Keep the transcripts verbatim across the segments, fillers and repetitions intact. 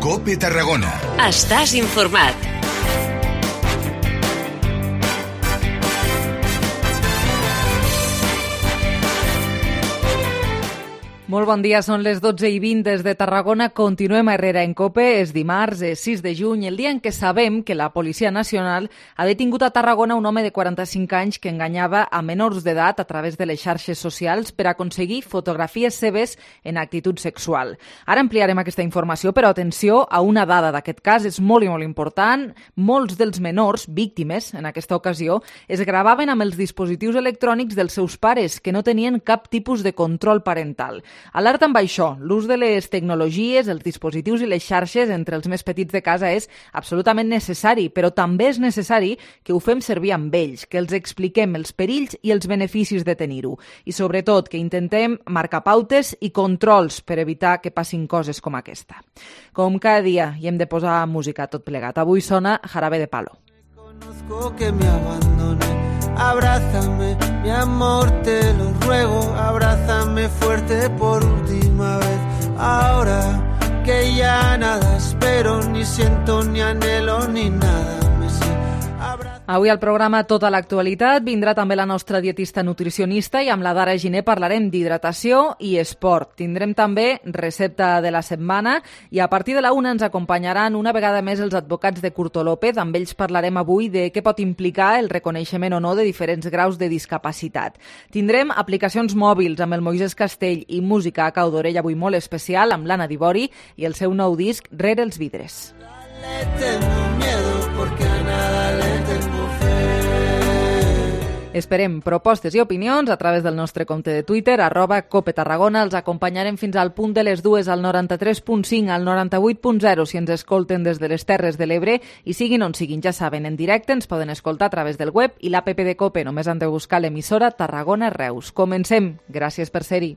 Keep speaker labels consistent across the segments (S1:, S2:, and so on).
S1: COPE Tarragona.
S2: Estàs informat.
S3: Molt bon dia, són les dotze i vint des de Tarragona. Continuem a Herrera en COPE. És dimarts, és sis de juny, el dia en què sabem que la Policia Nacional ha detingut a Tarragona un home de quaranta-cinc anys que enganyava a menors d'edat a través de les xarxes socials per aconseguir fotografies seves en actitud sexual. Ara ampliarem aquesta informació, però atenció a una dada d'aquest cas, és molt i molt important. Molts dels menors, víctimes en aquesta ocasió, es gravaven amb els dispositius electrònics dels seus pares, que no tenien cap tipus de control parental. Alerta amb això, l'ús de les tecnologies, els dispositius i les xarxes entre els més petits de casa és absolutament necessari, però també és necessari que ho fem servir amb ells, que els expliquem els perills i els beneficis de tenir-ho. I sobretot que intentem marcar pautes i controls per evitar que passin coses com aquesta. Com cada dia hi hem de posar música tot plegat. Avui sona Jarabe de Palo.
S4: Conozco que me abandone. Abrázame, mi amor, te lo ruego, abrázame fuerte por última vez. Ahora que ya nada espero, ni siento, ni anhelo, ni nada me sé. Abrázame.
S3: Avui al programa Tota l'actualitat vindrà també la nostra dietista nutricionista i amb la Dara Giner parlarem d'hidratació i esport. Tindrem també recepta de la setmana i a partir de la una ens acompanyaran una vegada més els advocats de Curto López. Amb ells parlarem avui de què pot implicar el reconeixement o no de diferents graus de discapacitat. Tindrem aplicacions mòbils amb el Moisés Castell i música a cau d'orella avui molt especial amb l'Anna Dibori i el seu nou disc Rere els vidres.
S4: Le tengo miedo porque a nada le tengo fe.
S3: Esperem propostes i opinions a través del nostre compte de Twitter, arroba Cope Tarragona. Els acompanyarem fins al punt de les dues al noranta-tres punt cinc, al noranta-vuit punt zero si ens escolten des de les Terres de l'Ebre i siguin on siguin, ja saben, en directe ens poden escoltar a través del web i l'app de Cope. Només han de buscar l'emissora Tarragona Reus. Comencem. Gràcies per ser-hi.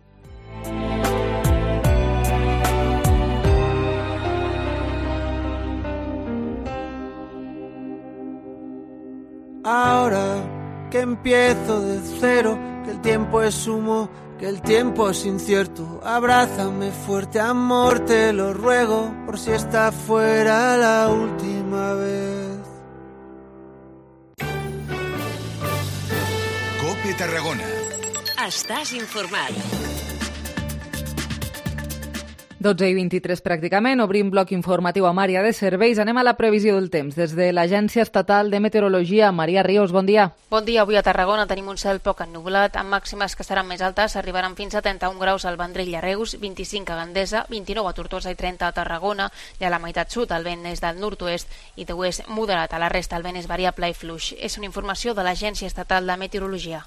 S4: Ahora que empiezo de cero, que el tiempo es humo, que el tiempo es incierto. Abrázame fuerte, amor, te lo ruego, por si esta fuera la última vez.
S1: COPE Tarragona.
S2: Estàs informat.
S3: dotze i vint-i-tres pràcticament, obrim bloc informatiu amb àrea de serveis. Anem a la previsió del temps. Des de l'Agència Estatal de Meteorologia, Maria Ríos, bon dia.
S5: Bon dia. Avui a Tarragona tenim un cel poc ennublat, amb màximes que seran més altes, arribaran fins a trenta-un graus al Vendrell i a Reus, vint-i-cinc a Gandesa, vint-i-nou a Tortosa i trenta a Tarragona, i a la meitat sud el vent és del nord-oest i d'oest moderat. A la resta el vent és variable i fluix. És una informació de l'Agència Estatal de Meteorologia.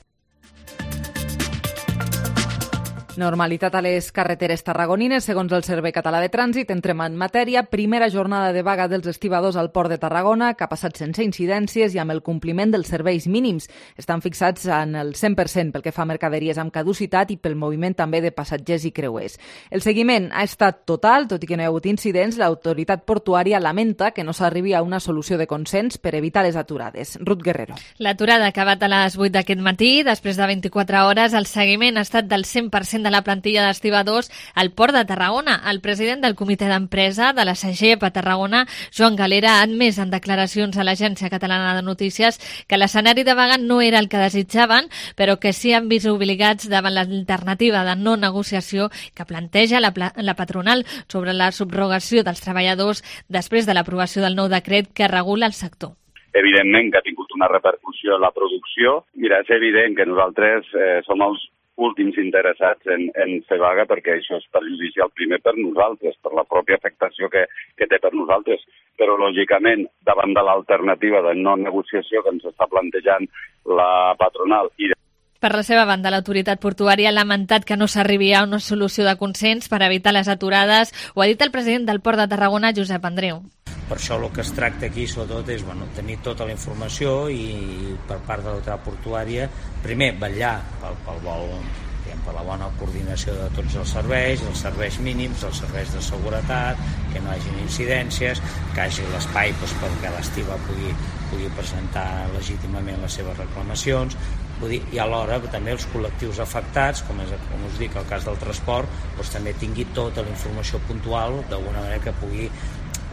S3: Normalitat a les carreteres tarragonines, segons el Servei Català de Trànsit. Entrem en matèria. Primera jornada de vaga dels estibadors al Port de Tarragona, que ha passat sense incidències i amb el compliment dels serveis mínims. Estan fixats en el cent per cent pel que fa a mercaderies amb caducitat i pel moviment també de passatgers i creuers. El seguiment ha estat total, tot i que no hi ha hagut incidents. L'autoritat portuària lamenta que no s'arribi a una solució de consens per evitar les aturades. Ruth Guerrero.
S6: L'aturada ha acabat a les vuit d'aquest matí. Després de vint-i-quatre hores, el seguiment ha estat del cent per cent de la plantilla d'estibadors al Port de Tarragona. El president del comitè d'empresa de la SEGEP a Tarragona, Joan Galera, ha admès en declaracions a l'Agència Catalana de Notícies que l'escenari de vaga no era el que desitjaven, però que sí han vist obligats davant l'alternativa de no negociació que planteja la, la patronal sobre la subrogació dels treballadors després de l'aprovació del nou decret que regula el sector.
S7: Evidentment que ha tingut una repercussió en la producció. Mira, és evident que nosaltres eh, som els últims interessats en, en fer vaga perquè això és perjudicial primer per nosaltres, per la pròpia afectació que, que té per nosaltres. Però, lògicament, davant de l'alternativa de no negociació que ens està plantejant la patronal i de
S6: Per la seva banda, l'autoritat portuària ha lamentat que no s'arribi a una solució de consens per evitar les aturades. Ho ha dit el president del Port de Tarragona, Josep Andreu.
S8: Per això el que es tracta aquí, sobretot, és bueno, tenir tota la informació i per part de l'autoritat portuària, primer, vetllar pel, pel vol, diguem, per la bona coordinació de tots els serveis, els serveis mínims, els serveis de seguretat, que no hagin incidències, que hagi l'espai doncs, perquè l'estiva pugui, pugui presentar legítimament les seves reclamacions, dir, i alhora també els col·lectius afectats, com, és, com us dic, el cas del transport, doncs, també tingui tota la informació puntual, d'alguna manera que pugui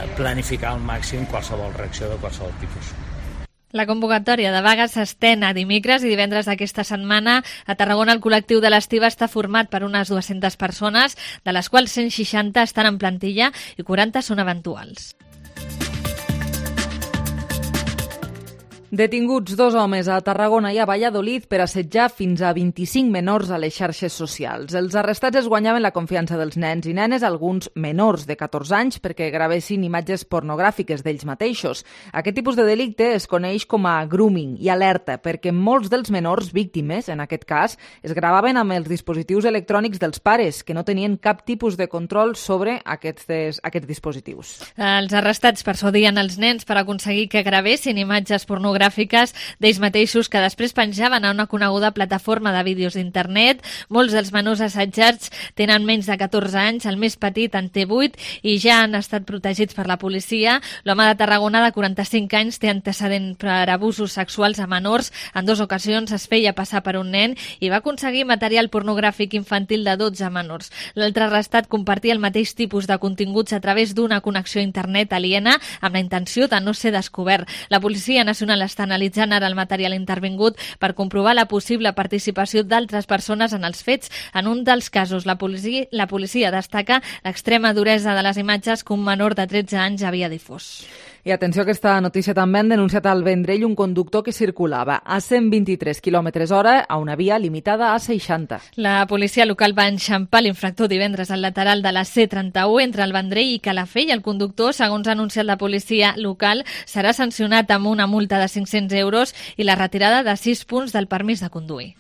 S8: planificar al màxim qualsevol reacció de qualsevol tipus.
S6: La convocatòria de vaga s'estén a dimecres i divendres d'aquesta setmana. A Tarragona el col·lectiu de l'Estiva està format per unes dues-centes persones, de les quals cent seixanta estan en plantilla i quaranta són eventuals.
S3: Detinguts dos homes a Tarragona i a Valladolid per assetjar fins a vint-i-cinc menors a les xarxes socials. Els arrestats es guanyaven la confiança dels nens i nenes, alguns menors de catorze anys, perquè gravessin imatges pornogràfiques d'ells mateixos. Aquest tipus de delicte es coneix com a grooming i alerta, perquè molts dels menors víctimes, en aquest cas, es gravaven amb els dispositius electrònics dels pares, que no tenien cap tipus de control sobre aquests, aquests dispositius.
S6: Els arrestats persuadien els nens per aconseguir que gravessin imatges pornogràfiques gràfiques d'ells mateixos que després penjaven a una coneguda plataforma de vídeos d'internet. Molts dels menors assetjats tenen menys de catorze anys, el més petit en té vuit i ja han estat protegits per la policia. L'home de Tarragona de quaranta-cinc anys té antecedent per abusos sexuals a menors. En dues ocasions es feia passar per un nen i va aconseguir material pornogràfic infantil de dotze menors. L'altre arrestat compartia el mateix tipus de continguts a través d'una connexió a internet aliena amb la intenció de no ser descobert. La Policia Nacional està analitzant ara el material intervingut per comprovar la possible participació d'altres persones en els fets. En un dels casos, la policia, la policia destaca l'extrema duresa de les imatges que un menor de tretze anys havia difós.
S3: I atenció a aquesta notícia també han denunciat al Vendrell un conductor que circulava a cent vint-i-tres quilòmetres hora a una via limitada a seixanta.
S6: La policia local va enxampar l'infractor divendres al lateral de la C trenta-u entre el Vendrell i Calafell. El conductor, segons ha anunciat la policia local, serà sancionat amb una multa de cinc-cents euros i la retirada de sis punts del permís de conduir.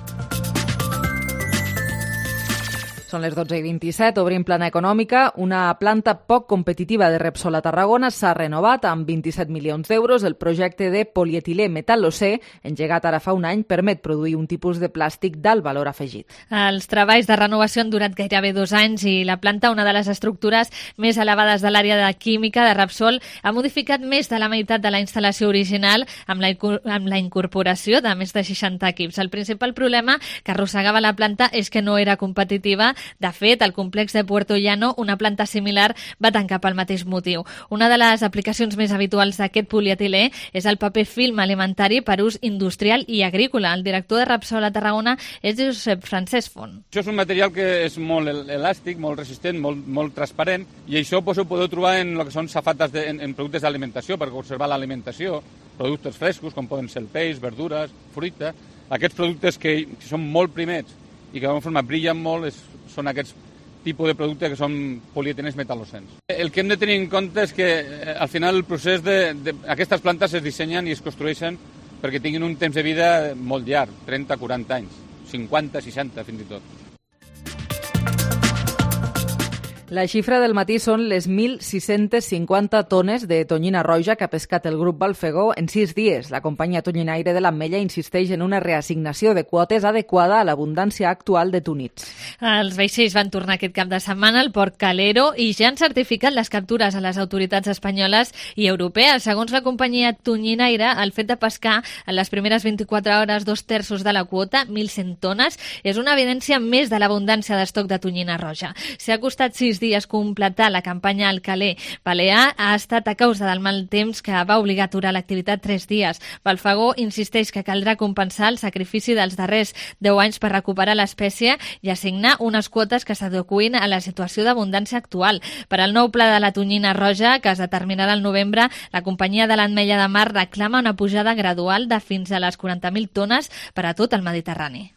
S3: Són les dotze i vint-i-set, obrim plana econòmica. Una planta poc competitiva de Repsol a Tarragona s'ha renovat amb vint-i-set milions d'euros. El projecte de polietilè metal·locè, engegat ara fa un any, permet produir un tipus de plàstic d'alt valor afegit.
S6: Els treballs de renovació han durat gairebé dos anys i la planta, una de les estructures més elevades de l'àrea de química de Repsol, ha modificat més de la meitat de la instal·lació original amb la, amb la incorporació de més de seixanta equips. El principal problema que arrossegava la planta és que no era competitiva. De fet, el complex de Puerto Llano, una planta similar, va tancar pel mateix motiu. Una de les aplicacions més habituals d'aquest polietilè és el paper film alimentari per ús industrial i agrícola. El director de Repsol a Tarragona és Josep Francesc Font.
S9: Això és un material que és molt elàstic, molt resistent, molt, molt transparent, i això pues, ho podeu trobar en el que són safates de, en, en productes d'alimentació, per conservar l'alimentació, productes frescos, com poden ser el peix, verdures, fruita. Aquests productes que són molt primers i que d'alguna forma brillen molt és, són aquests tipus de productes que són polietilens metal·locens. El que hem de tenir en compte és que al final el procés d'aquestes plantes es dissenyen i es construeixen perquè tinguin un temps de vida molt llarg, trenta a quaranta anys, cinquanta, seixanta fins i tot.
S3: La xifra del matí són les mil sis-centes cinquanta tones de tonyina roja que ha pescat el grup Balfegó en sis dies. La companyia tonyinaire de l'Ametlla insisteix en una reassignació de quotes adequada a l'abundància actual de túnids.
S6: Els vaixells van tornar aquest cap de setmana al port Calero i ja han certificat les captures a les autoritats espanyoles i europees. Segons la companyia tonyinaire, el fet de pescar en les primeres vint-i-quatre hores dos terços de la quota, mil cent tones, és una evidència més de l'abundància d'estoc de tonyina roja. S'ha costat sis dies completar la campanya al Calé Balear ha estat a causa del mal temps que va obligar a aturar l'activitat tres dies. Balfegó insisteix que caldrà compensar el sacrifici dels darrers deu anys per recuperar l'espècie i assignar unes quotes que s'adeqüin a la situació d'abundància actual. Per al nou pla de la tonyina roja, que es determinarà al novembre, la companyia de l'Ametlla de Mar reclama una pujada gradual de fins a les quaranta mil tones per a tot el Mediterrani.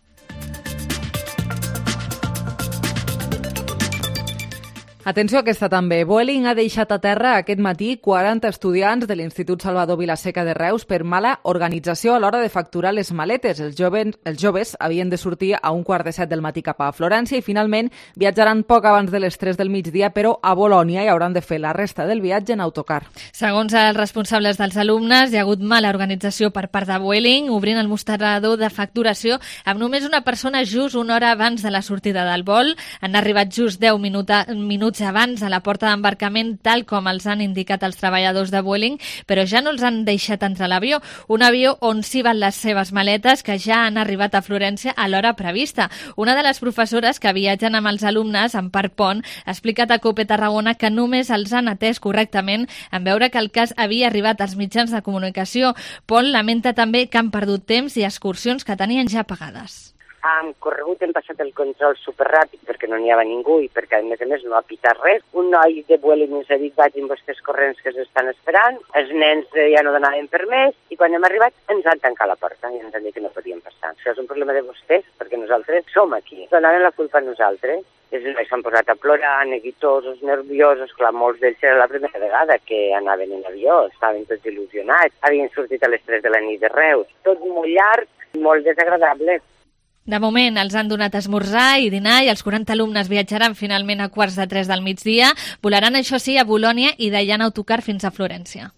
S3: Atenció a aquesta també. Vueling ha deixat a terra aquest matí quaranta estudiants de l'Institut Salvador Vilaseca de Reus per mala organització a l'hora de facturar les maletes. Els joves, els joves havien de sortir a un quart de set del matí cap a Florència i finalment viatjaran poc abans de les tres del migdia, però a Bolònia i hauran de fer la resta del viatge en autocar.
S6: Segons els responsables dels alumnes, hi ha hagut mala organització per part de Vueling, obrint el mostrador de facturació amb només una persona just una hora abans de la sortida del vol. Han arribat just deu minuts detinguts abans a la porta d'embarcament, tal com els han indicat els treballadors de Vueling, però ja no els han deixat entrar a l'avió. Un avió on s'hi van les seves maletes, que ja han arribat a Florència a l'hora prevista. Una de les professores que viatgen amb els alumnes, Empar Pont, ha explicat a COPE Tarragona que només els han atès correctament en veure que el cas havia arribat als mitjans de comunicació. Pont lamenta també que han perdut temps i excursions que tenien ja pagades.
S10: Hem corregut, hem passat el control superràpid perquè no n'hi havia ningú i perquè, a més a més, no ha pitat res. Un noi de Vueling ens ha dit, vagin vostès corrents que s'estan esperant. Els nens ja no donaven permès i quan hem arribat ens han tancat la porta i ens han dit que no podíem passar. Això és un problema de vostès perquè nosaltres som aquí. Donaven la culpa a nosaltres. Els nois s'han posat a plorar, neguitosos, nerviosos. Clar, molts d'ells era la primera vegada que anaven en avió, estaven tots il·lusionats. Havien sortit a les tres de la nit de Reus. Tot molt llarg, molt desagradable.
S6: De moment els han donat esmorzar i dinar i els quaranta alumnes viatjaran finalment a quarts de tres del migdia. Volaran, això sí, a Bolònia i d'allà en autocar fins a Florència.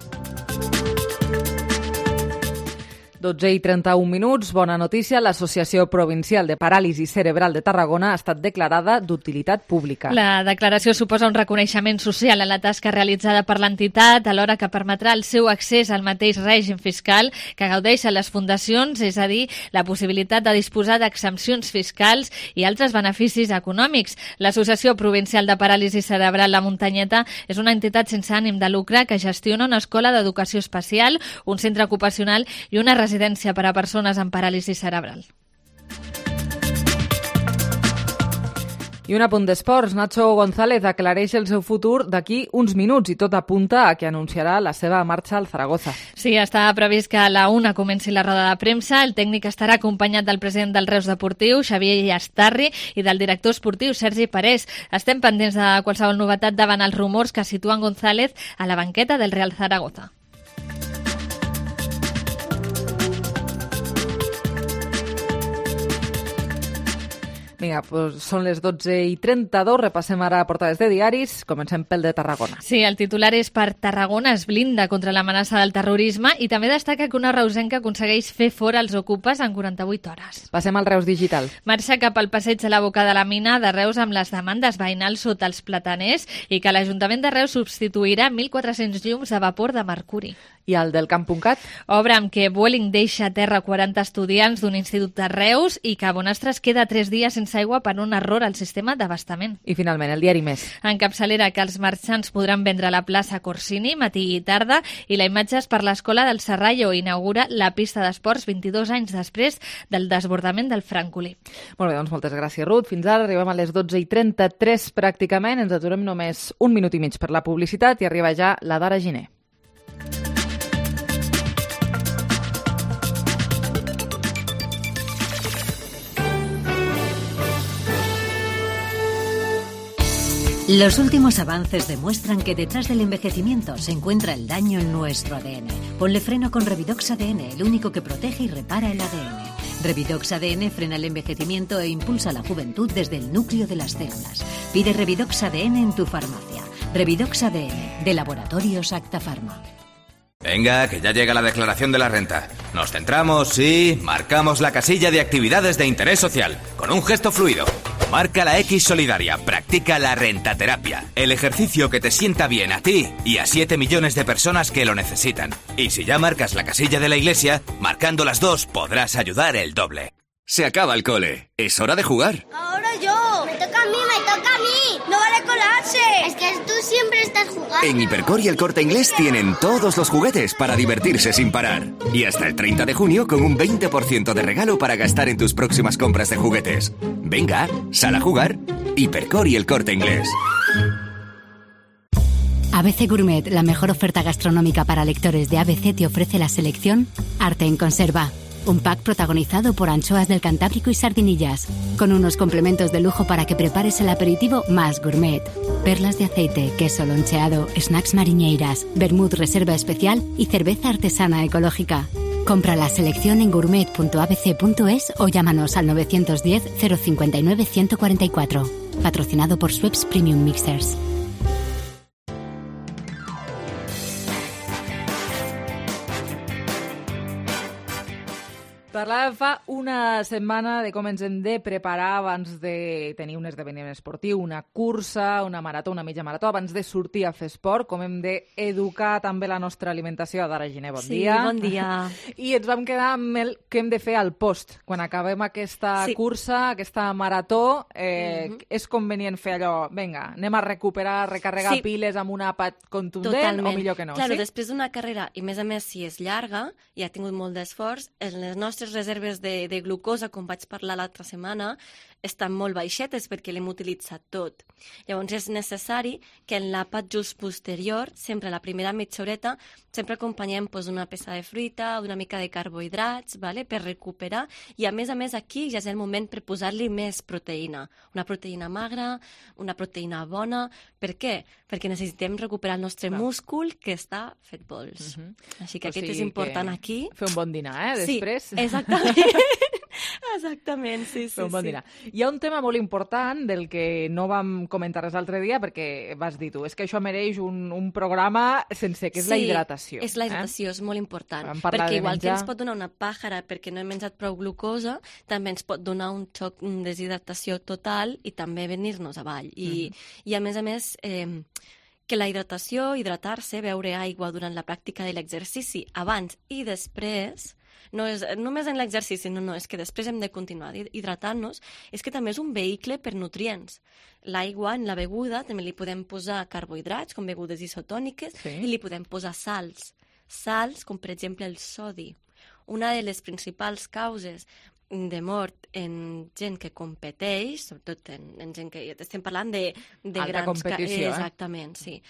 S3: dotze i trenta-un minuts, bona notícia. L'Associació Provincial de Paràlisi Cerebral de Tarragona ha estat declarada d'utilitat pública.
S6: La declaració suposa un reconeixement social a la tasca realitzada per l'entitat, alhora que permetrà el seu accés al mateix règim fiscal que gaudeixen les fundacions, és a dir, la possibilitat de disposar d'exempcions fiscals i altres beneficis econòmics. L'Associació Provincial de Paràlisi Cerebral La Muntanyeta és una entitat sense ànim de lucre que gestiona una escola d'educació especial, un centre ocupacional i una residència per a persones amb paràlisi cerebral.
S3: I un apunt d'esports. Nacho González aclareix el seu futur d'aquí uns minuts i tot apunta a que anunciarà la seva marxa al Zaragoza.
S6: Sí, està previst que a la una comenci la roda de premsa. El tècnic estarà acompanyat del president del Reus Deportiu, Xavier Llastarri, i del director esportiu, Sergi Parés. Estem pendents de qualsevol novetat davant els rumors que situen González a la banqueta del Real Zaragoza.
S3: Vinga, doncs són les dotze i trenta-dos, repassem ara portades de diaris, comencem pel de Tarragona.
S6: Sí, el titular és per Tarragona es blinda contra l'amenaça del terrorisme i també destaca que una reusenca aconsegueix fer fora els ocupes en quaranta-vuit hores.
S3: Passem al Reus Digital.
S6: Marxa cap al passeig de la Boca de la Mina de Reus amb les demandes veïnals sota els plataners i que l'Ajuntament de Reus substituirà mil quatre-cents llums a vapor de mercuri.
S3: I el del camp.cat?
S6: Obra amb què Vueling deixa a terra quaranta estudiants d'un institut de Reus i que Bonastres queda tres dies sense aigua per un error al sistema d'abastament.
S3: I finalment, el diari Més.
S6: En capçalera que els marxants podran vendre a la plaça Corsini, matí i tarda, i la imatge és per l'Escola del Serrallo, inaugura la pista d'esports vint-i-dos anys després del desbordament del Francolí.
S3: Molt bé, doncs moltes gràcies, Ruth. Fins ara arribem a les dotze i trenta-tres pràcticament, ens aturem només un minut i mig per la publicitat i arriba ja la Dara Giner.
S11: Los últimos avances demuestran que detrás del envejecimiento se encuentra el daño en nuestro A D N. Ponle freno con Revidox A D N, el único que protege y repara el A D N. Revidox A D N frena el envejecimiento e impulsa la juventud desde el núcleo de las células. Pide Revidox A D N en tu farmacia. Revidox A D N, de Laboratorios Acta Pharma.
S12: Venga, que ya llega la declaración de la renta. Nos centramos, sí, marcamos la casilla de actividades de interés social, con un gesto fluido. Marca la X solidaria, practica la rentaterapia, el ejercicio que te sienta bien a ti y a siete millones de personas que lo necesitan. Y si ya marcas la casilla de la iglesia, marcando las dos podrás ayudar el doble. Se acaba el cole, es hora de jugar.
S13: Ahora yo, me toca a mí, me toca a mí, no vale colarse. Es que tú siempre estás jugando.
S12: En Hipercor y El Corte Inglés tienen todos los juguetes para divertirse sin parar. Y hasta el treinta de junio con un veinte por ciento de regalo para gastar en tus próximas compras de juguetes. Venga, sal a jugar. Hipercor y El Corte Inglés.
S14: A B C Gourmet, la mejor oferta gastronómica para lectores de A B C, te ofrece la selección Arte en Conserva. Un pack protagonizado por anchoas del Cantábrico y sardinillas, con unos complementos de lujo para que prepares el aperitivo más gourmet. Perlas de aceite, queso loncheado, snacks mariñeiras, vermut reserva especial y cerveza artesana ecológica. Compra la selección en gourmet punto a b c punto es o llámanos al nueve uno cero, cero cinco nueve, uno cuatro cuatro. Patrocinado por Schweppes Premium Mixers.
S3: Parlàvem fa una setmana de com ens hem de preparar abans de tenir un esdeveniment esportiu, una cursa, una marató, una mitja marató, abans de sortir a fer esport, com hem d'educar també la nostra alimentació. Adara Giner, bon
S15: sí,
S3: dia.
S15: Sí, bon dia.
S3: I ens vam quedar amb el que hem de fer al post. Quan acabem aquesta sí. cursa, aquesta marató, eh, mm-hmm. és convenient fer allò, vinga, anem a recuperar, recarregar sí. piles amb un àpat contundent.
S15: Totalment.
S3: O millor que no,
S15: claro,
S3: sí?
S15: Després d'una carrera, i més a més si és llarga, i ha tingut molt d'esforç, les nostres reserves de, de glucosa, com vaig parlar l'altra setmana, estan molt baixetes perquè l'hem utilitzat tot. Llavors és necessari que en l'àpat just posterior, sempre la primera mitja horeta, sempre acompanyem pues, una peça de fruita, una mica de carbohidrats, vale? Per recuperar, i a més a més aquí ja és el moment per posar-li més proteïna. Una proteïna magra, una proteïna bona. Per què? Perquè necessitem recuperar el nostre Clar. múscul que està fet bols. Uh-huh. Així que o aquest sigui és important aquí.
S3: Fer un bon dinar, eh, després.
S15: Sí, exactament. Exactament, sí, sí.
S3: Un bon
S15: sí.
S3: dinar. Hi ha un tema molt important del que no vam comentar res l'altre dia perquè vas dir tu, és que això mereix un, un programa sense, que és
S15: sí,
S3: la hidratació.
S15: és la hidratació, eh? és molt important.
S3: Perquè
S15: igual
S3: menjar...
S15: que ens pot donar una pàjara perquè no hem menjat prou glucosa, també ens pot donar un xoc de deshidratació total i també venir-nos avall. I, mm-hmm. i a més a més... Eh, que la hidratació, hidratar-se, beure aigua durant la pràctica de l'exercici abans i després, no és només en l'exercici, no, no, és que després hem de continuar hidratant-nos, és que també és un vehicle per nutrients. L'aigua, en la beguda, també li podem posar carbohidrats, com begudes isotòniques, sí. i li podem posar sals. Sals, com per exemple el sodi. Una de les principals causes de mort en gent que competeix, sobretot en, en gent que estem parlant de, de
S3: Alta
S15: grans...
S3: competició,
S15: Exactament, eh? sí.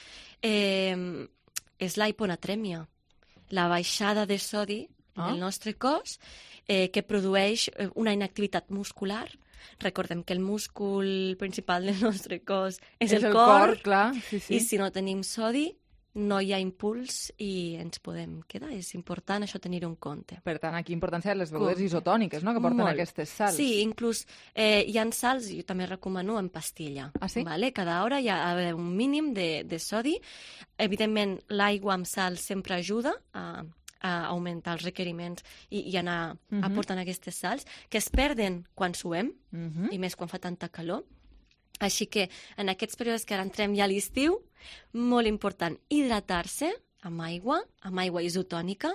S15: Eh, és la hiponatrèmia, la baixada de sodi ah. en el nostre cos eh, que produeix una inactivitat muscular. Recordem que el múscul principal del nostre cos és,
S3: és
S15: el,
S3: el
S15: cor,
S3: cor clar. Sí, sí.
S15: i si no tenim sodi no hi ha impuls i ens podem quedar. És important això tenir-ho en compte.
S3: Per tant, aquí importància de les begudes isotòniques, no?, que porten
S15: Molt.
S3: aquestes sals.
S15: Sí, inclús eh, hi ha sals, jo també recomano en pastilla.
S3: Ah, sí?
S15: Vale? Cada hora hi ha un mínim de, de sodi. Evidentment, l'aigua amb sal sempre ajuda a, a augmentar els requeriments i, i anar uh-huh. aportant aquestes sals, que es perden quan suem, uh-huh. i més quan fa tanta calor. Així que en aquests períodes que ara entrem ja a l'estiu, molt important hidratar-se amb aigua, amb aigua isotònica.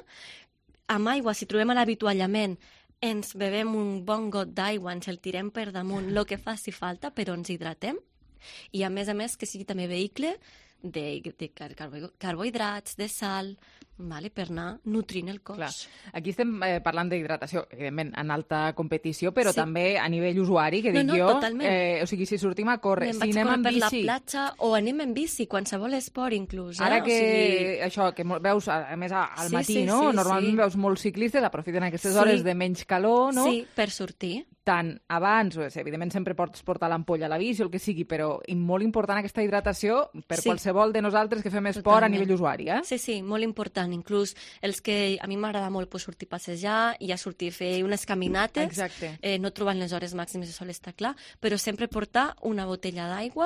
S15: Amb aigua, si trobem a l'avituallament, ens bevem un bon got d'aigua, ens el tirem per damunt, el que faci falta, però ens hidratem. I a més a més que sigui també vehicle de, de carbohidrats, de sal, vale, per anar nutrint el cos.
S3: Clar. Aquí estem eh, parlant d'hidratació, evidentment, en alta competició, però
S15: sí.
S3: també a nivell usuari, que
S15: no,
S3: dic
S15: no,
S3: jo.
S15: Totalment.
S3: Eh, o sigui, si sortim a córrer,
S15: anem
S3: si anem en
S15: per
S3: bici...
S15: la platja o anem en bici, qualsevol esport inclús. Eh?
S3: Ara que,
S15: o sigui...
S3: això, que veus, a més, al
S15: sí,
S3: matí,
S15: sí,
S3: no?
S15: Sí,
S3: Normalment
S15: sí.
S3: veus molts ciclistes, aprofiten aquestes
S15: sí.
S3: hores de menys calor, no?
S15: Sí, per sortir.
S3: Tant abans, pues, evidentment sempre pots portar l'ampolla a la bici o el que sigui, però molt important aquesta hidratació per
S15: sí.
S3: qualsevol de nosaltres que fem esport
S15: Totalment.
S3: a nivell usuari, eh?
S15: Sí, sí, molt important. Inclús els que a mi m'agrada molt pues, sortir a passejar i a sortir a fer unes caminates.
S3: Exacte.
S15: Eh, no trobant les hores màximes de sol, està clar, però sempre portar una botella d'aigua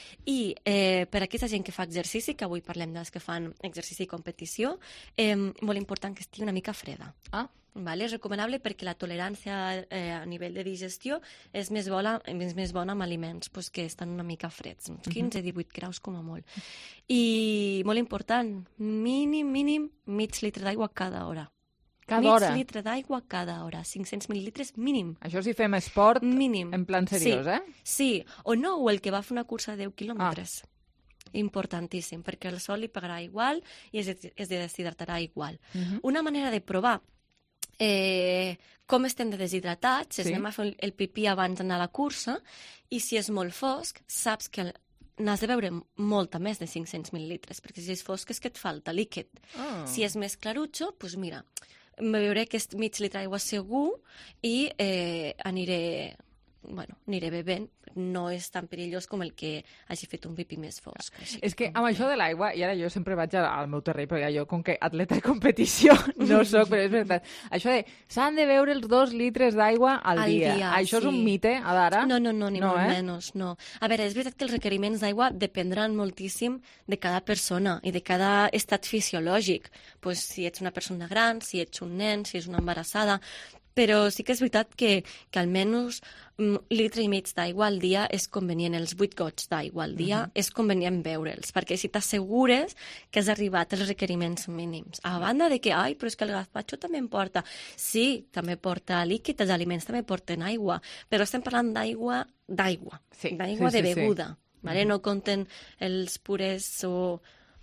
S15: i eh, per a aquesta gent que fa exercici, que avui parlem dels que fan exercici i competició, eh, molt important que estigui una mica freda.
S3: Ah,
S15: Vale? És recomanable perquè la tolerància eh, a nivell de digestió és més bona, és més bona amb aliments pues, que estan una mica freds, uns quinze a divuit graus com a molt. I molt important, mínim, mínim, mig litre d'aigua cada hora.
S3: Cada
S15: mig
S3: hora?
S15: Mig litre d'aigua cada hora, cinc-cents mil·lilitres mínim.
S3: Això si fem esport
S15: mínim.
S3: En plan seriós,
S15: sí.
S3: eh?
S15: Sí, o no, o el que va fer una cursa de deu quilòmetres. Ah. Importantíssim, perquè el sol li pegarà igual i es, es deshidratarà igual. Uh-huh. Una manera de provar Eh, com estem de deshidratats, sí. anem a fer el pipí abans d'anar a la cursa i si és molt fosc, saps que n'has de beure molta més de cinc-cents mil·lilitres, perquè si és fosc és que et falta líquid. Oh. Si és més clarutxo, doncs mira, me beuré aquest mig litre d'aigua segur i eh, aniré, bueno, aniré bevent. No és tan perillós com el que hagi fet un pipí més fosc. Així
S3: és que amb això de l'aigua, i ara jo sempre vaig al meu terreny, perquè jo, com que atleta de competició no soc, però és veritat, això de s'han de beure els dos litres d'aigua al,
S15: al dia. dia.
S3: Això
S15: sí.
S3: és un mite, Adara?
S15: No, no, no, ni
S3: no,
S15: molt
S3: eh?
S15: menys, no. A veure, és veritat que els requeriments d'aigua dependran moltíssim de cada persona i de cada estat fisiològic. Pues, si ets una persona gran, si ets un nen, si ets una embarassada, però sí que és veritat que, que almenys un litre i mig d'aigua al dia és convenient, els vuit gots d'aigua al dia uh-huh. és convenient beure'ls, perquè si t'assegures que has arribat als requeriments mínims. A banda de que, ai, però és que el gazpacho també em porta. Sí, també porta líquid, els aliments també porten aigua, però estem parlant d'aigua, d'aigua, sí, d'aigua sí, de beguda. Sí. Vale? No compten els purés o...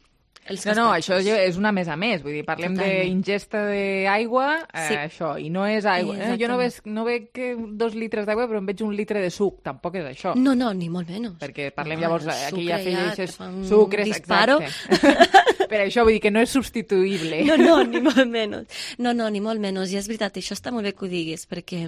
S15: Els
S3: no, no, això és una més a més, vull dir, parlem d'ingesta d'aigua, eh, sí. això, i no és aigua. Eh, jo no veig, no veig que dos litres d'aigua, però em veig un litre de suc, tampoc és això.
S15: No, no, ni molt menys.
S3: Perquè parlem no, llavors, aquí ja afegeixes sucres,
S15: disparo.
S3: Exacte. Per això vull dir que no és substituïble.
S15: No, no, ni molt menys. No, no, ni molt menys, i és veritat, això està molt bé que ho diguis, perquè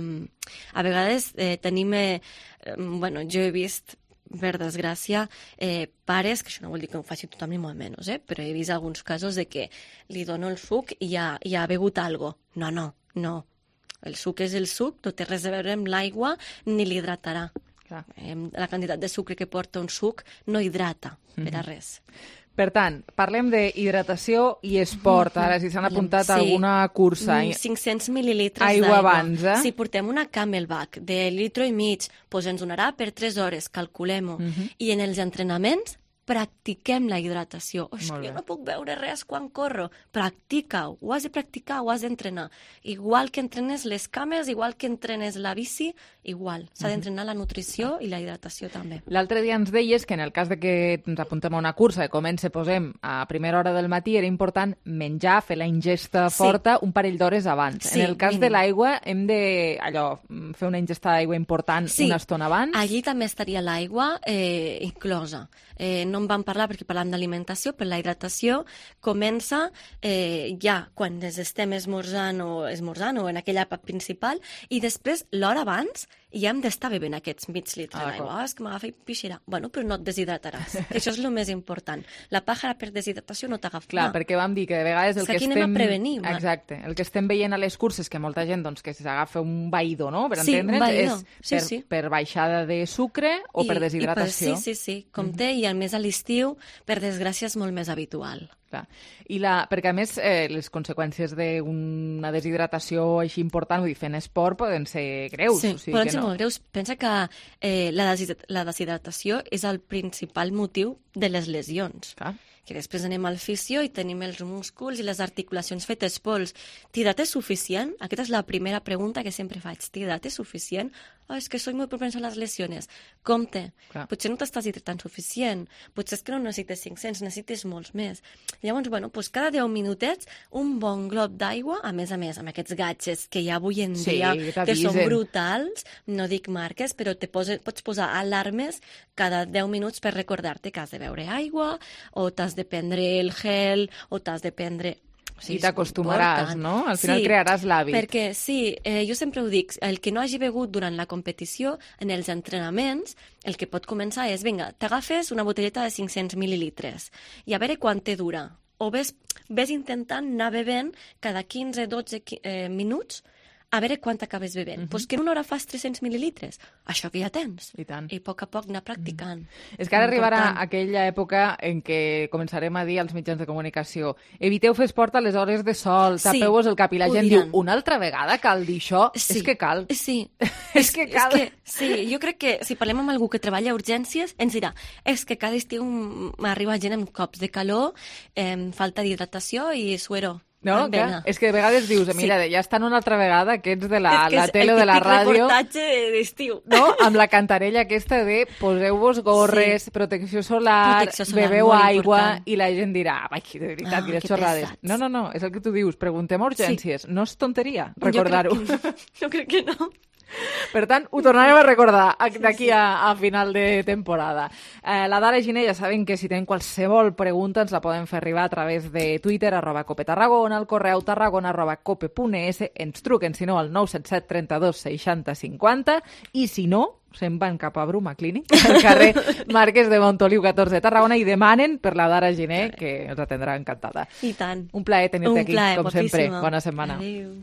S15: a vegades eh, tenim, eh, bueno, jo he vist per desgràcia, eh, pares, que això no vol dir que ho faci tothom ni molt menys, eh? Però he vist alguns casos de que li dono el suc i ja, ja ha begut algo. No, no, no. El suc és el suc, no té res a veure amb l'aigua ni l'hidratarà. Eh, la quantitat de sucre que porta un suc no hidrata per a res.
S3: Per tant, parlem d'hidratació i esport. Ara, si s'han apuntat
S15: sí.
S3: a alguna cursa...
S15: cinc-cents mil·lilitres d'aigua.
S3: Aigua abans, eh?
S15: Si portem una Camelback de litre i mig, doncs ens donarà per tres hores, calculem-ho. Uh -huh. I en els entrenaments, practiquem la hidratació. Oix, jo no puc veure res quan corro. Practica-ho. Ho has de practicar, ho has d'entrenar. Igual que entrenes les cames, igual que entrenes la bici, igual. S'ha d'entrenar la nutrició i la hidratació també.
S3: L'altre dia ens deies que en el cas de que ens apuntem a una cursa que comença, posem, a primera hora del matí, era important menjar, fer la ingesta
S15: Sí.
S3: forta un parell d'hores abans.
S15: Sí,
S3: en el cas
S15: mínim.
S3: de l'aigua, hem de allò, fer una ingesta d'aigua important
S15: Sí.
S3: una estona abans.
S15: Allí també estaria l'aigua eh, inclosa. Eh, no en vam parlar perquè parlàvem d'alimentació, però la hidratació comença eh, ja quan ens estem esmorzant o, esmorzant o en aquella àpat principal, i després, l'hora abans, ja hem d'estar bevent aquests mig litres
S3: Ah,
S15: d'aigua. Ah, és que m'agafa i pixirà. Bueno, però no et deshidrataràs. Que això és el més important. La pàjara per deshidratació no t'agafa.
S3: Clar, perquè vam dir que de vegades el
S15: És
S3: que,
S15: que aquí
S3: estem...
S15: anem a prevenir, ma-
S3: Exacte. El que estem veient a les curses, que molta gent doncs, que s'agafa un vaïdor, no?, per
S15: Sí, un
S3: entendre'ns,
S15: vaïdor.
S3: és
S15: Sí,
S3: per,
S15: sí.
S3: per baixada de sucre o
S15: I-
S3: per
S15: i
S3: deshidratació.
S15: sí, sí, sí, com té, i a més a l'estiu, per desgràcia, és molt més habitual.
S3: Clar. I la, perquè a més eh, les conseqüències d'una deshidratació així important, vull dir, fent esport, poden ser greus.
S15: Sí,
S3: o sigui
S15: poden
S3: que
S15: ser
S3: no.
S15: molt greus. Pensa que eh, la, deshid la deshidratació és el principal motiu de les lesions.
S3: Clar.
S15: Que després anem al fisio i tenim els músculs i les articulacions fetes pols. T'hidrates suficient? Aquesta és la primera pregunta que sempre faig. T'hidrates suficient? Oh, és que soy muy propenso a les lesiones. Compte,
S3: Clar.
S15: potser no t'estàs hidratant suficient, potser és que no necessites cinc-cents, necessites molts més. Llavors, bueno, doncs cada deu minutets un bon glob d'aigua, a més a més, amb aquests gadgets que hi ha avui en
S3: Sí,
S15: dia,
S3: que
S15: que són
S3: t'avisen.
S15: brutals, no dic marques, però te pose, pots posar alarmes cada deu minuts per recordar-te que has de beure aigua, o t'has de prendre el gel, o t'has de prendre... O
S3: I t'acostumaràs, no? Al final crearàs l'hàbit.
S15: Perquè, sí, eh, jo sempre ho dic, el que no hagi begut durant la competició, en els entrenaments, el que pot començar és, vinga, t'agafes una botelleta de cinc-cents mil·lilitres i a veure quant te dura. O ves, ves intentant anar bevent cada quinze dotze eh, minuts, a veure quant acabes bevent. Doncs uh -huh. pues que en una hora fas tres-cents mil·lilitres. Això que ja tens.
S3: I tant.
S15: I a poc a poc anar practicant.
S3: Mm. És que ara arribarà
S15: Important.
S3: aquella època en què començarem a dir als mitjans de comunicació eviteu fer esport a les hores de sol,
S15: Sí,
S3: tapeu-vos el cap, i la
S15: ho
S3: gent
S15: diran.
S3: diu una altra vegada cal dir això?
S15: Sí.
S3: És que cal.
S15: Sí.
S3: és que cal.
S15: És que, sí, jo crec que si parlem amb algú que treballa a urgències, ens dirà, és que cada estiu m'arriba gent amb cops de calor, eh, falta d'hidratació i suero.
S3: No, clar, és que de vegades dius, mira,
S15: Sí.
S3: ja estan una altra vegada aquests de la,
S15: És que
S3: la
S15: és
S3: tele o
S15: el
S3: de la
S15: típic
S3: ràdio,
S15: reportatge d'estiu.
S3: no? Amb la cantarella aquesta de poseu-vos gorres,
S15: Sí.
S3: protecció solar,
S15: Protecció solar,
S3: beveu
S15: molt
S3: aigua,
S15: important.
S3: i la gent dirà, ai, de veritat,
S15: Ah,
S3: quines
S15: que
S3: xorrades.
S15: pesats.
S3: No, no, no, és el que tu dius, preguntem a urgències.
S15: Sí.
S3: No és tonteria
S15: Jo crec
S3: recordar-ho.
S15: que no. Jo crec que no.
S3: Per tant, ho tornarem a recordar d'aquí a, a final de temporada. Eh, la Dara Giner, ja saben que si tenen qualsevol pregunta ens la poden fer arribar a través de Twitter, arroba Cope Tarragona, al correu tarragona arroba cope punt es, ens truquen, si no, al nou set set trenta-dos seixanta cinquanta, i si no, se'n van cap a Bruma Clínic, al carrer Marquès de Montoliu catorze de Tarragona, i demanen per la Dara Giner, que els atendrà encantada.
S15: I tant.
S3: Un plaer tenir-te
S15: Un
S3: aquí,
S15: plaer,
S3: com sempre.
S15: guapíssima.
S3: Bona setmana.
S15: Adéu.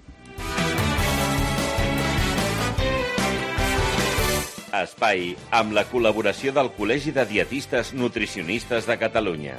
S16: Espai amb la col·laboració del Col·legi de Dietistes Nutricionistes de Catalunya.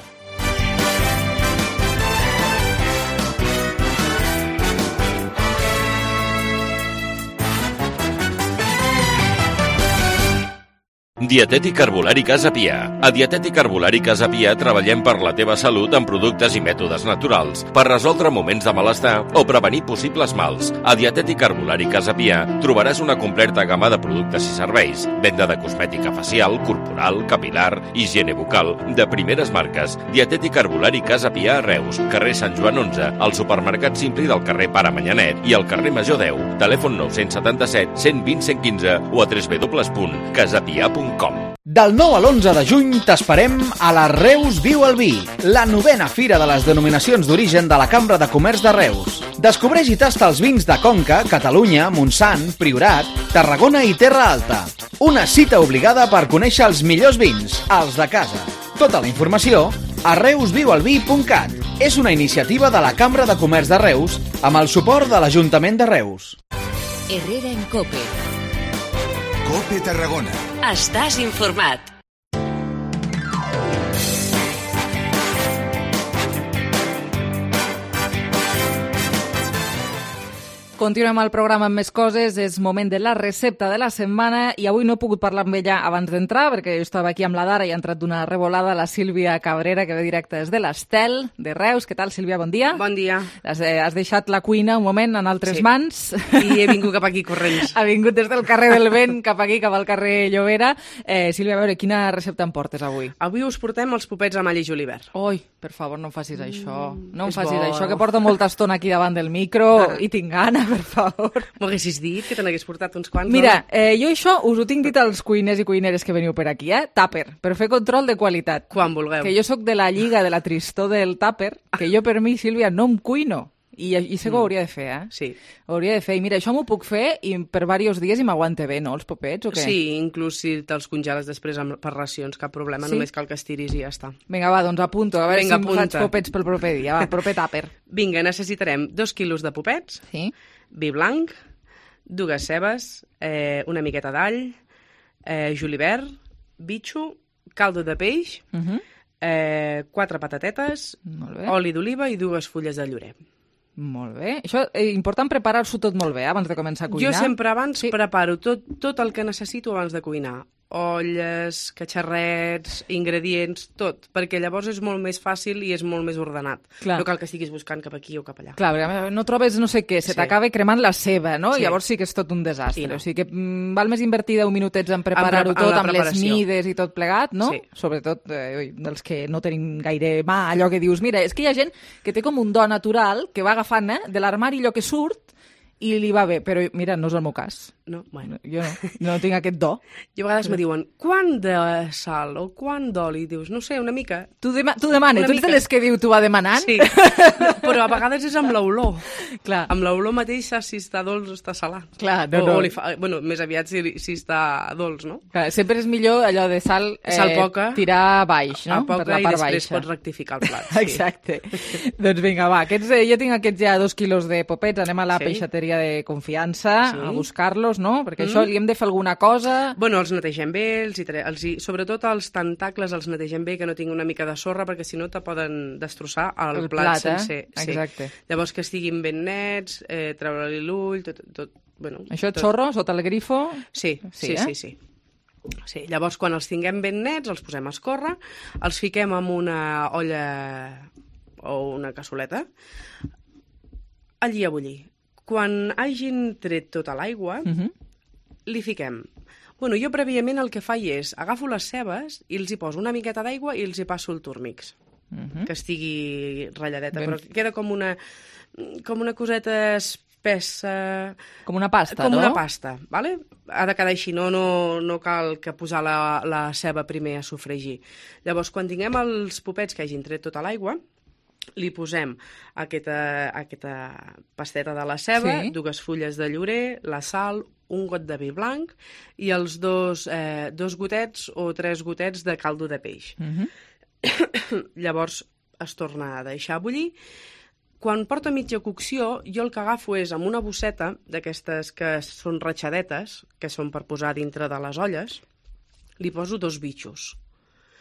S16: Dietètic Herbolari Casa Pia. A Dietètic Herbolari Casa Pia treballem per la teva salut amb productes i mètodes naturals, per resoldre moments de malestar o prevenir possibles mals. A Dietètic Herbolari Casa Pia trobaràs una completa gamma de productes i serveis, venda de cosmètica facial, corporal, capilar, higiene bucal, de primeres marques. Dietètic Herbolari Casa Pia a Reus, carrer Sant Joan onze, al supermercat Simpli del carrer Pare Manyanet i al carrer Major deu. Telèfon nou set set, cent vint, cent quinze o a w w w punt casapia punt com.
S17: Del nou a l'onze de juny t'esperem a la Reus Viu el Vi, la novena fira de les denominacions d'origen de la Cambra de Comerç de Reus. Descobreix i tasta els vins de Conca, Catalunya, Montsant, Priorat, Tarragona i Terra Alta. Una cita obligada per conèixer els millors vins, els de casa. Tota la informació a reus viu el vi punt cat. És una iniciativa de la Cambra de Comerç de Reus amb el suport de l'Ajuntament de Reus.
S2: Herrera en Cope.
S1: Cope Tarragona.
S2: Estàs informat.
S3: Continuem el programa amb més coses, és moment de la recepta de la setmana i avui no he pogut parlar amb ella abans d'entrar perquè jo estava aquí amb la Dara i ha entrat d'una revolada la Sílvia Cabrera que ve directe des de l'Estel de Reus. Què tal, Sílvia? Bon dia.
S18: Bon dia.
S3: Has, eh, has deixat la cuina un moment en altres
S18: sí.
S3: mans.
S18: I he vingut cap aquí corrents.
S3: Ha vingut des del carrer del Vent cap aquí, cap al carrer Llobera. Eh, Sílvia, a veure, quina recepta em portes avui?
S18: Avui us portem els popets amb all i julivert.
S3: Oi, per favor, no em facis mm, això. No em
S18: és
S3: facis
S18: bo.
S3: això, que porto molta estona aquí davant del micro ah. i tinc gana, per favor.
S18: M'ho haguessis dit, que te n'hagués portat uns quants.
S3: Mira, eh, jo això us ho tinc dit als cuiners i cuineres que veniu per aquí, eh? Tàper, per fer control de qualitat.
S18: Quan vulgueu.
S3: Que jo sóc de la lliga, de la tristor del tàper, que jo per mi, Sílvia, no em cuino. I, i sé que ho hauria de fer, eh?
S18: Sí.
S3: Ho hauria de fer. I mira, això m'ho puc fer i per diversos dies i m'aguanta bé, no, els popets, o què?
S18: Sí, inclús si te'ls congeles després amb, per racions, cap problema,
S3: sí?
S18: Només cal que estiris i ja està.
S3: Vinga, va, doncs apunto, a veure
S18: Vinga,
S3: si em
S18: apunta.
S3: faig popets pel proper dia. Va, proper tàper.
S18: Vinga, necessitarem dos quilos de popets,
S3: sí?
S18: Vi blanc, dues cebes, eh, una miqueta d'all, eh, julivert, bitxo, caldo de peix,
S3: Uh -huh.
S18: eh, quatre patatetes,
S3: Molt bé.
S18: oli d'oliva i dues fulles de llorer.
S3: Molt bé. Això és eh, important preparar-s'ho tot molt bé, eh, abans de començar a cuinar.
S18: Jo sempre abans sí. preparo tot, tot el que necessito abans de cuinar. Olles, catxarrets, ingredients, tot. Perquè llavors és molt més fàcil i és molt més ordenat.
S3: Clar.
S18: No cal que estiguis buscant cap aquí o cap allà.
S3: Clar, perquè no trobes no sé què, se
S18: Sí.
S3: t'acaba cremant la ceba, no?
S18: Sí.
S3: I llavors sí que és tot un desastre.
S18: I no.
S3: O sigui que mm, val més invertir deu minutets en preparar-ho
S18: En pre- en
S3: tot,
S18: la
S3: amb les
S18: preparació.
S3: mides i tot plegat, no?
S18: Sí.
S3: Sobretot eh, dels que no tenim gaire mà, allò que dius, mira, és que hi ha gent que té com un do natural que va agafant eh, de l'armari allò que surt i li va bé, però mira, no és el meu cas.
S18: No, bueno.
S3: Jo no, no tinc aquest do.
S18: Jo a vegades me diuen, quant de sal o quant d'oli? Dius, no sé, una mica.
S3: Tu, dema tu demanes,
S18: Una
S3: tu ets de
S18: mica.
S3: les que diu tu va demanant?
S18: Sí, però a vegades és amb l'olor.
S3: Clar.
S18: Amb l'olor mateix saps si està dolç o està salat.
S3: Clar, no,
S18: o,
S3: no.
S18: o li fa, bueno, més aviat si, si està dolç, no?
S3: Clar, sempre és millor allò de sal, eh,
S18: Sal poca.
S3: tirar baix, no?
S18: A poca
S3: per la
S18: i
S3: part
S18: després
S3: baixa.
S18: pots rectificar el plat. Sí.
S3: Exacte. Doncs vinga, va, aquests, eh, jo tinc aquests ja dos quilos de popets, anem a la
S18: Sí.
S3: peixateria de confiança
S18: Sí.
S3: a buscar-los, no? Perquè
S18: Mm.
S3: això li hem de fer alguna cosa...
S18: Bueno, els netegem bé, els hi tre... els hi... sobretot els tentacles els netegem bé, que no tinguin una mica de sorra, perquè si no te poden destrossar el,
S3: El
S18: plat,
S3: plat, eh?
S18: sencer. Sí.
S3: Exacte.
S18: Llavors que estiguin ben nets, eh, treure-li l'ull, tot, tot, bueno...
S3: Això
S18: tot...
S3: xorro, sota el grifo...
S18: Sí,
S3: Sí,
S18: sí,
S3: eh?
S18: sí, sí. Sí, llavors, quan els tinguem ben nets, els posem a escórrer, els fiquem en una olla o una cassoleta, allí a bullir. Quan hagin tret tota l'aigua,
S3: Uh -huh.
S18: li fiquem... Bueno, jo prèviament el que faig és agafo les cebes i els hi poso una miqueta d'aigua i els hi passo el túrmix,
S3: Uh -huh.
S18: que estigui ratlladeta,
S3: Ben-
S18: però queda com una, com una coseta espessa...
S3: Com una pasta,
S18: com
S3: no?
S18: una pasta, vale? Ha de quedar així, no, no, no cal que posar la, la ceba primer a sofregir. Llavors, quan tinguem els popets que hagin tret tota l'aigua, li posem aquesta, aquesta pasteta de la ceba,
S3: Sí.
S18: dues fulles de llorer, la sal, un got de vi blanc i els dos, eh, dos gotets o tres gotets de caldo de peix.
S3: Uh -huh.
S18: Llavors es torna a deixar bullir. Quan porta mitja cocció, jo el que agafo és amb una bosseta d'aquestes que són ratxadetes, que són per posar dintre de les olles, li poso dos bitxos.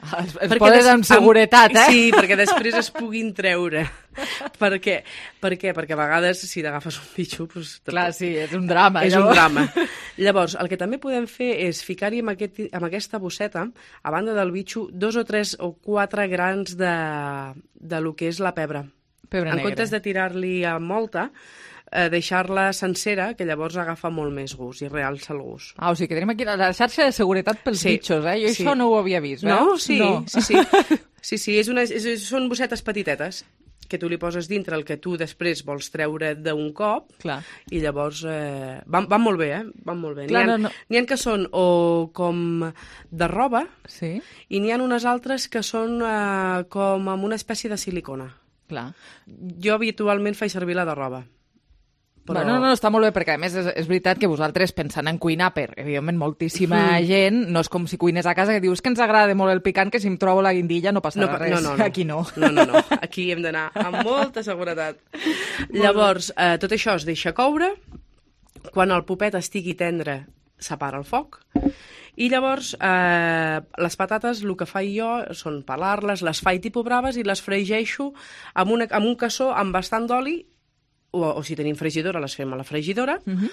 S3: Es, es poden amb seguretat, eh?
S18: Sí, perquè després es puguin treure. Per què? Per què? Perquè a vegades, si t'agafes un bitxo... Doncs,
S3: clar, sí, és un drama.
S18: És
S3: llavors.
S18: un drama. Llavors, el que també podem fer és ficar-hi amb, aquest, amb aquesta bosseta, a banda del bitxo, dos o tres o quatre grans de, de lo que és la pebre.
S3: Pebre
S18: en
S3: negra.
S18: comptes de tirar-li a molta, eh, deixar-la sencera, que llavors agafa molt més gust i realça el gust.
S3: Ah, o sigui que tenim aquí la xarxa de seguretat pels
S18: Sí,
S3: bitxos, eh? Jo
S18: sí.
S3: això no ho havia vist, eh?
S18: No? Sí,
S3: no.
S18: sí, sí. Sí, sí, és una, és, són bossetes petitetes que tu li poses dintre el que tu després vols treure d'un cop.
S3: Clar.
S18: I llavors eh, van, van molt bé, eh? Van molt bé.
S3: Clar,
S18: N'hi ha,
S3: no, no.
S18: n'hi ha que són o com de roba
S3: sí.
S18: i n'hi ha unes altres que són eh, com amb una espècie de silicona.
S3: Clar.
S18: Jo habitualment faig servir la de roba.
S3: Però... Bueno, no, no, està molt bé, perquè a més és, és veritat que vosaltres, pensant en cuinar per, evidentment, moltíssima mm. gent, no és com si cuines a casa que dius que ens agrada molt el picant, que si em trobo la guindilla no passarà
S18: no,
S3: res.
S18: No, no, no.
S3: Aquí no.
S18: No, no, no. Aquí hem d'anar amb molta seguretat. Llavors, eh, tot això es deixa coure. Quan el pupet estigui tendre, s'apara el foc. I llavors, eh, les patates, el que faig jo són pelar-les, les faig tipus braves i les fregeixo amb, una, amb un cassó amb bastant d'oli, o, o si tenim fregidora, les fem a la fregidora.
S3: Uh-huh.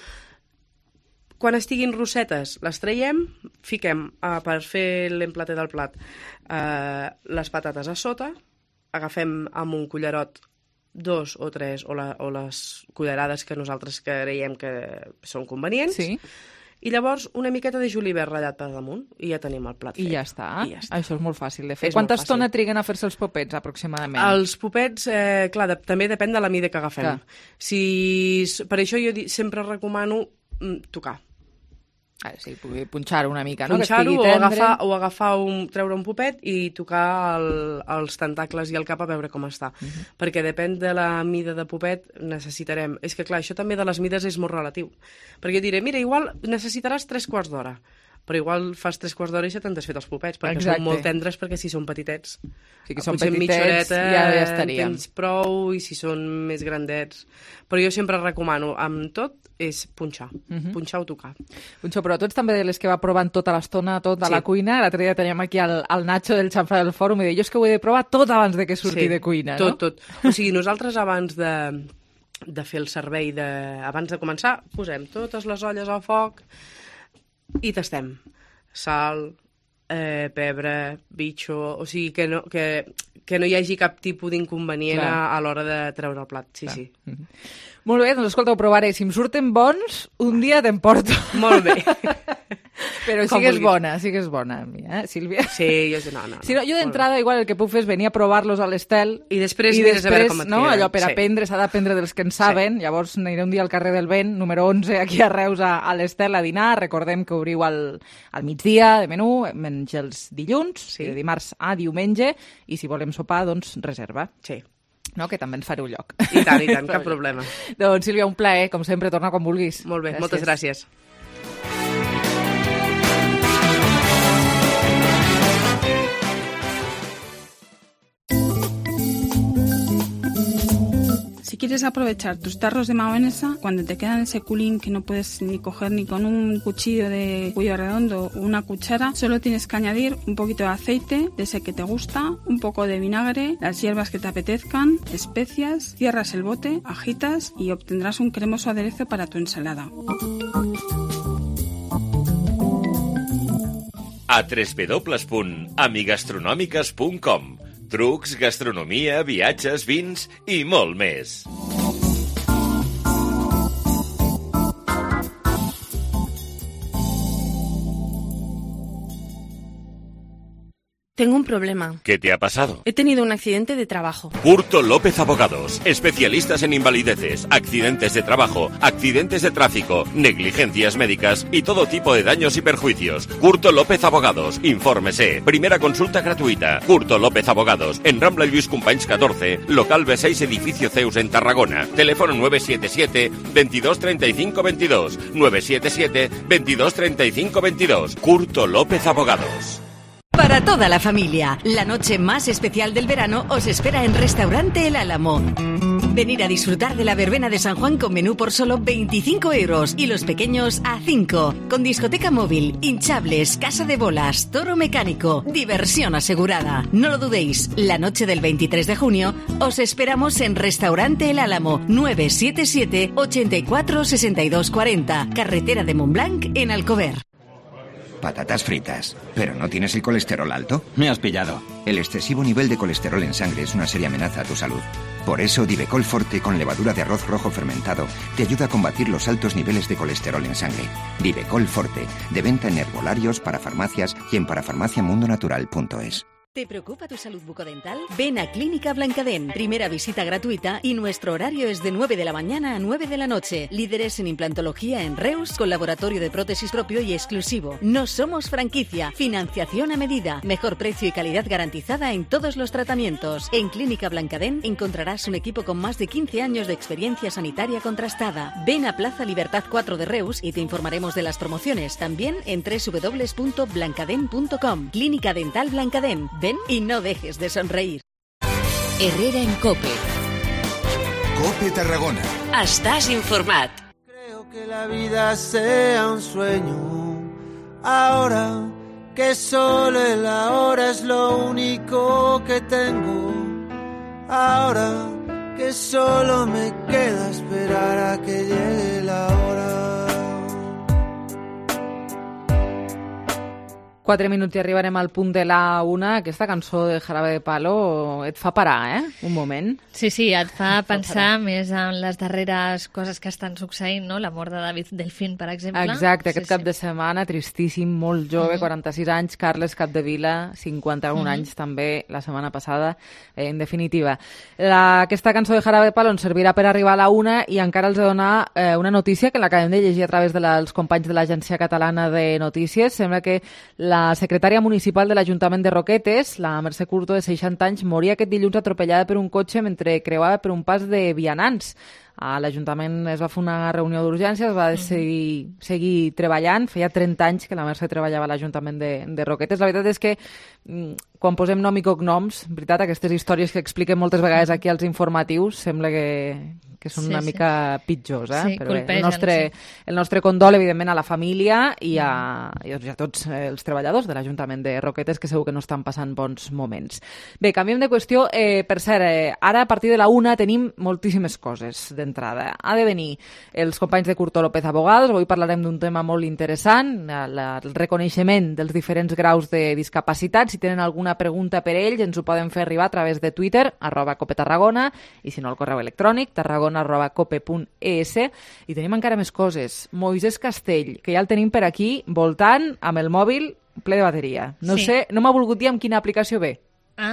S18: Quan estiguin rossetes, les traiem, fiquem, eh, per fer l'emplater del plat, eh, les patates a sota, agafem amb un cullerot dos o tres, o, la, o les cullerades que nosaltres creiem que són convenients,
S3: sí.
S18: I llavors una miqueta de julivert ratllat per damunt i ja tenim el plat fet.
S3: I ja està. I ja està. Això és molt fàcil de fer.
S18: És
S3: Quanta
S18: molt
S3: estona
S18: fàcil.
S3: triguen a fer-se els popets, aproximadament?
S18: Els popets, eh, clar, de, també depèn de la mida que agafem.
S3: Clar.
S18: Si, per això jo di, sempre recomano mm, tocar.
S3: Ah, sí, punxar-ho una mica, no?
S18: Punxar-ho o
S3: tendre.
S18: agafar, o agafar un, treure un popet i tocar el, els tentacles i el cap a veure com està. Uh -huh. Perquè depèn de la mida de popet necessitarem... És que clar, això també de les mides és molt relatiu. Perquè diré, mira, igual necessitaràs tres quarts d'hora, però igual fas tres quarts d'hora i ja t'han desfet els popets, perquè
S3: Exacte.
S18: són molt tendres, perquè si són petitets,
S3: sí que són
S18: potser
S3: petitets,
S18: mitja horeta
S3: ja, ja estaríem.
S18: tens prou, i si són més grandets. Però jo sempre recomano, amb tot, és punxar, uh -huh. punxar o tocar.
S3: Punxó, però tu ets també de les que va provant tota l'estona, tot a
S18: Sí.
S3: la cuina. L'altre dia teníem aquí el, el Nacho del Xamfrà del Fòrum i deia, jo és que ho he de provar tot abans de que surti
S18: Sí,
S3: de cuina,
S18: tot,
S3: no?
S18: tot. O sigui, nosaltres abans de, de fer el servei, de, abans de començar, posem totes les olles al foc i tastem. Sal, eh, pebre, bitxo... O sigui, que no, que, que no hi hagi cap tipus d'inconvenient a, a l'hora de treure el plat. Sí,
S3: Clar.
S18: sí.
S3: Mm-hmm. Molt bé, doncs escolta, ho provaré. Si em surten bons, un dia t'emporto.
S18: Molt bé.
S3: Però sí
S18: Com
S3: que és
S18: vulguis.
S3: bona, sí que és bona, eh, Sílvia?
S18: Sí, jo, no, no, no.
S3: Si no, jo d'entrada igual el que puc fer és venir a provar-los a l'Estel
S18: i després
S3: i
S18: mires a veure
S3: després,
S18: com et
S3: no,
S18: queden.
S3: allò per
S18: Sí.
S3: aprendre, s'ha d'aprendre dels que en saben, sí. Llavors aniré un dia al carrer del Vent, número onze, aquí a Reus, a, a l'Estel, a dinar. Recordem que obriu al, al migdia de menú, menys els dilluns, sí. De dimarts a diumenge, i si volem sopar, doncs reserva.
S18: Sí.
S3: No, que també ens fareu lloc.
S18: I tant, i tant, cap problema.
S3: Doncs Sílvia, un plaer, com sempre, torna quan vulguis.
S18: Molt bé,
S3: gràcies.
S18: moltes gràcies.
S19: Si quieres aprovechar tus tarros de mayonesa, cuando te quedan ese culín que no puedes ni coger ni con un cuchillo de cuello redondo o una cuchara, solo tienes que añadir un poquito de aceite, de ese que te gusta, un poco de vinagre, las hierbas que te apetezcan, especias, cierras el bote, agitas y obtendrás un cremoso aderezo para tu ensalada.
S16: A w w w punt amigastronòmiques punt com. Trucs, gastronomia, viatges, vins i molt més.
S20: Tengo un problema.
S16: ¿Qué te ha pasado?
S20: He tenido un accidente de trabajo.
S16: Curto López Abogados, especialistas en invalideces, accidentes de trabajo, accidentes de tráfico, negligencias médicas y todo tipo de daños y perjuicios. Curto López Abogados, infórmese. Primera consulta gratuita. Curto López Abogados, en Rambla Lluís Companys catorce, local B seis, edificio Zeus en Tarragona. Teléfono nueve siete siete, veintidós treinta y cinco veintidós, nueve siete siete, veintidós treinta y cinco veintidós. Curto López Abogados.
S21: Per
S11: Para toda la familia, la noche más especial del verano os espera en Restaurante El Álamo. Venir a disfrutar de la verbena de San Juan con menú por solo veinticinco euros y los pequeños a cinco. Con discoteca móvil, hinchables, casa de bolas, toro mecánico, diversión asegurada. No lo dudéis, la noche del veintitrés de junio os esperamos en Restaurante El Álamo, nueve siete siete, ochenta y cuatro, sesenta y dos cuarenta, carretera de Montblanc en Alcover.
S21: Patatas fritas. ¿Pero no tienes el colesterol alto?
S22: Me has pillado.
S21: El excesivo nivel de colesterol en sangre es una seria amenaza a tu salud. Por eso Divecol Forte con levadura de arroz rojo fermentado te ayuda a combatir los altos niveles de colesterol en sangre. Divecol Forte, de venta en herbolarios, para farmacias y en parafarmaciamundonatural punto es.
S11: ¿Te preocupa tu salud bucodental? Ven a Clínica Blancadén. Primera visita gratuita y nuestro horario es de nueve de la mañana a nueve de la noche. Líderes en implantología en Reus, con laboratorio de prótesis propio y exclusivo. No somos franquicia. Financiación a medida. Mejor precio y calidad garantizada en todos los tratamientos. En Clínica Blancadén encontrarás un equipo con más de quince años de experiencia sanitaria contrastada. Ven a Plaza Libertad cuatro de Reus y te informaremos de las promociones. También en doble u doble u doble u punto blancadén punto com. Clínica Dental Blancadén. Ven y no dejes de sonreír.
S2: Herrera en COPE.
S1: COPE Tarragona.
S2: Estàs informat.
S4: Creo que la vida sea un sueño. Ahora que solo el ahora es lo único que tengo. Ahora que solo me queda esperar a que llegue la hora.
S3: Quatre minuts i arribarem al punt de la una. Aquesta cançó de Jarabe de Palo et fa parar, eh? Un moment.
S6: Sí, sí, et fa pensar més en les darreres coses que estan succeint, no? La mort de David Delfín, per exemple.
S3: Exacte, aquest
S6: sí,
S3: cap
S6: sí.
S3: de setmana, tristíssim, molt jove,
S6: Mm-hmm.
S3: quaranta-sis anys, Carles Capdevila, cinquanta-un
S6: Mm-hmm.
S3: anys també, la setmana passada, eh, en definitiva. La, aquesta cançó de Jarabe de Palo ens servirà per arribar a la una i encara els he de donar eh, una notícia que l'acabem de llegir a través dels companys de l'Agència Catalana de Notícies. Sembla que la La secretària municipal de l'Ajuntament de Roquetes, la Mercè Curto, de seixanta anys, moria aquest dilluns atropellada per un cotxe mentre creuava per un pas de vianants. A l'Ajuntament es va fer una reunió d'urgències, va decidir seguir treballant. Feia trenta anys que la Mercè treballava a l'Ajuntament de, de Roquetes. La veritat és que quan posem nom i cognoms, veritat, aquestes històries que expliquem moltes vegades aquí als informatius, sembla que, que són
S6: Sí,
S3: una
S6: sí.
S3: mica pitjors, eh?
S6: Sí,
S3: Però bé, el
S6: colpegen,
S3: nostre,
S6: sí.
S3: el nostre condol, evidentment, a la família i a, i a tots els treballadors de l'Ajuntament de Roquetes, que segur que no estan passant bons moments. Bé, canviem de qüestió. Eh, per cert, eh, ara a partir de la una tenim moltíssimes coses d'entrada. Ha de venir els companys de Curto López Abogados. Avui parlarem d'un tema molt interessant, la, la, el reconeixement dels diferents graus de discapacitat. Si tenen alguna pregunta per ells, ens ho poden fer arribar a través de Twitter, arroba Cope Tarragona, i si no, el correu electrònic, tarragona arroba cope punt es. I tenim encara més coses. Moisès Castell, que ja el tenim per aquí, voltant amb el mòbil ple de bateria. No
S6: Sí.
S3: sé, no m'ha volgut dir amb quina aplicació ve.
S6: Ah,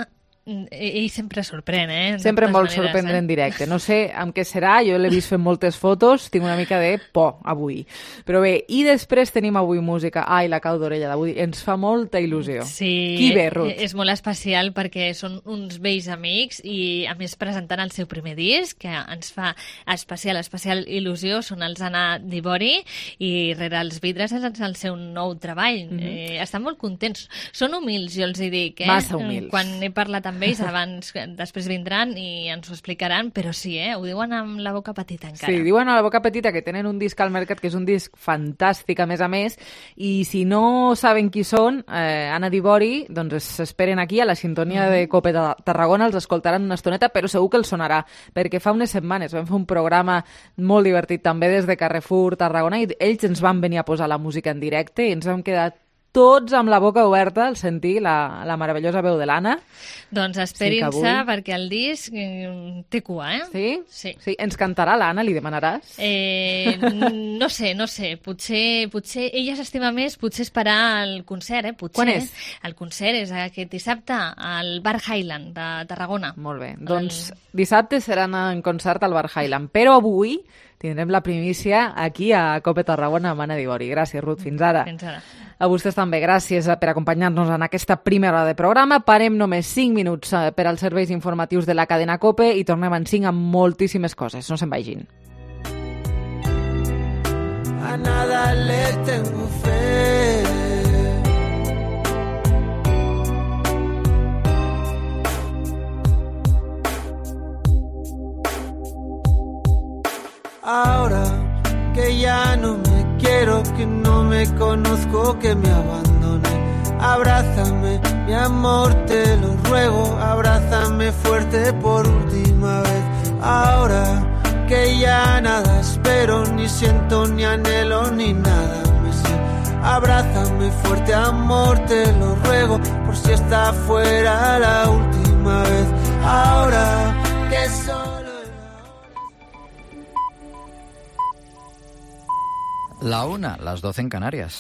S6: ell sempre sorprèn, eh? De
S3: Sempre
S6: totes
S3: em vol
S6: maneres,
S3: sorprendre
S6: eh?
S3: en directe. No sé amb què serà, jo l'he vist fent moltes fotos, tinc una mica de por avui. Però bé, i després tenim avui música. Ai, la cau d'orella d'avui, ens fa molta il·lusió.
S6: Sí,
S3: Qui ve, Ruth?
S6: és molt especial perquè són uns vells amics i a més presentant el seu primer disc, que ens fa especial, especial il·lusió. Són els Anna Dibori i rere els vidres és el seu nou treball.
S3: Mhm.
S6: eh, estan molt contents. Són humils, jo els hi dic. Eh?
S3: Massa humils.
S6: Quan he parlat amb ells, abans, després vindran i ens ho explicaran, però sí, eh? Ho diuen amb la boca petita encara.
S3: Sí, diuen a la boca petita que tenen un disc al mercat que és un disc fantàstic, a més a més, i si no saben qui són, eh, Anna Dibori, doncs s'esperen aquí a la sintonia
S6: Mhm.
S3: de Cope de Tarragona, els escoltaran una estoneta, però segur que els sonarà, perquè fa unes setmanes vam fer un programa molt divertit també des de Carrefour, Tarragona, i ells ens van venir a posar la música en directe i ens vam quedar tots amb la boca oberta al sentir la, la meravellosa veu de l'Anna.
S6: Doncs
S3: Sí,
S6: esperin-se,
S3: que avui-
S6: perquè el disc eh, té cua, eh?
S3: Sí?
S6: Sí.
S3: Sí, ens cantarà l'Anna, li demanaràs?
S6: Eh, no sé, no sé. Potser, potser ella s'estima més, potser esperar el concert, eh? Potser.
S3: Quan és?
S6: El concert és aquest dissabte al Bar Highland de Tarragona.
S3: Molt bé. Doncs dissabte seran en concert al Bar Highland, però avui tindrem la primícia aquí a Cope Tarragona amb Anna Dibori. Gràcies, Ruth. Fins ara.
S6: Fins ara.
S3: A vostès també, gràcies per acompanyar-nos en aquesta primera hora de programa. Parem només cinc minuts eh, per als serveis informatius de la cadena COPE i tornem en cinc amb moltíssimes coses. No se'n vagin.
S4: A nada le tengo fe. Ahora que ya no me quiero, que no me conozco, que me abandone. Abrázame, mi amor, te lo ruego, abrázame fuerte por última vez. Ahora que ya nada espero, ni siento, ni anhelo, ni nada me sé. Abrázame fuerte, amor, te lo ruego, por si esta fuera la última vez. Ahora que solo...
S5: La una, las doce en Canarias.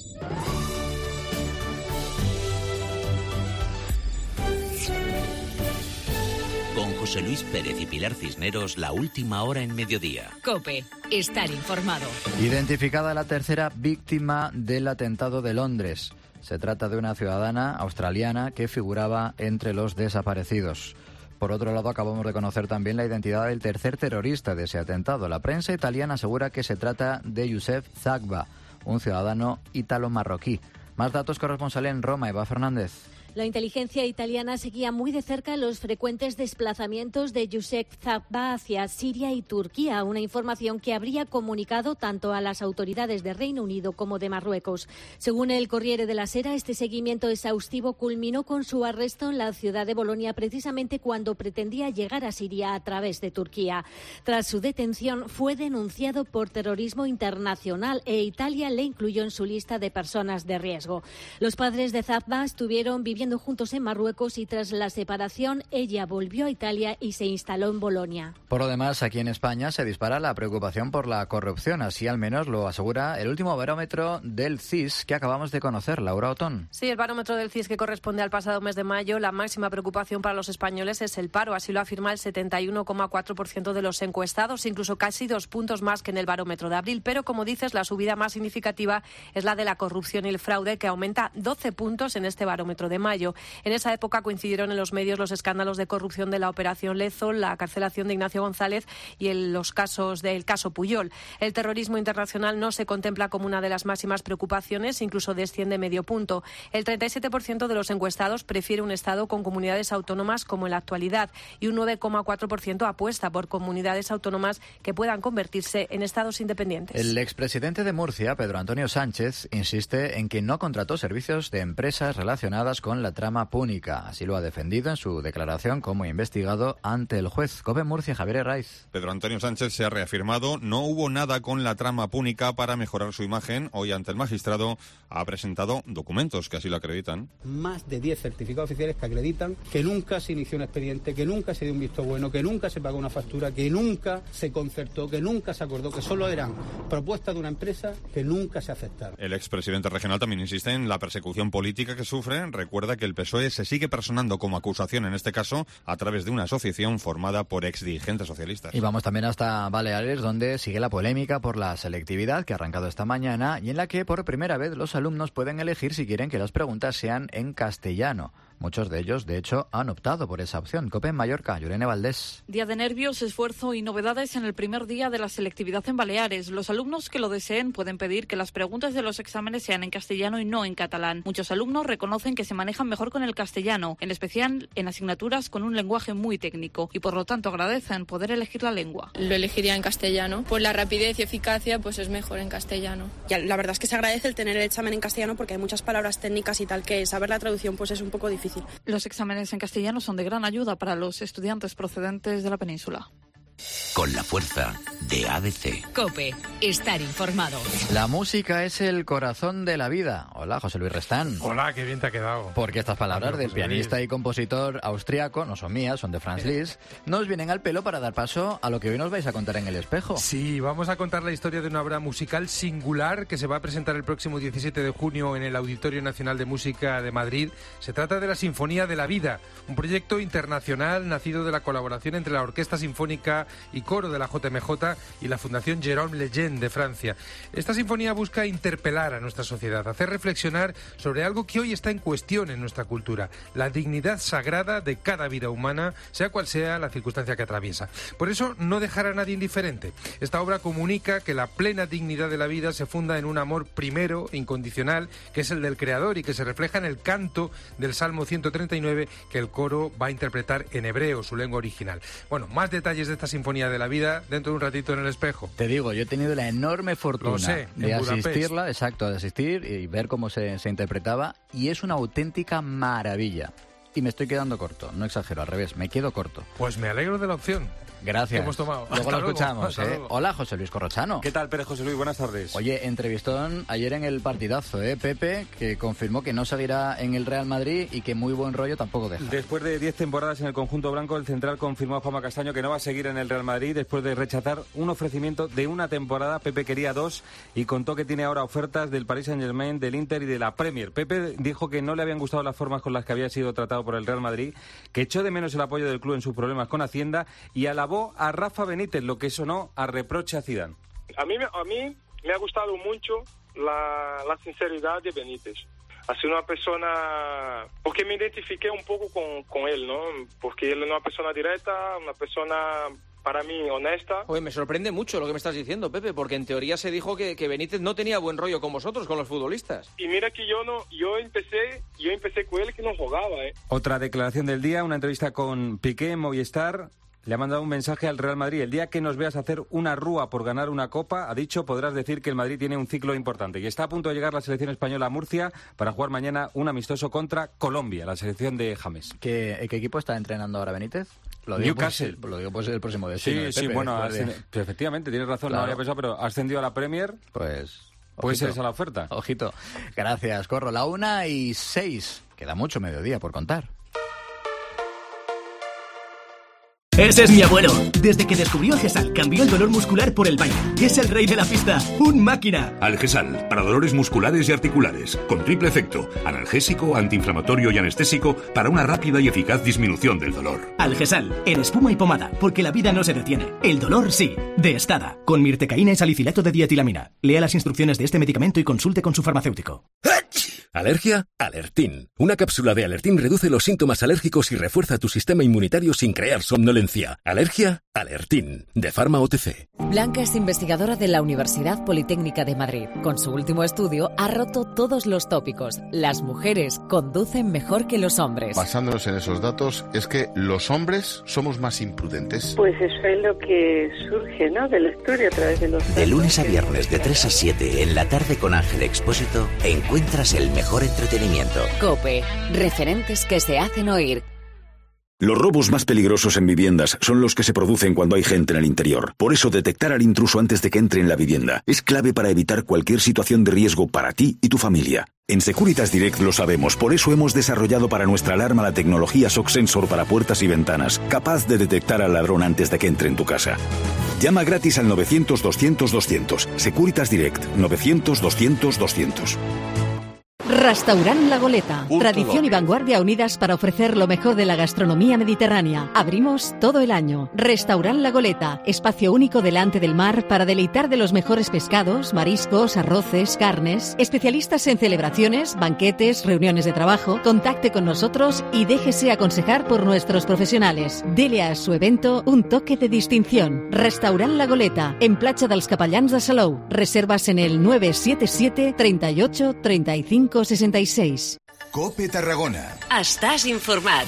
S2: Con José Luis Pérez y Pilar Cisneros, la última hora en mediodía.
S11: COPE, estar informado.
S5: Identificada la tercera víctima del atentado de Londres. Se trata de una ciudadana australiana que figuraba entre los desaparecidos. Por otro lado, acabamos de conocer también la identidad del tercer terrorista de ese atentado. La prensa italiana asegura que se trata de Youssef Zagba, un ciudadano ítalo-marroquí. Más datos, corresponsal en Roma, Eva Fernández.
S22: La inteligencia italiana seguía muy de cerca los frecuentes desplazamientos de Youssef Zagba hacia Siria y Turquía, una información que habría comunicado tanto a las autoridades de Reino Unido como de Marruecos. Según el Corriere della Sera, este seguimiento exhaustivo culminó con su arresto en la ciudad de Bolonia, precisamente cuando pretendía llegar a Siria a través de Turquía. Tras su detención, fue denunciado por terrorismo internacional e Italia le incluyó en su lista de personas de riesgo. Los padres de Zagba estuvieron viviendo juntos en Marruecos y tras la separación ella volvió a Italia y se instaló en Bolonia.
S5: Por lo demás, aquí en España se dispara la preocupación por la corrupción, así al menos lo asegura el último barómetro del C I S que acabamos de conocer, Laura Otón.
S23: Sí, el barómetro del C I S que corresponde al pasado mes de mayo, la máxima preocupación para los españoles es el paro, así lo afirma el setenta y uno coma cuatro por ciento de los encuestados, incluso casi dos puntos más que en el barómetro de abril, pero como dices, la subida más significativa es la de la corrupción y el fraude, que aumenta doce puntos en este barómetro de mayo. En esa época coincidieron en los medios los escándalos de corrupción de la Operación Lezo, la carcelación de Ignacio González y el, los casos del caso Puyol. El terrorismo internacional no se contempla como una de las máximas preocupaciones, incluso desciende medio punto. El treinta y siete por ciento de los encuestados prefiere un Estado con comunidades autónomas como en la actualidad y un nueve coma cuatro por ciento apuesta por comunidades autónomas que puedan convertirse en Estados independientes.
S5: El expresidente de Murcia, Pedro Antonio Sánchez, insiste en que no contrató servicios de empresas relacionadas con la trama púnica. Así lo ha defendido en su declaración como investigado ante el juez. COPE Murcia, Javier Herraiz.
S24: Pedro Antonio Sánchez se ha reafirmado, no hubo nada con la trama púnica para mejorar su imagen. Hoy ante el magistrado ha presentado documentos que así lo acreditan.
S25: Más de diez certificados oficiales que acreditan que nunca se inició un expediente, que nunca se dio un visto bueno, que nunca se pagó una factura, que nunca se concertó, que nunca se acordó, que solo eran propuestas de una empresa que nunca se aceptaron.
S24: El expresidente regional también insiste en la persecución política que sufre. Recuerda que el P S O E se sigue personando como acusación en este caso a través de una asociación formada por exdirigentes socialistas.
S5: Y vamos también hasta Baleares, donde sigue la polémica por la selectividad que ha arrancado esta mañana y en la que por primera vez los alumnos pueden elegir si quieren que las preguntas sean en castellano. Muchos de ellos, de hecho, han optado por esa opción. COPE en Mallorca, Yurene Valdés.
S26: Día de nervios, esfuerzo y novedades en el primer día de la selectividad en Baleares. Los alumnos que lo deseen pueden pedir que las preguntas de los exámenes sean en castellano y no en catalán. Muchos alumnos reconocen que se manejan mejor con el castellano, en especial en asignaturas con un lenguaje muy técnico, y por lo tanto agradecen poder elegir la lengua.
S27: Lo elegiría en castellano. Por la rapidez y eficacia, pues es mejor en castellano.
S28: Ya, la verdad es que se agradece el tener el examen en castellano porque hay muchas palabras técnicas y tal que saber la traducción pues es un poco difícil.
S26: Los exámenes en castellano son de gran ayuda para los estudiantes procedentes de la península.
S2: Con la fuerza de A B C.
S11: COPE, estar informado.
S5: La música es el corazón de la vida. Hola, José Luis Restán.
S29: Hola, qué bien te ha quedado.
S5: Porque estas palabras
S29: Hola,
S5: del pianista Luis. y compositor austriaco, no son mías, son de Franz Liszt, nos vienen al pelo para dar paso a lo que hoy nos vais a contar en El Espejo.
S29: Sí, vamos a contar la historia de una obra musical singular que se va a presentar el próximo diecisiete de junio en el Auditorio Nacional de Música de Madrid. Se trata de la Sinfonía de la Vida, un proyecto internacional nacido de la colaboración entre la Orquesta Sinfónica y Coro de la J M J y la Fundación Jérôme Lejeune de Francia. Esta sinfonía busca interpelar a nuestra sociedad, hacer reflexionar sobre algo que hoy está en cuestión en nuestra cultura, la dignidad sagrada de cada vida humana, sea cual sea la circunstancia que atraviesa. Por eso, no dejar a nadie indiferente. Esta obra comunica que la plena dignidad de la vida se funda en un amor primero, incondicional, que es el del Creador y que se refleja en el canto del Salmo ciento treinta y nueve que el coro va a interpretar en hebreo, su lengua original. Bueno, más detalles de esta sinfonía ironía de la vida dentro de un ratito en el espejo.
S5: Te digo, yo he tenido la enorme fortuna
S29: Lo sé,
S5: de
S29: en Budapest.
S5: asistirla, exacto, de asistir y ver cómo se, se interpretaba, y es una auténtica maravilla. Y me estoy quedando corto, no exagero, al revés, me quedo corto.
S29: Pues me alegro de la opción.
S5: Gracias.
S29: Que hemos tomado.
S5: Luego
S29: Hasta
S5: lo
S29: luego.
S5: escuchamos,
S29: Hasta
S5: ¿eh?
S29: luego.
S5: Hola, José Luis Corrochano.
S7: ¿Qué tal, Pérez José Luis? Buenas tardes.
S5: Oye, entrevistón ayer en el partidazo, ¿eh? Pepe, que confirmó que no seguirá en el Real Madrid y que muy buen rollo tampoco deja.
S7: Después de diez temporadas en el conjunto blanco, el central confirmó a Juanma Castaño que no va a seguir en el Real Madrid después de rechazar un ofrecimiento de una temporada. Pepe quería dos y contó que tiene ahora ofertas del Paris Saint-Germain, del Inter y de la Premier. Pepe dijo que no le habían gustado las formas con las que había sido tratado por el Real Madrid, que echó de menos el apoyo del club en sus problemas con Hacienda y alabó a Rafa Benítez, lo que sonó a reproche a Zidane.
S8: A mí, a mí me ha gustado mucho la, la sinceridad de Benítez. Ha sido una persona... Porque me identifiqué un poco con, con él, ¿no? Porque él es una persona directa, una persona, para mí, honesta.
S9: Oye, me sorprende mucho lo que me estás diciendo, Pepe, porque en teoría se dijo que, que Benítez no tenía buen rollo con vosotros, con los futbolistas.
S8: Y mira que yo no, yo empecé, yo empecé con él que no jugaba, ¿eh?
S7: Otra declaración del día, una entrevista con Piqué en Movistar. Le ha mandado un mensaje al Real Madrid. El día que nos veas hacer una rúa por ganar una copa, ha dicho, podrás decir que el Madrid tiene un ciclo importante. Y está a punto de llegar la selección española a Murcia para jugar mañana un amistoso contra Colombia, la selección de James.
S5: ¿Qué, qué equipo está entrenando ahora Benítez? Lo digo
S7: Newcastle.
S5: Por, lo digo por ser el próximo destino.
S7: Sí,
S5: de
S7: sí,
S5: Pepe,
S7: bueno,
S5: después de-
S7: ascend- efectivamente, tienes razón,
S5: Claro.
S7: no había pensado, pero ha ascendido a la Premier.
S5: Pues...
S7: Puede
S5: ojito.
S7: ser esa la oferta.
S5: Ojito. Gracias, Corro. La una y seis. Queda mucho mediodía por contar.
S10: Ese es mi abuelo. Desde que descubrió Algesal, cambió el dolor muscular por el baile. Es el rey de la pista. ¡Un máquina!
S12: Algesal, para dolores musculares y articulares, con triple efecto, analgésico, antiinflamatorio y anestésico, para una rápida y eficaz disminución del dolor.
S10: Algesal, en espuma y pomada, porque la vida no se detiene. El dolor sí. De Estada, con mirtecaína y salicilato de dietilamina. Lea las instrucciones de este medicamento y consulte con su farmacéutico.
S13: ¿Alergia? Alertín. Una cápsula de Alertín reduce los síntomas alérgicos y refuerza tu sistema inmunitario sin crear somnolencia. ¿Alergia? Alertín. De Pharma O T C.
S14: Blanca es investigadora de la Universidad Politécnica de Madrid. Con su último estudio ha roto todos los tópicos. Las mujeres conducen mejor que los hombres.
S15: Basándonos en esos datos, es que los hombres somos más imprudentes.
S17: Pues eso es lo que surge, ¿no?, del estudio a través de los datos.
S2: De lunes a viernes de tres a siete en la tarde con Ángel Expósito encuentras el mejor entretenimiento.
S14: COPE. Referentes que se hacen oír.
S30: Los robos más peligrosos en viviendas son los que se producen cuando hay gente en el interior. Por eso, detectar al intruso antes de que entre en la vivienda es clave para evitar cualquier situación de riesgo para ti y tu familia. En Securitas Direct lo sabemos, por eso hemos desarrollado para nuestra alarma la tecnología Shock Sensor para puertas y ventanas, capaz de detectar al ladrón antes de que entre en tu casa. Llama gratis al novecientos doscientos doscientos. Securitas Direct, novecientos doscientos doscientos.
S31: Restaurant La Goleta.
S30: Curto
S31: Tradición y
S30: López.
S31: vanguardia unidas para ofrecer lo mejor de la gastronomía mediterránea. Abrimos todo el año. Restaurant La Goleta. Espacio único delante del mar para deleitar de los mejores pescados, mariscos, arroces, carnes. Especialistas en celebraciones, banquetes, reuniones de trabajo. Contacte con nosotros y déjese aconsejar por nuestros profesionales. Dele a su evento un toque de distinción. Restaurant La Goleta. En Platja dels Capellans de Salou. Reservas en el nueve siete siete, treinta y ocho, treinta y cinco, sesenta y seis.
S1: Cope Tarragona.
S32: Estàs informat.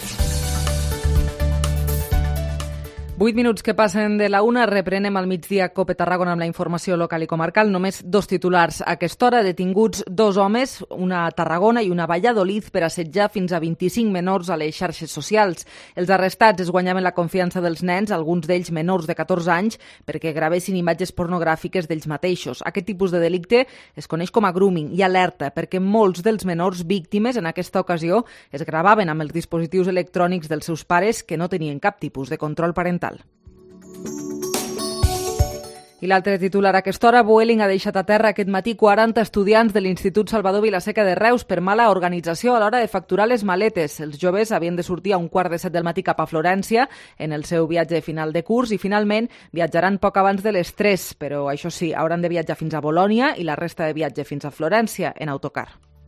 S3: Vuit minuts que passen de la una, reprenem al migdia Cope Tarragona amb la informació local i comarcal. Només dos titulars. A aquesta hora, detinguts dos homes, una a Tarragona i una a Valladolid, per assetjar fins a vint-i-cinc menors a les xarxes socials. Els arrestats es guanyaven la confiança dels nens, alguns d'ells menors de catorze anys, perquè gravessin imatges pornogràfiques d'ells mateixos. Aquest tipus de delicte es coneix com a grooming i alerta, perquè molts dels menors víctimes en aquesta ocasió es gravaven amb els dispositius electrònics dels seus pares que no tenien cap tipus de control parental. I l'altre titular a aquesta hora, Vueling ha deixat a terra aquest matí quaranta estudiants de l'Institut Salvador Vilaseca de Reus per mala organització a l'hora de facturar les maletes. Els joves havien de sortir a un quart de set del matí cap a Florència en el seu viatge final de curs i finalment viatjaran poc abans de les tres, però això sí, hauran de viatjar fins a Bolònia i la resta de viatge fins a Florència en autocar.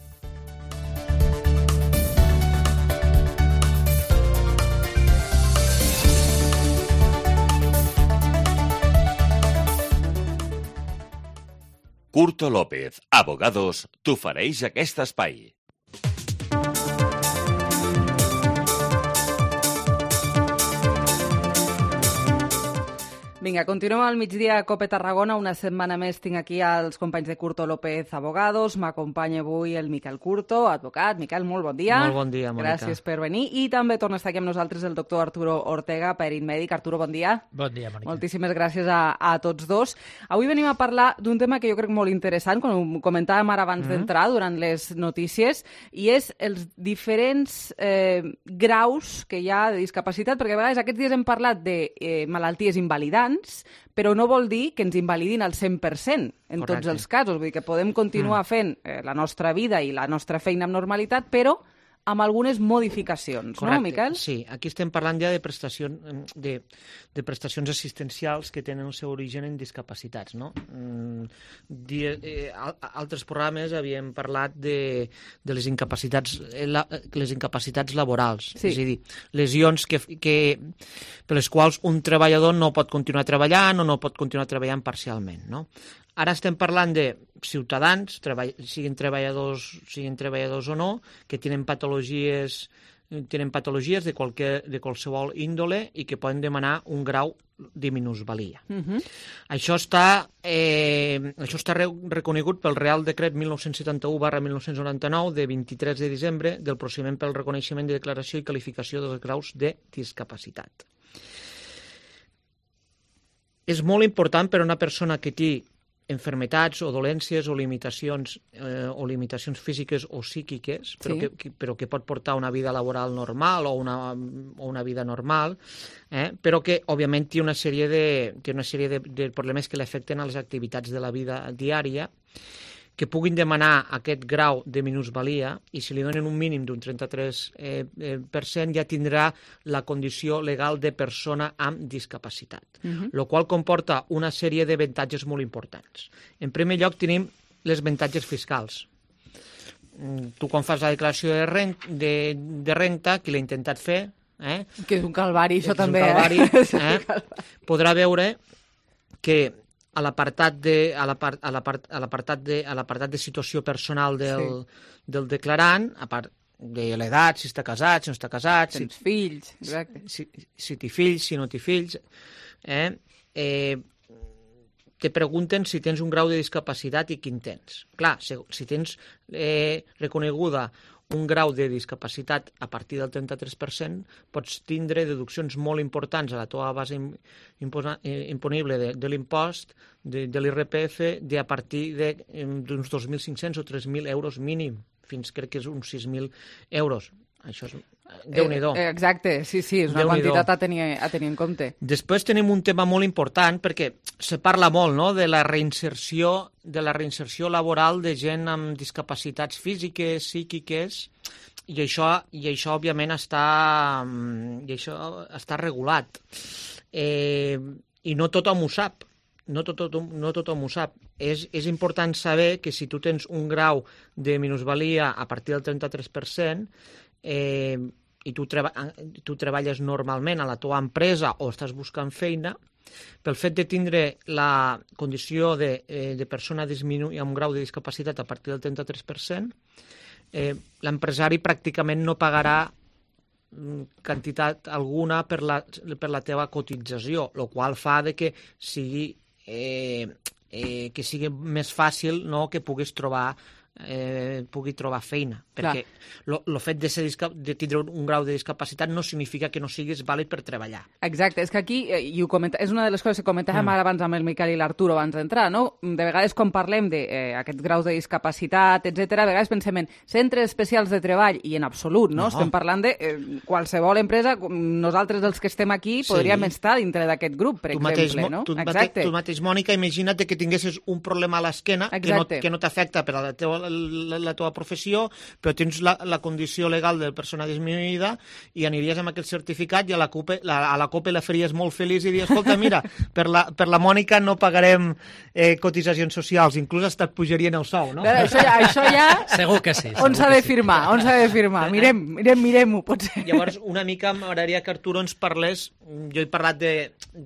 S16: Curto López, Abogados, t'ofereix aquest espai.
S3: Vinga, continuem al migdia a Cope Tarragona. Una setmana més tinc aquí els companys de Curto López Abogados. M'acompanya avui el Miquel Curto, advocat. Miquel, molt bon dia.
S4: Molt bon dia, Mònica.
S3: Gràcies per venir. I també torna a estar aquí amb nosaltres el doctor Arturo Ortega, perit mèdic. Arturo, bon dia.
S4: Bon dia, Mònica.
S3: Moltíssimes gràcies a, a tots dos. Avui venim a parlar d'un tema que jo crec molt interessant, com ho comentàvem ara abans mm-hmm. d'entrar, durant les notícies, i és els diferents eh, graus que hi ha de discapacitat, perquè a vegades aquests dies hem parlat de eh, malalties invalidants, però no vol dir que ens invalidin al cent per cent en Correcte. Tots els casos. Vull dir que podem continuar mm. fent eh, la nostra vida i la nostra feina amb normalitat, però amb algunes modificacions,
S4: Correcte.
S3: No, Miquel?
S4: Sí, aquí estem parlant ja de, prestacions, de, de prestacions assistencials que tenen el seu origen en discapacitats, no? Mm, di, eh, altres programes havíem parlat de, de les incapacitats la, les incapacitats laborals,
S3: sí.
S4: és a dir, lesions que, que, per les quals un treballador no pot continuar treballant o no pot continuar treballant parcialment, no? Ara estem parlant de ciutadans, treball, siguin treballadors, siguin treballadors o no, que tenen patologies, tenen patologies de, qualque, de qualsevol índole i que poden demanar un grau de minusvalia.
S3: Uh-huh.
S4: Això està, eh, això està re reconegut pel Real Decret mil nou-cents setanta-u barra mil nou-cents noranta-nou de vint-i-tres de desembre del procediment pel reconeixement de declaració i qualificació dels graus de discapacitat. És molt important per a una persona que té enfermetats o dolències o limitacions, eh, o limitacions físiques o psíquiques, però, sí. que, però que pot portar una vida laboral normal o una, o una vida normal, eh, però que, òbviament, té una sèrie de, té una sèrie de, de problemes que l'afecten a les activitats de la vida diària, que puguin demanar aquest grau de minusvalia i si li donen un mínim d'un trenta-tres per cent ja tindrà la condició legal de persona amb discapacitat,
S3: uh-huh.
S4: el qual comporta una sèrie d'avantatges molt importants. En primer lloc tenim les avantatges fiscals. Tu quan fas la declaració de renta, de, de renta qui l'ha intentat fer, eh?
S3: que és un calvari, això
S4: és
S3: també.
S4: Un calvari,
S3: eh?
S4: eh? podrà veure que a l'apartat de, a l'apartat de, a l'apartat de situació personal del, sí. del declarant, a part de l'edat, si està casat, si no està casat...
S3: Tens
S4: si,
S3: fills, exacte.
S4: Si, si, si té fills, si no té fills... Eh? Eh, te pregunten si tens un grau de discapacitat i quin tens. Clar, si, si tens eh, reconeguda un grau de discapacitat a partir del trenta-tres per cent, pots tindre deduccions molt importants a la teva base imponible de, de l'impost, de, de l'I R P F, de a partir d'uns dos mil cinc-cents o tres mil euros mínim, fins crec que és uns sis mil euros. Això és Déu-n'hi-do.
S3: Eh, exacte, sí, sí, és una quantitat a tenir, a tenir en compte.
S4: Després tenim un tema molt important perquè se parla molt, no?, de la reinserció de la reinserció laboral de gent amb discapacitats físiques, psíquiques, i això, i això òbviament està, i això està regulat. Eh, I no tothom ho sap. No, tot, tot, no tothom ho sap. És, és important saber que si tu tens un grau de minusvalia a partir del trenta-tres per cent, eh, i tu, treba, tu treballes normalment a la teva empresa o estàs buscant feina, pel fet de tindre la condició de, eh, de persona disminuïda amb un grau de discapacitat a partir del trenta-tres per cent, eh, l'empresari pràcticament no pagarà quantitat alguna per la, per la teva cotització, el qual fa de que sigui, eh, eh, que sigui més fàcil, no?, que puguis trobar Eh, pugui trobar feina, perquè el fet de, ser de tindre un grau de discapacitat no significa que no siguis vàlid per treballar.
S3: Exacte, és que aquí, eh, i ho comenta, és una de les coses que comentàvem mm. ara abans amb el Miquel i l'Arturo abans d'entrar, no? De vegades quan parlem d'aquests eh, graus de discapacitat, etcètera, a vegades pensem en centres especials de treball, i en absolut, no? no. Estem parlant de eh, qualsevol empresa, nosaltres els que estem aquí sí. podríem estar dintre d'aquest grup, per
S4: tu
S3: exemple,
S4: mateix,
S3: no?
S4: Tu,
S3: Exacte.
S4: Mate, tu mateix, Mònica, imagina't que tinguessis un problema a l'esquena que no, que no t'afecta per a la teva La, la teva professió, però tens la, la condició legal de persona disminuïda i aniries amb aquest certificat i a la COPE la, a la, COPE la faries molt feliç i diries, escolta, mira, per la, per la Mònica no pagarem eh, cotitzacions socials, inclús hasta et pujarien el sou, no?
S3: Però això ja... Això ja...
S4: Segur que sí.
S3: On s'ha de firmar? Sí. On s'ha de firmar? Mirem, mirem, mirem-ho, potser.
S4: Llavors, una mica m'agradaria que Arturo ens parlés, jo he parlat de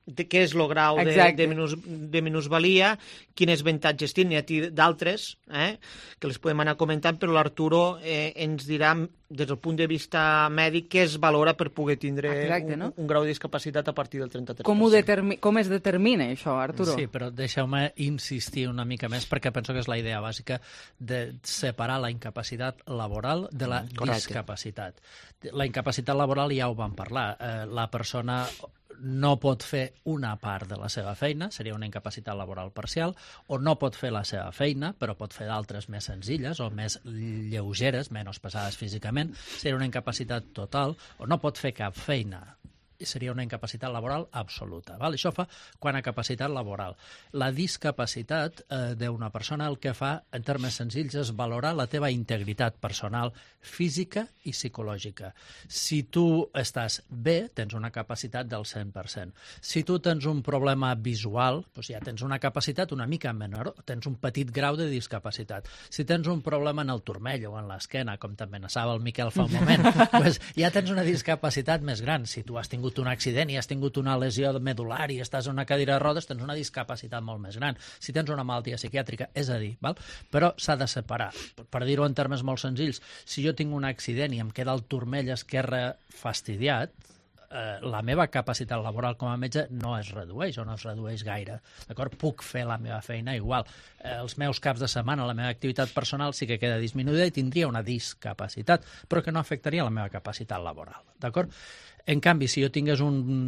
S4: de què és el grau de, de, minus, de minusvalia, quines avantatges té, n'hi ha d'altres, eh, que les podem anar comentant, però l'Arturo eh, ens dirà, des del punt de vista mèdic, què es valora per poder tindre Exacte, un, no? un grau de discapacitat a partir del trenta-tres per cent.
S3: Com, ho determi com es determina això, Arturo?
S6: Sí, però deixeu-me insistir una mica més, perquè penso que és la idea bàsica de separar la incapacitat laboral de la Correcte. discapacitat. La incapacitat laboral ja ho vam parlar. Eh, la persona no pot fer una part de la seva feina, seria una incapacitat laboral parcial, o no pot fer la seva feina, però pot fer d'altres més senzilles o més lleugeres, menys pesades físicament, seria una incapacitat total, o no pot fer cap feina, seria una incapacitat laboral absoluta. Val? Això fa quant a capacitat laboral. La discapacitat eh, d'una persona el que fa, en termes senzills, és valorar la teva integritat personal, física i psicològica. Si tu estàs bé, tens una capacitat del cent per cent. Si tu tens un problema visual, doncs ja tens una capacitat una mica menor, tens un petit grau de discapacitat. Si tens un problema en el turmell o en l'esquena, com també amenaçava el Miquel fa un moment, doncs ja tens una discapacitat més gran. Si tu has tingut un accident i has tingut una lesió medular i estàs en una cadira de rodes, tens una discapacitat molt més gran. Si tens una malaltia psiquiàtrica, és a dir, val? Però s'ha de separar. Per dir-ho en termes molt senzills, si jo tinc un accident i em queda el turmell esquerre fastidiat, eh, la meva capacitat laboral com a metge no es redueix o no es redueix gaire. D'acord? Puc fer la meva feina igual. Eh, els meus caps de setmana, la meva activitat personal sí que queda disminuïda i tindria una discapacitat, però que no afectaria la meva capacitat laboral. D'acord? En canvi, si jo tingués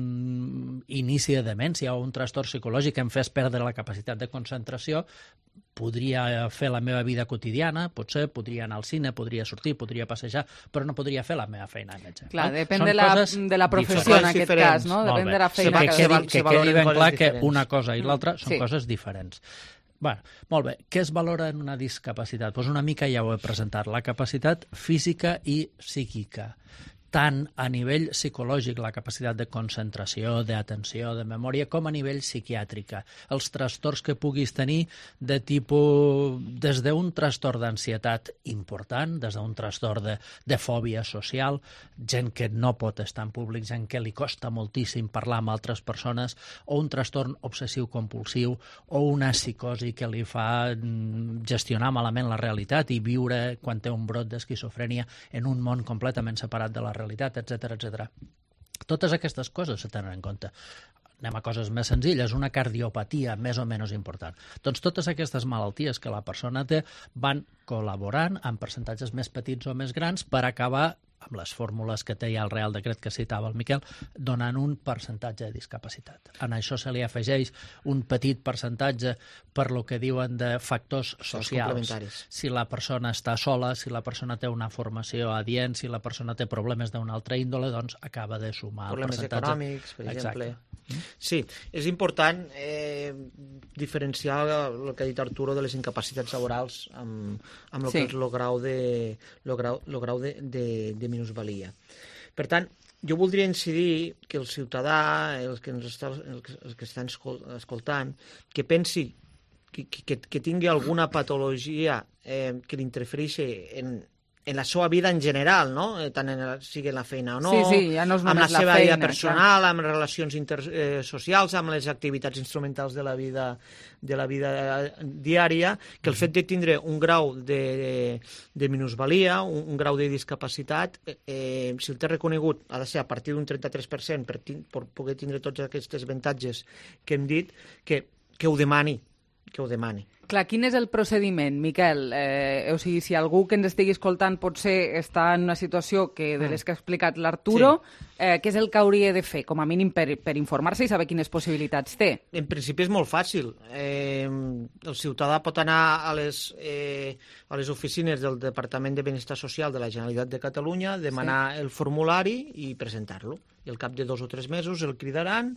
S6: un inici de demència o un trastorn psicològic que em fes perdre la capacitat de concentració, podria fer la meva vida quotidiana, potser podria anar al cine, podria sortir, podria passejar, però no podria fer la meva feina de metge.
S3: Clar, depèn de la, de la professió en aquest cas, no? Depèn de la feina.
S6: Que quedi, que quedi ben clar que una cosa i l'altra són sí. coses diferents. Bueno, molt bé. Què es valora en una discapacitat? Doncs una mica ja ho he presentat. La capacitat física i psíquica. Tant a nivell psicològic, la capacitat de concentració, d'atenció, de memòria, com a nivell psiquiàtrica. Els trastorns que puguis tenir de tipus, des d'un trastorn d'ansietat important, des d'un trastorn de, de fòbia social, gent que no pot estar en públic, gent que li costa moltíssim parlar amb altres persones, o un trastorn obsessiu-compulsiu, o una psicosi que li fa gestionar malament la realitat i viure, quan té un brot d'esquizofrènia, en un món completament separat de la realitat, realitat, etcètera, etcètera. Totes aquestes coses se tenen en compte. Anem a coses més senzilles, una cardiopatia més o menys important. Doncs totes aquestes malalties que la persona té van col·laborant en percentatges més petits o més grans per acabar amb les fórmules que té ja el Real Decret que citava el Miquel, donant un percentatge de discapacitat. En això se li afegeix un petit percentatge per lo que diuen de factors socials. Si la persona està sola, si la persona té una formació adient, si la persona té problemes d'una altra índole, doncs acaba de sumar
S4: problemes
S6: el percentatge.
S4: Econòmics, per exemple. Sí, és important eh, diferenciar el que ha dit Arturo de les incapacitats laborals amb, amb el sí. que és el grau de, el grau, el grau de, de, de minusvalia. Per tant, jo voldria incidir que el ciutadà, els que ens està, els que estan escoltant, que pensi que, que, que tingui alguna patologia eh, que li interfereixi en, en la seva vida en general, no? tant en la, sigui en la feina o no,
S3: sí, sí, ja no és
S4: amb la seva
S3: la feina,
S4: vida personal, clar. Amb relacions intersocials, amb les activitats instrumentals de la vida de la vida diària, que el fet de tindre un grau de, de, de minusvalia, un, un grau de discapacitat, eh, si el té reconegut, ha de ser a partir d'un trenta-tres per cent per, per poder tindre tots aquests avantatges que hem dit, que, que ho demani, que ho demani.
S3: Clar, quin és el procediment, Miquel? Eh, o sigui, si algú que ens estigui escoltant potser està en una situació que de les que ha explicat l'Arturo, sí. eh, què és el que hauria de fer, com a mínim per, per informar-se i saber quines possibilitats té?
S4: En principi és molt fàcil. Eh, el ciutadà pot anar a les, eh, a les oficines del Departament de Benestar Social de la Generalitat de Catalunya, demanar sí. el formulari i presentar-lo. I al cap de dos o tres mesos el cridaran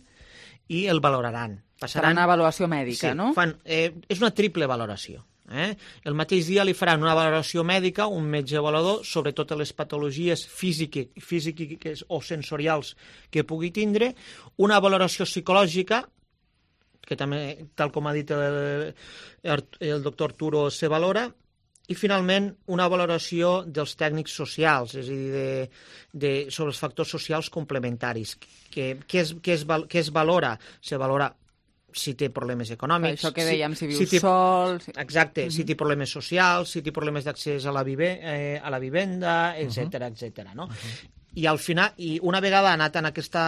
S4: i el valoraran.
S3: Passaran una avaluació mèdica,
S4: sí,
S3: no?
S4: Fan, eh, és una triple valoració. Eh? El mateix dia li faran una valoració mèdica, un metge avaluador, sobre totes les patologies físiques, físiques o sensorials que pugui tindre, una valoració psicològica, que també, tal com ha dit el, el doctor Arturo, se valora, I, finalment, una valoració dels tècnics socials, és a dir, de, de, sobre els factors socials complementaris. Què es, què es, què es valora? Se valora si té problemes econòmics...
S3: Això que dèiem, si, si viu
S4: si té,
S3: sol...
S4: Exacte,
S3: uh-huh.
S4: si té problemes socials, si té problemes d'accés a, la vive, eh, a la vivenda, etcètera, uh-huh. etcètera, no? Uh-huh. I al final, i una vegada ha anat en aquesta...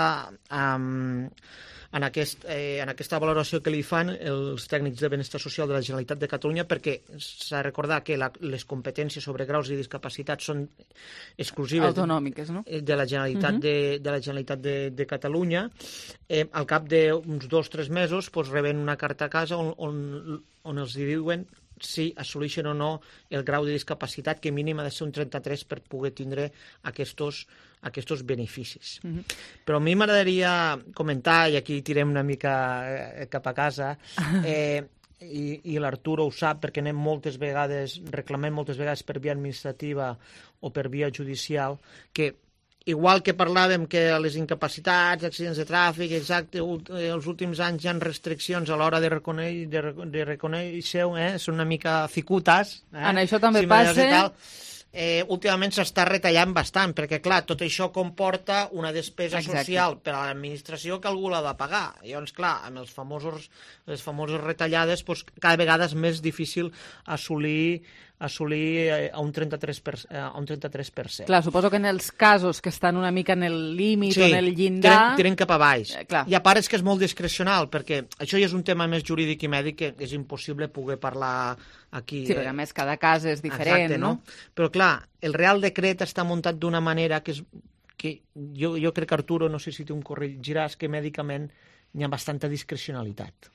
S4: Um, en, aquest, eh, en aquesta valoració que li fan els tècnics de benestar social de la Generalitat de Catalunya, perquè s'ha de recordar que la, les competències sobre graus i discapacitats són exclusives
S3: autonòmiques, no?
S4: de la Generalitat, uh-huh. de, de, la Generalitat de, de Catalunya. Eh, al cap d'uns dos o tres mesos pues, reben una carta a casa on, on, on els diuen si assoleixen o no el grau de discapacitat, que mínim ha de ser un trenta-tres per poder tindre aquests, aquests beneficis. Mm-hmm. Però a mi m'agradaria comentar, i aquí tirem una mica cap a casa, eh, i, i l'Arturo ho sap perquè anem moltes vegades, reclamem moltes vegades per via administrativa o per via judicial, que igual que parlàvem que les incapacitats, accidents de tràfic, exacte, els últims anys hi ha restriccions a l'hora de reconèixer, de, de reconèixer eh? Són una mica ficutes. Eh?
S3: En això també
S4: si
S3: passa...
S4: Eh, últimament s'està retallant bastant, perquè, clar, tot això comporta una despesa Exacte. social per a l'administració que algú l'ha de pagar. Llavors, clar, amb els famosos, les famoses retallades, doncs, cada vegada és més difícil assolir assolir a un trenta-tres per cent. A un trenta-tres per cent.
S3: Clar, suposo que en els casos que estan una mica en el límit
S4: sí,
S3: o en el llindar...
S4: Tiren, tiren cap a baix.
S3: Eh, clar.
S4: I a part és que és molt discrecional, perquè això ja és un tema més jurídic i mèdic que és impossible poder parlar aquí.
S3: Sí, perquè a més cada cas és diferent,
S4: Exacte,
S3: no?
S4: no? Però clar, el Real Decret està muntat d'una manera que és que jo, jo crec que Arturo, no sé si tu em corregiràs, que mèdicament hi ha bastanta discrecionalitat.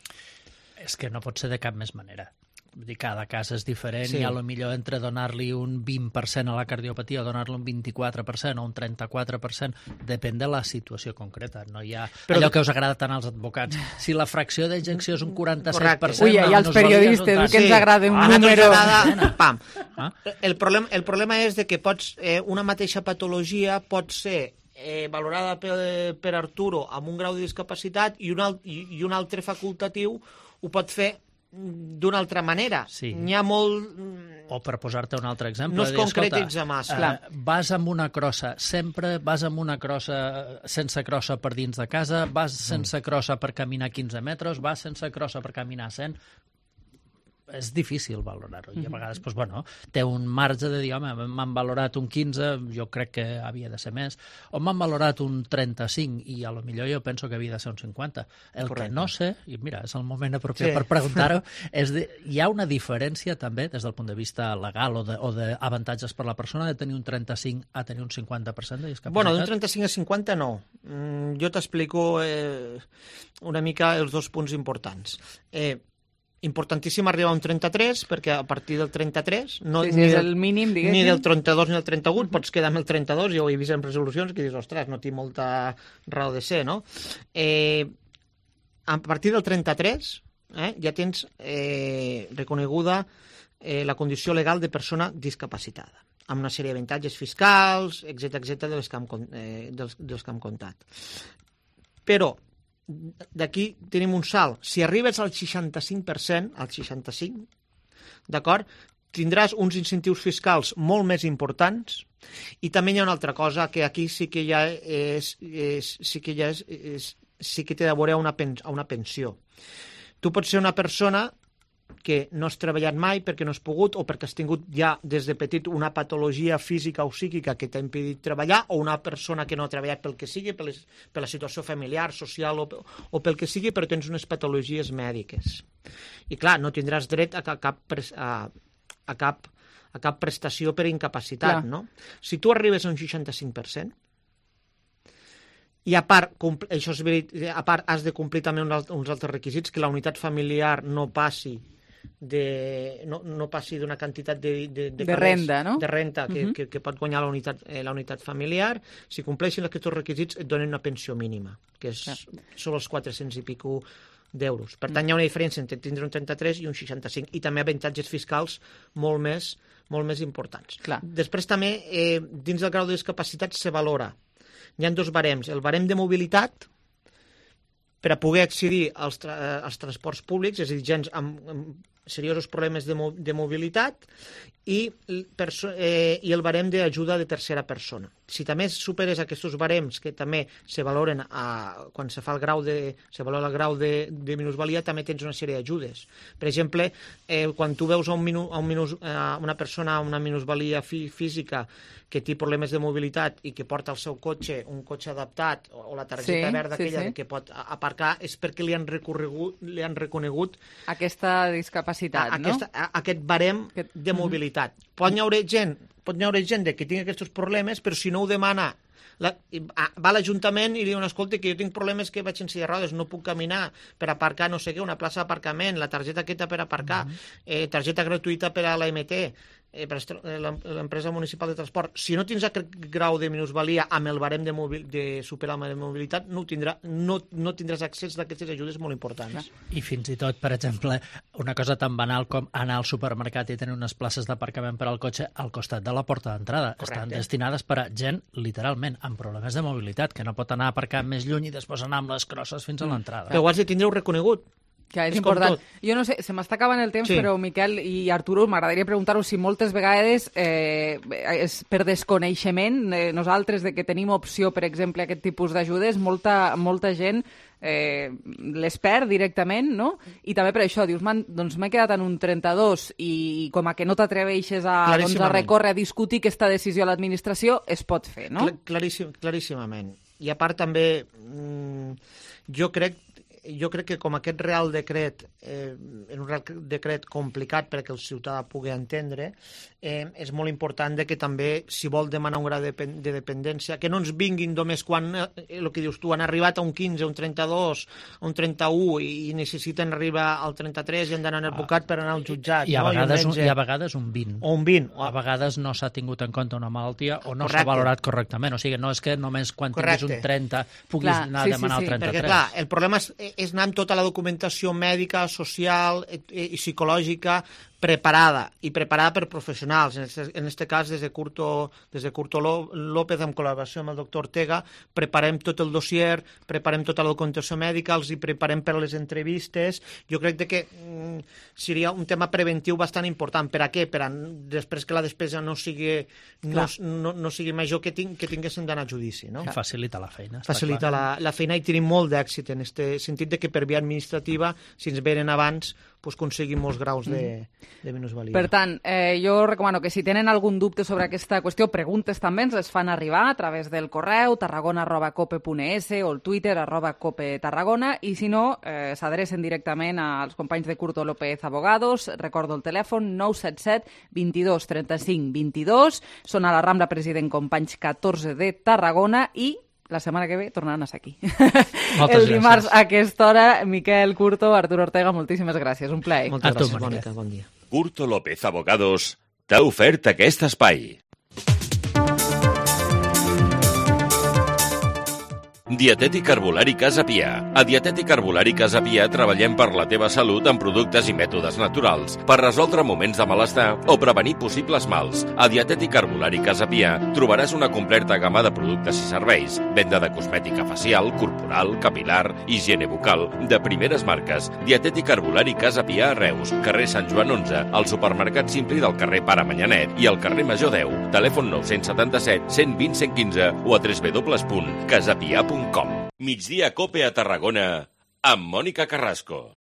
S6: És que no pot ser de cap més manera. Vull dir, cada cas és diferent
S4: sí.
S6: i a lo millor entre donar-li un vint per cent a la cardiopatia o donar-li un vint-i-quatre per cent o un trenta-quatre per cent, depèn de la situació concreta. No hi ha Però allò que us agrada tant als advocats. Si la fracció d'injecció és un quaranta-set per cent...
S3: Ui, i als periodistes, que ens agrada un
S4: ah,
S3: número...
S4: Agrada, pam. Ah? El, problema, el problema és de que pots, eh, una mateixa patologia pot ser eh, valorada per, per Arturo amb un grau de discapacitat i un, al, i, i un altre facultatiu ho pot fer d'una altra manera.
S6: Sí.
S4: N'hi ha molt...
S6: O per posar-te un altre exemple...
S4: No es concretitza massa.
S6: Uh, vas amb una crossa, sempre vas amb una crossa sense crossa per dins de casa, vas sense crossa per caminar quinze metres, vas sense crossa per caminar cent... És difícil valorar-ho. I a vegades, doncs, bueno, té un marge de dir, home, m'han valorat un quinze, jo crec que havia de ser més, o m'han valorat un trenta-cinc, i a lo millor jo penso que havia de ser un cinquanta. El Correcte. Que no sé, i mira, és el moment apropiat sí. per preguntar-ho, és de, hi ha una diferència també, des del punt de vista legal o d'avantatges per la persona, de tenir un trenta-cinc a tenir un cinquanta per cent de discapacitat?
S4: Bueno, d'un trenta-cinc a cinquanta no. Mm, jo t'explico eh, una mica els dos punts importants. Eh, Importantíssim arribar a un trenta-tres, perquè a partir del trenta-tres... No,
S3: sí, sí, és el mínim, diguéssim.
S4: Ni del trenta-dos ni del trenta-un, uh-huh. pots quedar amb el trenta-dos, jo ho he vist en resolucions que dius, ostres, no té molta raó de ser, no? Eh, a partir del trenta-tres eh, ja tens eh, reconeguda eh, la condició legal de persona discapacitada, amb una sèrie d'avantatges fiscals, etcètera, etcètera, dels que hem, eh, dels, dels que hem contat. Però d'aquí tenim un salt. Si arribes al seixanta-cinc per cent, al seixanta-cinc, d'acord, tindràs uns incentius fiscals molt més importants i també hi ha una altra cosa que aquí sí que ja és, és, sí que ja és, és sí que té de veure una, pen, una pensió. Tu pots ser una persona que no has treballat mai perquè no has pogut o perquè has tingut ja des de petit una patologia física o psíquica que t'ha impedit treballar, o una persona que no ha treballat pel que sigui, per, les, per la situació familiar, social o, o pel que sigui, però tens unes patologies mèdiques. I clar, no tindràs dret a cap, a, a cap, a cap prestació per incapacitat, clar. No? Si tu arribes a un seixanta-cinc per cent, i a part, això és veritat, a part has de complir també uns altres requisits, que la unitat familiar no passi de, no, no passi d'una quantitat de, de, de,
S3: de renda, no?
S4: de renta que,
S3: uh-huh.
S4: que, que pot guanyar la unitat, eh, la unitat familiar. Si compleixin aquests requisits et donen una pensió mínima, que és, yeah. són els quatre-cents i pico d'euros. Per tant, hi ha una diferència entre tindre un trenta-tres i un seixanta-cinc, i també avantatges fiscals molt més, molt més importants.
S3: Clar.
S4: Després també, eh, dins del grau de discapacitat se valora. Hi ha dos barems. El barem de mobilitat, per a poder accedir als, tra als transports públics, és a dir, gens amb, amb, seriosos problemes de, mo de mobilitat i, eh, i el barem d'ajuda de tercera persona. Si també superes aquests barems que també se valoren a, quan se fa el grau de, se valora el grau de, de minusvalia, també tens una sèrie d'ajudes. Per exemple, eh, quan tu veus a, un minu, a, un minus, a una persona amb una minusvalia fi, física que té problemes de mobilitat i que porta el seu cotxe, un cotxe adaptat, o, o la targeta sí, verda aquella sí, sí. que pot aparcar, és perquè li han, li han reconegut
S3: aquesta discapacitat,
S4: a, no? Aquesta, a, aquest barem de mobilitat. Mm-hmm. Pot hi haure gent, pot hi haure gent que tingui aquests problemes, però si no ho demana, la, va a l'Ajuntament i diu, escolta, que jo tinc problemes que vaig en silla de rodes, no puc caminar per aparcar, no sé què, una plaça d'aparcament, la targeta aquesta per aparcar, mm-hmm. eh, targeta gratuïta per a l'A M T, eh, per l'empresa municipal de transport. Si no tens aquest grau de minusvalia amb el barem de, mobil, de superar la mobilitat, no, tindrà, no, no tindràs accés a aquestes ajudes molt importants.
S6: I fins i tot, per exemple, una cosa tan banal com anar al supermercat i tenir unes places d'aparcament per al cotxe al costat de la porta d'entrada. Estan destinades per a gent, literalment, amb problemes de mobilitat, que no pot anar a aparcar més lluny i després anar amb les crosses fins a l'entrada.
S4: Però ho has de tindre reconegut.
S3: Que és, és important. Jo no sé, se m'està acabant el temps, sí. però Miquel i Arturo, m'agradaria preguntar-vos si moltes vegades eh, és per desconeixement, eh, nosaltres, de que tenim opció, per exemple, a aquest tipus d'ajudes, molta, molta gent eh, les perd directament, no? I també per això, dius, doncs m'he quedat en un trenta-dos i com a que no t'atreveixes a, doncs, a recórrer, a discutir aquesta decisió a l'administració, es pot fer, no?
S4: Claríssim, claríssimament. I a part també, mmm, jo crec jo crec que com aquest Real Decret, eh, és un Real Decret complicat perquè el ciutadà pugui entendre, eh, és molt important de que també, si vol demanar un grau de, de dependència, que no ens vinguin només quan, eh, el que dius tu, han arribat a un quinze, un trenta-dos, un trenta-u i necessiten arribar al trenta-tres i han d'anar al advocat per anar al jutjat.
S6: I a, no? vegades, I, un, I a vegades un vint.
S4: O un vint.
S6: A vegades no s'ha tingut en compte una malaltia o no s'ha valorat correctament. O sigui, no és que només quan Correcte. tinguis un trenta puguis clar, anar sí, a demanar sí, sí. el trenta-tres.
S4: Perquè, clar, el problema és, és anar amb tota la documentació mèdica, social i psicològica preparada, i preparada per professionals. En este, en este cas, des de Curto, des de Curto López, en col·laboració amb el doctor Ortega, preparem tot el dossier, preparem tota la documentació mèdica, els hi preparem per a les entrevistes. Jo crec que mm, seria un tema preventiu bastant important. Per a què? Per a després que la despesa no sigui, no, no, no sigui major que, ting, que tinguessin d'anar a judici. No?
S6: Facilita la feina.
S4: Facilita la, la feina i tenim molt d'èxit en aquest sentit de que per via administrativa, si ens venen abans, pues, aconseguim molts graus de, de minusvalia.
S3: Per tant, eh, jo recomano que si tenen algun dubte sobre aquesta qüestió, preguntes també ens les fan arribar a través del correu tarragona arroba cope punt es o el Twitter arroba cope tarragona, i si no, eh, s'adrecen directament als companys de Curto López Abogados. Recordo el telèfon nou set set vint-i-dos trenta-cinc vint-i-dos. Són a la Rambla President Companys catorze de Tarragona i la setmana que ve tornaran a ser aquí.
S6: Moltes
S3: el dimarts
S6: gràcies.
S3: a aquesta hora, Miquel Curto, Arturo Ortega, moltíssimes gràcies. Un plaer.
S4: Moltes gràcies, Mònica. Bon dia.
S16: Curto López Abogados t'ha ofert aquest espai. Dietètic Herbolari Casa Pia. A Dietètic Herbolari Casa Pia treballem per la teva salut amb productes i mètodes naturals per resoldre moments de malestar o prevenir possibles mals. A Dietètic Herbolari Casa Pia trobaràs una completa gamma de productes i serveis, venda de cosmètica facial, corporal, capilar, higiene bucal, de primeres marques. Dietètic Herbolari Casa Pia a Reus, carrer Sant Joan onze, al supermercat Simpli del carrer Pare Manyanet i al carrer Major deu. Telèfon nou set set, cent vint, cent quinze o a w w w punt casapia punt com. Migdia Cope a Tarragona amb Mònica Carrasco.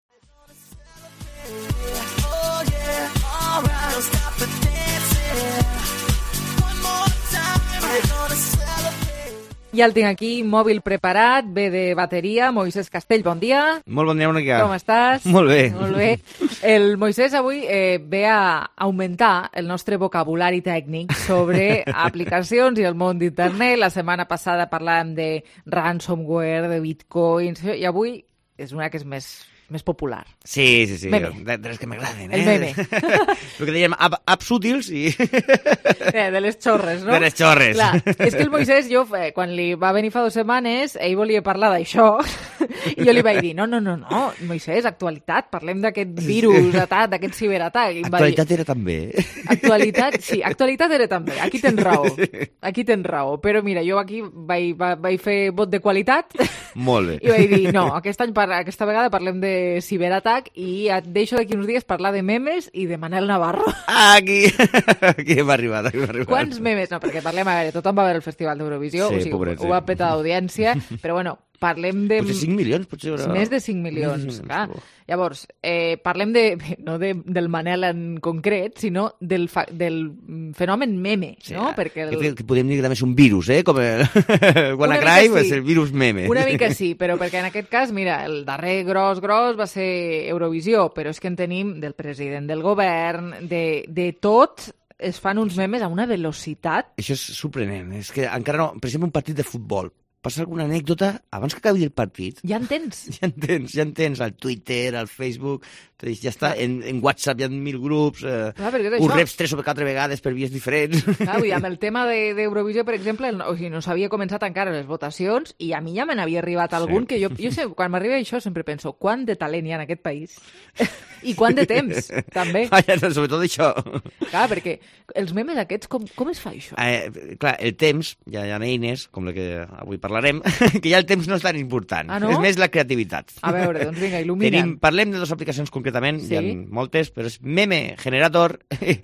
S3: Ja el tinc aquí, mòbil preparat, bé de bateria. Moisès Castell, bon dia.
S18: Molt bon dia, Mònica.
S3: Com estàs?
S18: Molt bé.
S3: Molt bé. El Moisès avui eh, ve a augmentar el nostre vocabulari tècnic sobre aplicacions i el món d'internet. La setmana passada parlàvem de ransomware, de bitcoins, i avui és una que és més... més popular.
S18: Sí, sí, sí,
S3: meme.
S18: de, de les que m'agraden. Eh?
S3: El meme.
S18: El que dèiem, app, apps útils i...
S3: Eh, de les xorres, no?
S18: De les xorres.
S3: Clar, és que el Moisès, jo, eh, quan li va venir fa dues setmanes, ell volia parlar d'això, i jo li vaig dir, no, no, no, no, Moisès, actualitat, parlem d'aquest virus, atac, d'aquest ciberatac.
S18: Actualitat dir, era també.
S3: Actualitat, sí, actualitat era també. Aquí tens raó, aquí tens raó. Però mira, jo aquí vaig, vaig fer vot de qualitat.
S18: Molt bé.
S3: I vaig dir, no, aquest any, aquesta vegada parlem de de ciberatac i et deixo d'aquí uns dies parlar de memes i de Manel Navarro.
S18: Ah, aquí, aquí hem arribat. Aquí hem arribat.
S3: Quants memes? No, perquè parlem, a veure, tothom va veure el Festival d'Eurovisió,
S18: Sí,
S3: o sigui,
S18: pobret, sí.
S3: ho va petar d'audiència, però bueno, parlem de...
S18: Potser cinc milions, potser... Però...
S3: Més de cinc milions,
S18: Mm,
S3: clar. Llavors, eh, parlem de, no de, del Manel en concret, sinó del, fa, del fenomen meme,
S18: Sí,
S3: no? Perquè el...
S18: que, que podem dir que també és un virus, eh? Com el WannaCry, sí. És el virus meme.
S3: Una mica sí, però perquè en aquest cas, mira, el darrer gros, gros va ser Eurovisió, però és que en tenim del president del govern, de, de tot, es fan uns memes a una velocitat.
S18: Això és sorprenent. És que encara no... Per exemple, un partit de futbol. Passa alguna anècdota abans que acabi el partit.
S3: Ja en tens.
S18: Ja en tens, ja en tens. Al Twitter, al Facebook... Ja està, en, en WhatsApp hi ha mil grups, eh,
S3: Clar, perquè és
S18: ho
S3: això.
S18: reps tres o quatre vegades per vies diferents.
S3: Clar, i amb el tema de- d'Eurovisió, per exemple, el- o sigui, no s'havia començat encara les votacions i a mi ja me n'havia arribat algun
S18: Sí.
S3: que jo, jo sé, quan m'arriba això sempre penso, quant de talent hi ha en aquest país? I quant de temps, també.
S18: Vaja, no, sobretot això.
S3: Clar, perquè els memes aquests, com, com es fa això?
S18: Eh, clar, el temps, ja hi ha eines, com la que avui parlarem, que ja el temps no és tan important.
S3: Ah, no?
S18: És més la creativitat.
S3: A veure, doncs vinga, il·lumina'm.
S18: Tenim, parlem de dues aplicacions concretament,
S3: Sí.
S18: hi ha moltes, però és Meme Generator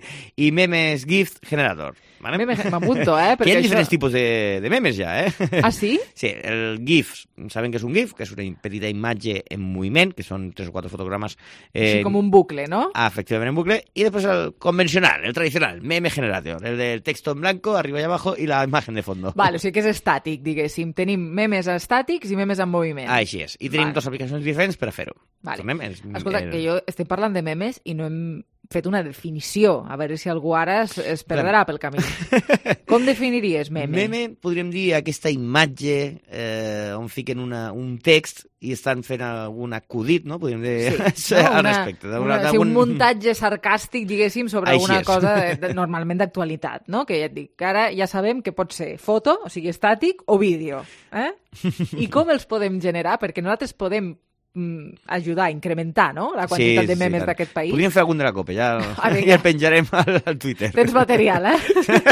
S18: i Memes Gift Generator. Vale?
S3: Meme, m'apunto, eh?
S18: Que hi
S3: Perquè
S18: ha
S3: això...
S18: diferents tipus de, de memes ja, eh?
S3: Ah, sí?
S18: Sí, el GIF, saben que és un GIF, que és una petita imatge en moviment, que són tres o quatre fotogrames.
S3: Eh...
S18: Eh,
S3: com un bucle, no?
S18: Ah, efectivament, en bucle. Y después el convencional, el tradicional, meme generator, el del texto en blanco, arriba y abajo, y la imagen de fondo.
S3: Vale, o sigui que és estàtic, diguéssim. Tenim memes estàtics i memes en moviment.
S18: Ah, així és. I tenim
S3: Vale.
S18: dues aplicacions diferents per a fer-ho.
S3: Vale.
S18: Tornem, és,
S3: Escolta,
S18: el-
S3: que jo estic parlant de memes i no hem fet una definició, a veure si algú ara es, es perdrà pel camí. Com definiries meme?
S18: Meme, podríem dir aquesta imatge eh, on fiquen una, un text i estan fent algun acudit, no? Podríem dir
S3: Sí,
S18: al
S3: no? Una,
S18: respecte.
S3: una, sí, un muntatge sarcàstic, diguéssim, sobre
S18: Així
S3: alguna
S18: és.
S3: cosa de, de, normalment d'actualitat, no? Que ja et dic, que ara ja sabem que pot ser foto, o sigui, estàtic o vídeo. Eh? I com els podem generar? Perquè nosaltres podem mm, ajudar a incrementar, no?, la quantitat
S18: Sí,
S3: de
S18: sí,
S3: memes
S18: clar.
S3: d'aquest país.
S18: Podríem fer algun de la copa, ja,
S3: Ah, vinga.
S18: ja el penjarem al, al Twitter.
S3: Tens material, eh?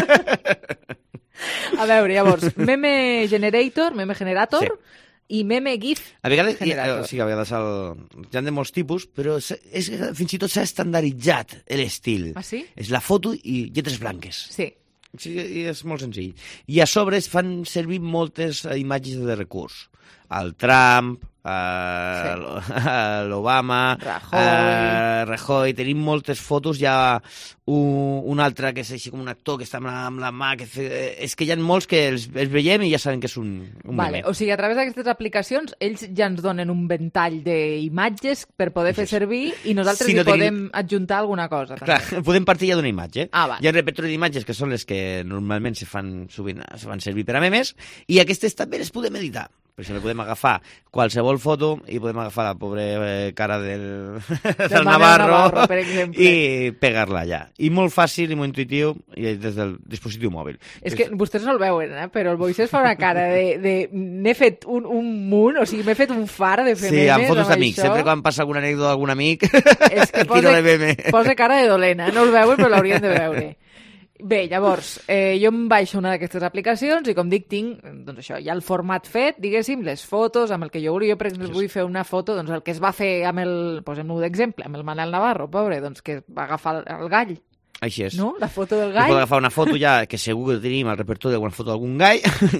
S3: A veure, llavors, meme generator, meme generator
S18: Sí.
S3: i meme gif
S18: A vegades, hi,
S3: generator.
S18: o sigui, a vegades el, hi ha de molts tipus, però és, és, fins i tot s'ha estandarditzat l'estil.
S3: Ah, sí?
S18: És la foto i lletres blanques.
S3: Sí.
S18: Sí, i és molt senzill. I a sobre es fan servir moltes eh, imatges de recurs. El Trump, eh, sí. l'Obama,
S3: Rajoy.
S18: eh, Rajoy, tenim moltes fotos, hi ha un, un altre que és així com un actor que està amb la, amb la mà, que fe, és que hi ha molts que els, els veiem i ja saben que és un, un
S3: Vale,
S18: meme.
S3: o sigui, a través d'aquestes aplicacions ells ja ens donen un ventall d'imatges per poder fer servir i nosaltres
S18: Si
S3: hi
S18: no tenim-
S3: podem adjuntar alguna cosa.
S18: Clar,
S3: també.
S18: podem partir ja d'una imatge.
S3: Ah, vale.
S18: Hi ha un repertori d'imatges que són les que normalment se fan, sovint, se fan servir per a memes i aquestes també les podem editar. Per exemple, podem agafar qualsevol foto i podem agafar la pobra eh, cara del, del
S3: Manel
S18: Navarro,
S3: Navarro, per exemple.
S18: i pegar-la allà. I molt fàcil i molt intuitiu i des del dispositiu mòbil.
S3: És que vostès no el veuen, eh? Però el Moisés fa una cara de... de n'he fet un, un munt, o sigui, m'he fet un far de fer
S18: Sí,
S3: memes
S18: amb fotos d'amics.
S3: això.
S18: Sempre quan passa alguna anècdota d'algun amic,
S3: És que
S18: tiro
S3: posa,
S18: de meme.
S3: posa cara de dolent, eh? No el veuen, però l'haurien de veure. Bé, llavors, eh, jo em baixo una d'aquestes aplicacions i, com dic, tinc, doncs això, ja el format fet, diguéssim, les fotos, amb el que jo volia, jo, per exemple, vull fer una foto, doncs el que es va fer amb el, posem-ho d'exemple, amb el Manel Navarro, pobre, doncs que va agafar el, el gall,
S18: Així és.
S3: no? La foto del
S18: Jo puc
S3: gall.
S18: agafar una foto ja, que segur que tenim al repertori alguna foto d'algun gai,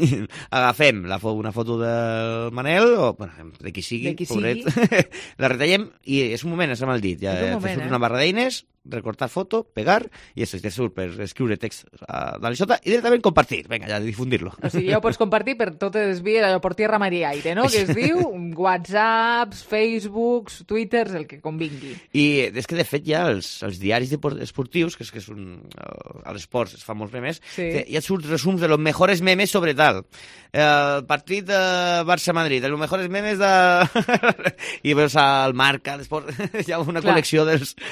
S18: agafem la, fo- una foto del Manel, o bueno, de qui sigui,
S3: De qui
S18: pobret, la retallem i és un moment, és amb el dit, ja,
S3: És un
S18: te
S3: moment,
S18: surt
S3: eh?
S18: una barra d'eines, recortar foto, pegar, i això te surt per escriure text a dalt sota i directament compartir, vinga, ja, difundir-lo.
S3: O sigui, ja ho pots compartir per totes les vies, allò per tierra, mar i aire, no? Que es diu WhatsApps, Facebooks, Twitters, el que convingui.
S18: I és que, de fet, ja els, els diaris depor- esportius, que és que és un, uh, a l'esports es fan molts memes,
S3: Sí.
S18: que ja et surt resums de los mejores memes sobre tal. Eh, El partit de Barça-Madrid, els mejores memes de... I veus al Marca, l'esport, hi ha una
S3: Clar.
S18: col·lecció dels...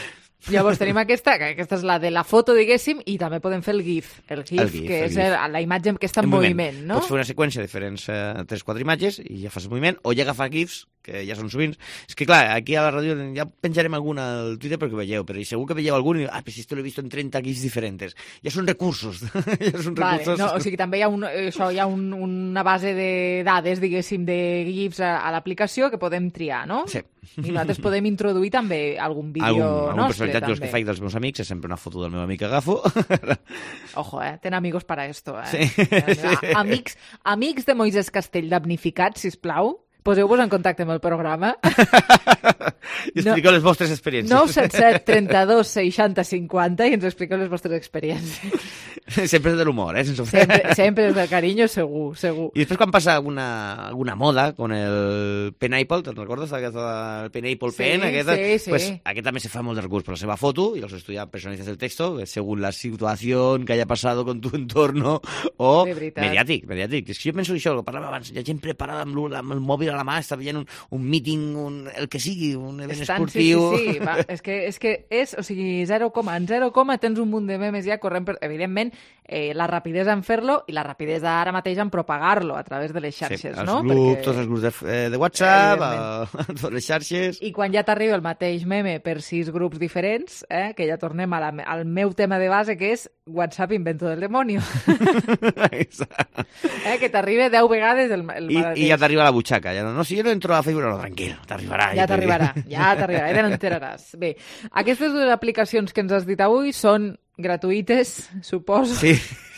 S3: Llavors tenim aquesta, que aquesta és la de la foto, diguéssim, i també podem fer el GIF. El GIF,
S18: El GIF,
S3: que
S18: el
S3: és
S18: GIF.
S3: el, la imatge que està en, en moviment, moviment, no?
S18: Pots fer una seqüència de diferents eh, tres quatre imatges i ja fas el moviment, o ja agafar GIFs, que ja són sovint. És que, clar, aquí a la ràdio ja penjarem alguna al Twitter perquè veieu, però segur que veieu algun i ah, però si esto lo he visto en trenta GIFs diferents. Ja són recursos. ja són
S3: vale,
S18: recursos.
S3: no, o sigui, també hi ha, un, això, hi ha un, una base de dades, diguéssim, de GIFs a, a l'aplicació que podem triar, no?
S18: Sí.
S3: I nosaltres podem introduir també algun vídeo
S18: algun,
S3: nostre.
S18: algun personalitat
S3: també.
S18: Jo que faig dels meus amics és sempre una foto del meu amic que agafo.
S3: Ojo, eh? Ten amigos para esto, eh?
S18: Sí.
S3: eh amics, amics de Moisès Castell damnificats, sisplau, poseu-vos en contacte amb el programa.
S18: I expliqueu no, les vostres experiències.
S3: nou set set trenta-dos seixanta cinquanta i ens expliqueu les vostres experiències.
S18: Sempre és de l'humor, eh? Sense...
S3: Sempre, sempre és del carinyo, segur, segur.
S18: I després quan passa alguna, alguna moda con el Pen Apple, te'n recordes? El Pen Apple
S3: sí,
S18: Pen, aquesta?
S3: Sí, sí.
S18: Pues, aquest també se fa molt de recurs per la seva foto i els estudia personalitzes el texto según la situació que haya pasado con tu entorno o mediàtic, mediàtic. És que jo penso això, el que parlava abans, hi ha gent preparada amb, amb el mòbil a la mà, està veient un, un meeting, un, el que sigui, un event
S3: Estan,
S18: esportiu...
S3: Sí, sí, sí. Va, és, que, és que és, o sigui, zero coma, en zero coma tens un munt de memes ja corrent per... Evidentment, eh, la rapidesa en fer-lo i la rapidesa ara mateix en propagar-lo a través de les xarxes,
S18: sí,
S3: no?
S18: Els grups,
S3: Perquè...
S18: tots els grups de, de WhatsApp, a, totes les xarxes...
S3: I quan ja t'arriba el mateix meme per sis grups diferents, eh, que ja tornem a la, al meu tema de base, que és WhatsApp invento del demonio. eh, que t'arriba deu vegades el, el
S18: I,
S3: mateix.
S18: I ja t'arriba a la butxaca. Ja no, no, si jo no entro a Facebook, no, tranquil, t'arribarà.
S3: Ja t'arribarà, ja t'arribarà, ja te n'enteraràs. Bé, aquestes dues aplicacions que ens has dit avui són gratuïtes, suposo.
S18: Sí.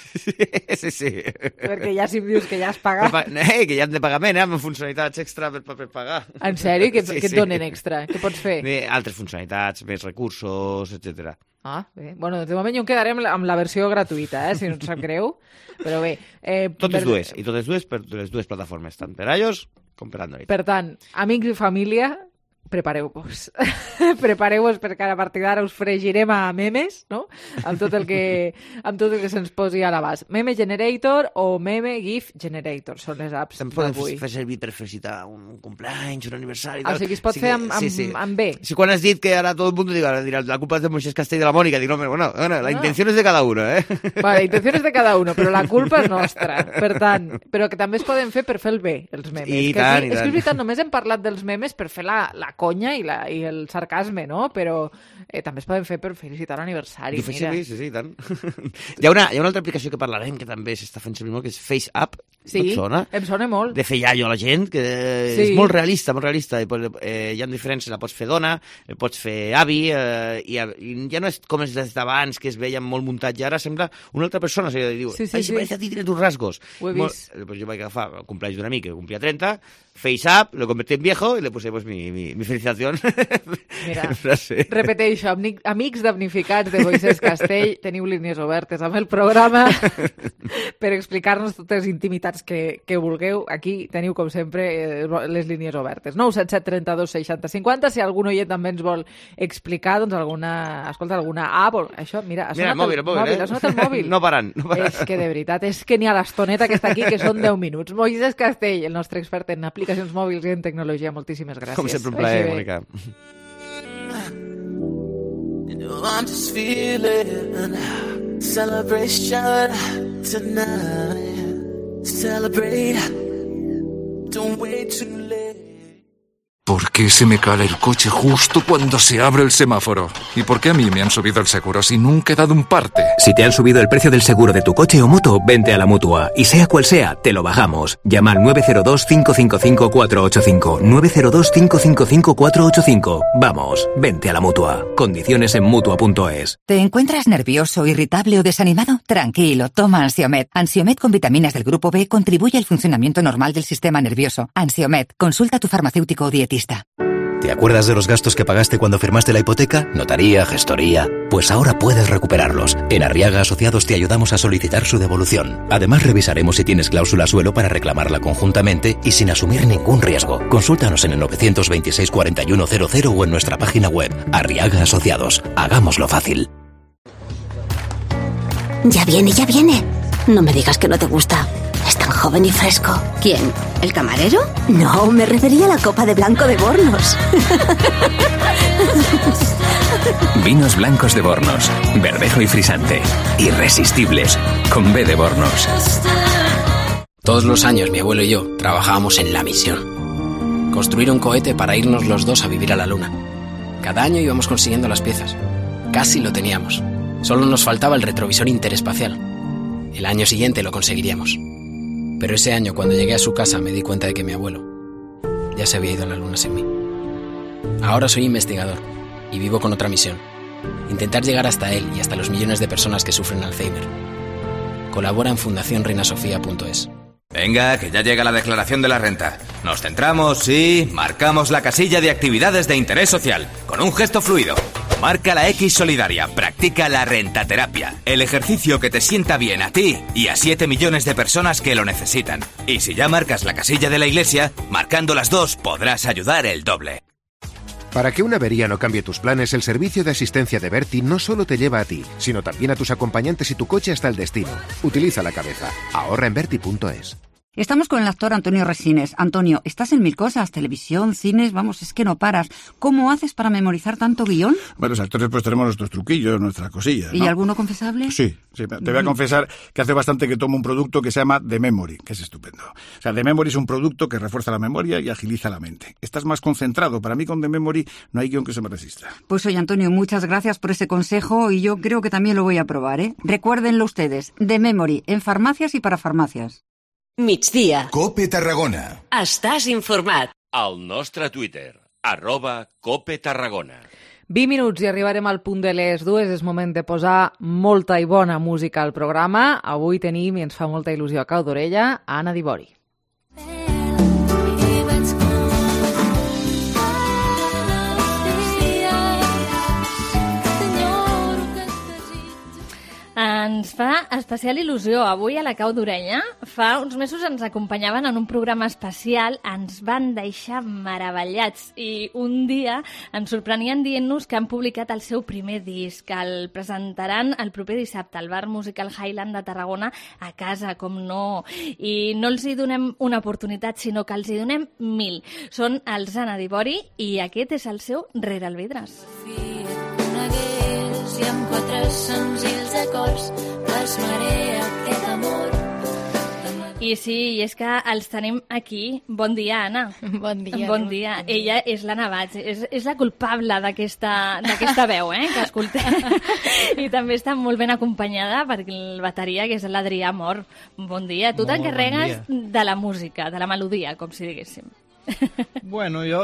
S18: Sí, sí.
S3: Perquè ja si em dius que ja has pagat...
S18: Eh, que ja han de pagament, eh, amb funcionalitats extra per, per pagar.
S3: En sèrio? Què,
S18: sí,
S3: què et
S18: sí.
S3: donen extra? Què pots fer?
S18: Bé, altres funcionalitats, més recursos, etcètera.
S3: Ah, bé. Bueno, de moment jo em quedaré amb la, amb la versió gratuïta, eh, si no et sap greu. Però bé... Eh,
S18: totes
S3: per...
S18: dues, i totes dues per les dues plataformes, tant per iOS com per Android.
S3: Per tant, amics i família, prepareu-vos. Prepareu-vos perquè a partir d'ara us fregirem a memes, no? Amb tot el que, amb tot el que se'ns posi a l'abast. Meme Generator o Meme GIF Generator són les apps
S18: també podem
S3: d'avui.
S18: fer servir per felicitar un cumpleaños, un aniversari...
S3: O sigui, es pot sí fer amb, amb, sí, sí. amb B.
S18: Si quan has dit que ara tot el món dirà, dirà la culpa és de Moisés Castell i de la Mònica, dic, no, bueno, bueno, la no. intenció és de cada uno, eh?
S3: Vale, la intenció és de cada uno, però la culpa és nostra. Per tant, però que també es poden fer per fer el bé, els memes.
S18: I
S3: que
S18: tant,
S3: aquí,
S18: i tant.
S3: És que és veritat, només hem parlat dels memes per fer la, la conya i, la, i el sarcasme, no? Però eh, també es poden fer per felicitar l'aniversari.
S18: Jo faig servir, sí, sí, tant. hi, ha una, hi ha una altra aplicació que parlarem que també s'està fent servir molt, que és Face App.
S3: Sí,
S18: no et sona?
S3: em sona molt.
S18: De fer iaiо a la gent, que sí. és molt realista, molt realista. I, eh, hi ha diferències, la pots fer dona, pots fer avi, eh, i, i ja no és com els d'abans, que es veien molt muntatge, ara sembla una altra persona, o sigui, diu,
S3: sí, sí,
S18: ai,
S3: sí.
S18: parece a ti, tienes tus rasgos.
S3: Ho he vist.
S18: Molt, pues jo vaig agafar el cumpleaños d'un amic que complia trenta, Face App, lo convertí en viejo y le puse pues mi, mi, mi felicitación.
S3: Mira, repeteixo, amic, amics damnificats de Moisés Castell, teniu línies obertes amb el programa per explicar-nos totes les intimitats que, que vulgueu. Aquí teniu, com sempre, les línies obertes. nou set set trenta-dos seixanta cinquanta. Si algun oient també ens vol explicar, doncs alguna... Escolta, alguna app... O... Això, mira, ha
S18: mira,
S3: sonat el
S18: mòbil, el mòbil,
S3: mòbil,
S18: eh?
S3: ha sonat el mòbil.
S18: No paran, no paran.
S3: És que, de veritat, és que n'hi ha l'estoneta que està aquí, que són deu minuts. Moisés Castell, el nostre expert en aplicacions mòbils i en tecnologia. Moltíssimes gràcies.
S18: Com sempre, un plaer, Mònica.
S11: I'm just feeling celebration tonight. Celebrate. Don't wait too late.
S19: ¿Por qué se me cala el coche justo cuando se abre el semáforo? ¿Y por qué a mí me han subido el seguro si nunca he dado un parte?
S20: Si te han subido el precio del seguro de tu coche o moto, vente a la Mutua. Y sea cual sea, te lo bajamos. Llama al nueve cero dos, cinco cinco cinco, cuatro ocho cinco. nueve cero dos, cinco cinco cinco, cuatro ocho cinco. Vamos, vente a la Mutua. Condiciones en Mutua punto es.
S21: ¿Te encuentras nervioso, irritable o desanimado? Tranquilo, toma Ansiomed. Ansiomed con vitaminas del grupo B contribuye al funcionamiento normal del sistema nervioso. Ansiomed, consulta a tu farmacéutico o dietista.
S20: ¿Te acuerdas de los gastos que pagaste cuando firmaste la hipoteca? Notaría, gestoría... Pues ahora puedes recuperarlos. En Arriaga Asociados te ayudamos a solicitar su devolución. Además, revisaremos si tienes cláusula suelo para reclamarla conjuntamente y sin asumir ningún riesgo. Consúltanos en el nueve dos seis, cuatro uno cero cero o en nuestra página web. Arriaga Asociados. Hagámoslo fácil.
S21: Ya viene, ya viene. No me digas que no te gusta.
S7: Es tan joven y fresco.
S8: ¿Quién? ¿El camarero?
S7: No, me refería a la copa de blanco de Bornos.
S8: Vinos blancos de Bornos, verdejo y frisante, irresistibles, con B de Bornos.
S9: Todos los años mi abuelo y yo trabajábamos en la misión. Construir un cohete para irnos los dos a vivir a la luna. Cada año íbamos consiguiendo las piezas. Casi lo teníamos. Solo nos faltaba el retrovisor interespacial. El año siguiente lo conseguiríamos. Pero ese año, cuando llegué a su casa, me di cuenta de que mi abuelo ya se había ido a la luna sin mí. Ahora soy investigador y vivo con otra misión. Intentar llegar hasta él y hasta los millones de personas que sufren Alzheimer. Colabora en fundación reina sofía punto es.
S22: Venga, que ya llega la declaración de la renta. Nos centramos y marcamos la casilla de actividades de interés social, con un gesto fluido. Marca la X solidaria, practica la rentaterapia, el ejercicio que te sienta bien a ti y a siete millones de personas que lo necesitan. Y si ya marcas la casilla de la iglesia, marcando las dos podrás ayudar el doble.
S23: Para que una avería no cambie tus planes, el servicio de asistencia de Berti no solo te lleva a ti, sino también a tus acompañantes y tu coche hasta el destino. Utiliza la cabeza. Ahorra en Berti punto es.
S24: Estamos con el actor Antonio Resines. Antonio, estás en mil cosas, televisión, cines, vamos, es que no paras. ¿Cómo haces para memorizar tanto guión?
S25: Bueno, los actores pues tenemos nuestros truquillos, nuestras cosillas, ¿no?
S24: ¿Y alguno confesable?
S25: Sí, sí, te voy a confesar que hace bastante que tomo un producto que se llama The Memory, que es estupendo. O sea, The Memory es un producto que refuerza la memoria y agiliza la mente. Estás más concentrado. Para mí con The Memory no hay guión que se me resista.
S24: Pues oye, Antonio, muchas gracias por ese consejo y yo creo que también lo voy a probar, ¿eh? Recuérdenlo ustedes, The Memory, en farmàcies i para farmàcies.
S31: Migdia.
S1: Cope Tarragona.
S31: Estàs informat.
S16: Al nostre Twitter, arroba Cope Tarragona.
S3: vint minuts i arribarem al punt de les dues. És moment de posar molta i bona música al programa. Avui tenim, i ens fa molta il·lusió a cau d'orella, a Anna Dibori.
S23: Ens fa especial il·lusió. Avui a la Cau d'Orella, fa uns mesos ens acompanyaven en un programa especial, ens van deixar meravellats i un dia ens sorprenien dient-nos que han publicat el seu primer disc, que el presentaran el proper dissabte al Bar Musical Highland de Tarragona, a casa, com no. I no els hi donem una oportunitat, sinó que els hi donem mil. Són els Anna Dibori i aquest és el seu Rere el vidres.
S24: I amb quatre senzills acords plasmaré aquest amor.
S23: I sí, i és que els tenim aquí. Bon dia, Anna.
S24: Bon dia.
S23: Bon dia. Ella és l'Anna Bats, és, és la culpable d'aquesta d'aquesta veu, eh, que escoltem. I també està molt ben acompanyada per el bateria, que és l'Adrià Mor. Bon dia. Tu t'encarregues bon de la música, de la melodia, com si diguéssim.
S26: Bueno, jo,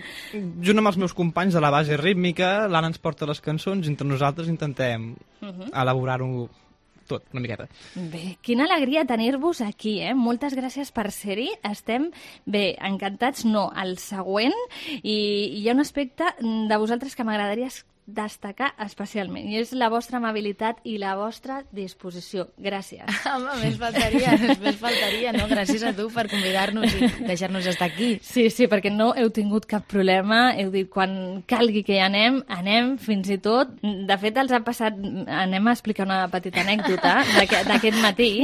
S26: junt amb els meus companys de la base rítmica, l'Anna ens porta les cançons i entre nosaltres intentem uh-huh. elaborar-ho tot, una miqueta.
S23: Bé, quina alegria tenir-vos aquí, eh? Moltes gràcies per ser-hi. Estem, bé, encantats, no, el següent, i hi ha un aspecte de vosaltres que m'agradaria destacar especialment, i és la vostra amabilitat i la vostra disposició. Gràcies.
S24: Home, més faltaria, més faltaria, no? Gràcies a tu per convidar-nos i deixar-nos estar aquí.
S23: Sí, sí, perquè no heu tingut cap problema, heu dit quan calgui que hi anem, anem, fins i tot. De fet, els ha passat, anem a explicar una petita anècdota d'aquest matí.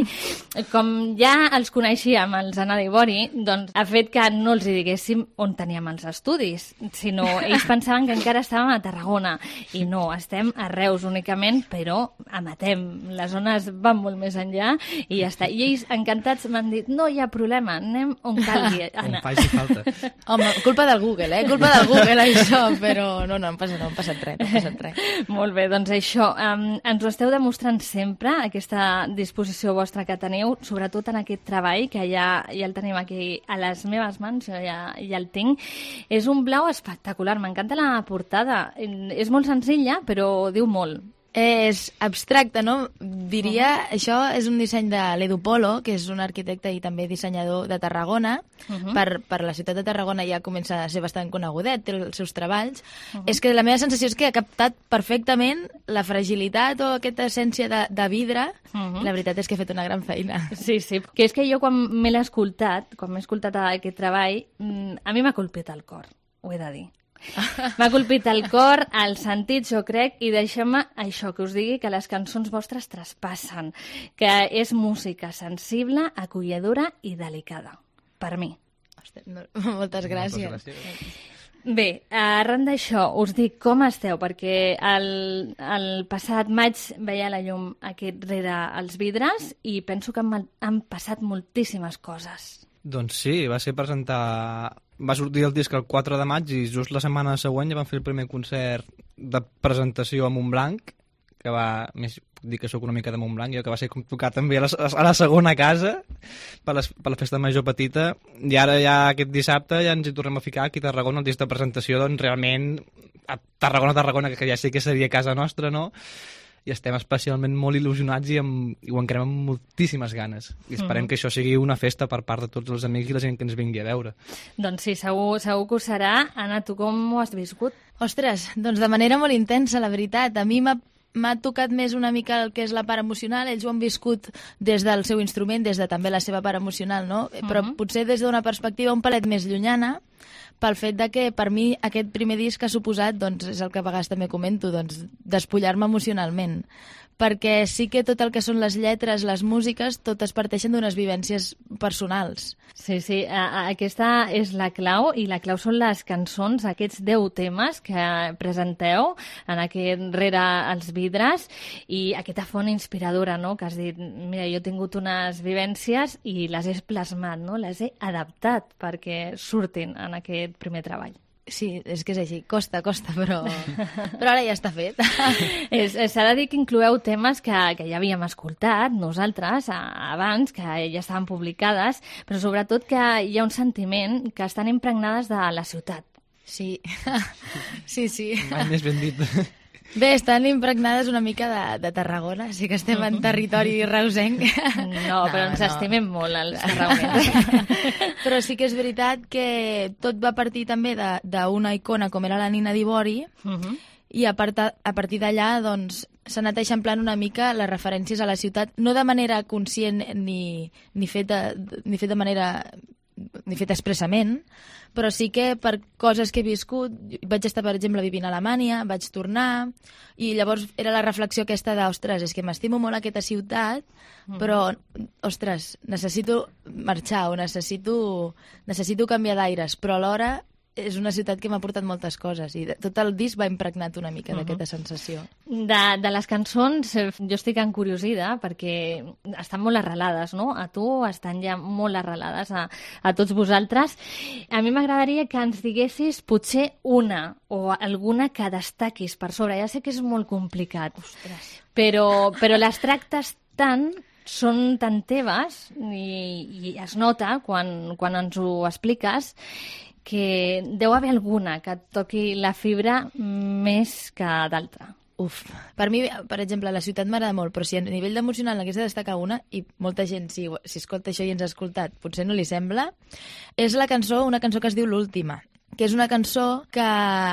S23: Com ja els coneixíem, els Anna Dibori, doncs ha fet que no els hi diguéssim on teníem els estudis, sinó ells pensaven que encara estàvem a Tarragona. I no, estem a Reus únicament, però amatem. Les zones van molt més enllà i ja està. I ells encantats m'han dit, no hi ha problema, anem on calgui.
S26: On faci falta.
S24: Home, culpa del Google, eh? Culpa del Google, això, però no, no, no, passa, no, ha passat res, no ha passat res.
S23: Molt bé, doncs això, um, ens ho esteu demostrant sempre, aquesta disposició vostra que teniu, sobretot en aquest treball, que ja, ja el tenim aquí a les meves mans, jo ja, ja el tinc. És un blau espectacular, m'encanta la portada. És molt senzilla, però diu molt.
S24: És abstracte, no? Diria, uh-huh. això és un disseny de l'Edu Polo, que és un arquitecte i també dissenyador de Tarragona. Uh-huh. Per, per la ciutat de Tarragona ja comença a ser bastant conegudet, té els seus treballs. Uh-huh. És que la meva sensació és que ha captat perfectament la fragilitat o aquesta essència de, de vidre. Uh-huh. La veritat és que he fet una gran feina.
S23: Sí, sí. Que és que jo quan me l'he escoltat, quan m'he escoltat aquest treball, a mi m'ha colpit el cor, ho he de dir. M'ha colpit el cor, el sentit, jo crec, i deixeu-me això, que us digui que les cançons vostres traspassen, que és música sensible, acollidora i delicada, per mi.
S24: Hosti, no, moltes gràcies.
S26: Moltes gràcies.
S23: Bé, arran d'això, us dic com esteu, perquè el, el passat maig veia la llum aquí rere els vidres i penso que han, han passat moltíssimes coses.
S26: Doncs sí, va ser presentar... Va sortir el disc el quatre de maig i just la setmana següent ja vam fer el primer concert de presentació a Montblanc, que va, més puc dir que sóc una mica de Montblanc, jo que va ser com tocar també a la, a la segona casa per, les, per la festa major petita, i ara ja aquest dissabte ja ens hi tornem a ficar aquí a Tarragona, el disc de presentació, doncs realment a Tarragona, Tarragona, que ja sé que seria casa nostra, no? I estem especialment molt il·lusionats i, amb, i ho encarem amb moltíssimes ganes. I esperem mm-hmm. que això sigui una festa per part de tots els amics i la gent que ens vingui a veure.
S23: Doncs sí, segur, segur que ho serà. Anna, tu com ho has viscut?
S24: Ostres, doncs de manera molt intensa, la veritat. A mi m'ha m'ha tocat més una mica el que és la part emocional. Ells ho han viscut des del seu instrument, des de també la seva part emocional, no? Uh-huh. Però potser des d'una perspectiva un palet més llunyana, pel fet de que per mi aquest primer disc ha suposat, doncs és el que a vegades també comento, doncs despullar-me emocionalment. Perquè sí que tot el que són les lletres, les músiques, totes parteixen d'unes vivències personals.
S23: Sí, sí, aquesta és la clau, i la clau són les cançons, aquests deu temes que presenteu en aquest rere els vidres, i aquesta font inspiradora, no?, que has dit, mira, jo he tingut unes vivències i les he plasmat, no?, les he adaptat perquè surtin en aquest primer treball.
S24: Sí, és que és així, costa, costa, però, però ara ja està fet.
S23: S'ha de dir que incloeu temes que, que ja havíem escoltat nosaltres abans, que ja estaven publicades, però sobretot que hi ha un sentiment que estan impregnades de la ciutat.
S24: Sí, sí, sí.
S26: Mai més ben dit.
S24: Bé, estan impregnades una mica de, de Tarragona, sí que estem en territori reusenc.
S23: No, però ens no. estimem molt els tarragonins.
S24: Però sí que és veritat que tot va partir també d'una icona com era la Nina d'Ivori, uh-huh. i a, part, a partir d'allà doncs, s'ha anat eixamplant una mica les referències a la ciutat, no de manera conscient ni, ni, feta, ni fet de manera... ni fet expressament, però sí que per coses que he viscut, vaig estar, per exemple, vivint a Alemanya, vaig tornar, i llavors era la reflexió aquesta de, ostres, és que m'estimo molt aquesta ciutat, però, ostres, necessito marxar o necessito, necessito canviar d'aires, però alhora és una ciutat que m'ha portat moltes coses i tot el disc va impregnat una mica uh-huh. d'aquesta sensació.
S23: De, de les cançons jo estic encuriosida perquè estan molt arrelades, no? A tu estan ja molt arrelades a, a tots vosaltres. A mi m'agradaria que ens diguessis potser una o alguna que destaquis per sobre. Ja sé que és molt complicat, ostres, però, però les tractes tant són tan teves i, i es nota quan, quan ens ho expliques que deu haver alguna que et toqui la fibra més que d'altra.
S24: Uf, per mi, per exemple, la ciutat m'agrada molt, però si a nivell emocional n'hagués de destacar una, i molta gent, si, si escolta això i ens ha escoltat, potser no li sembla, és la cançó, una cançó que es diu L'última, que és una cançó que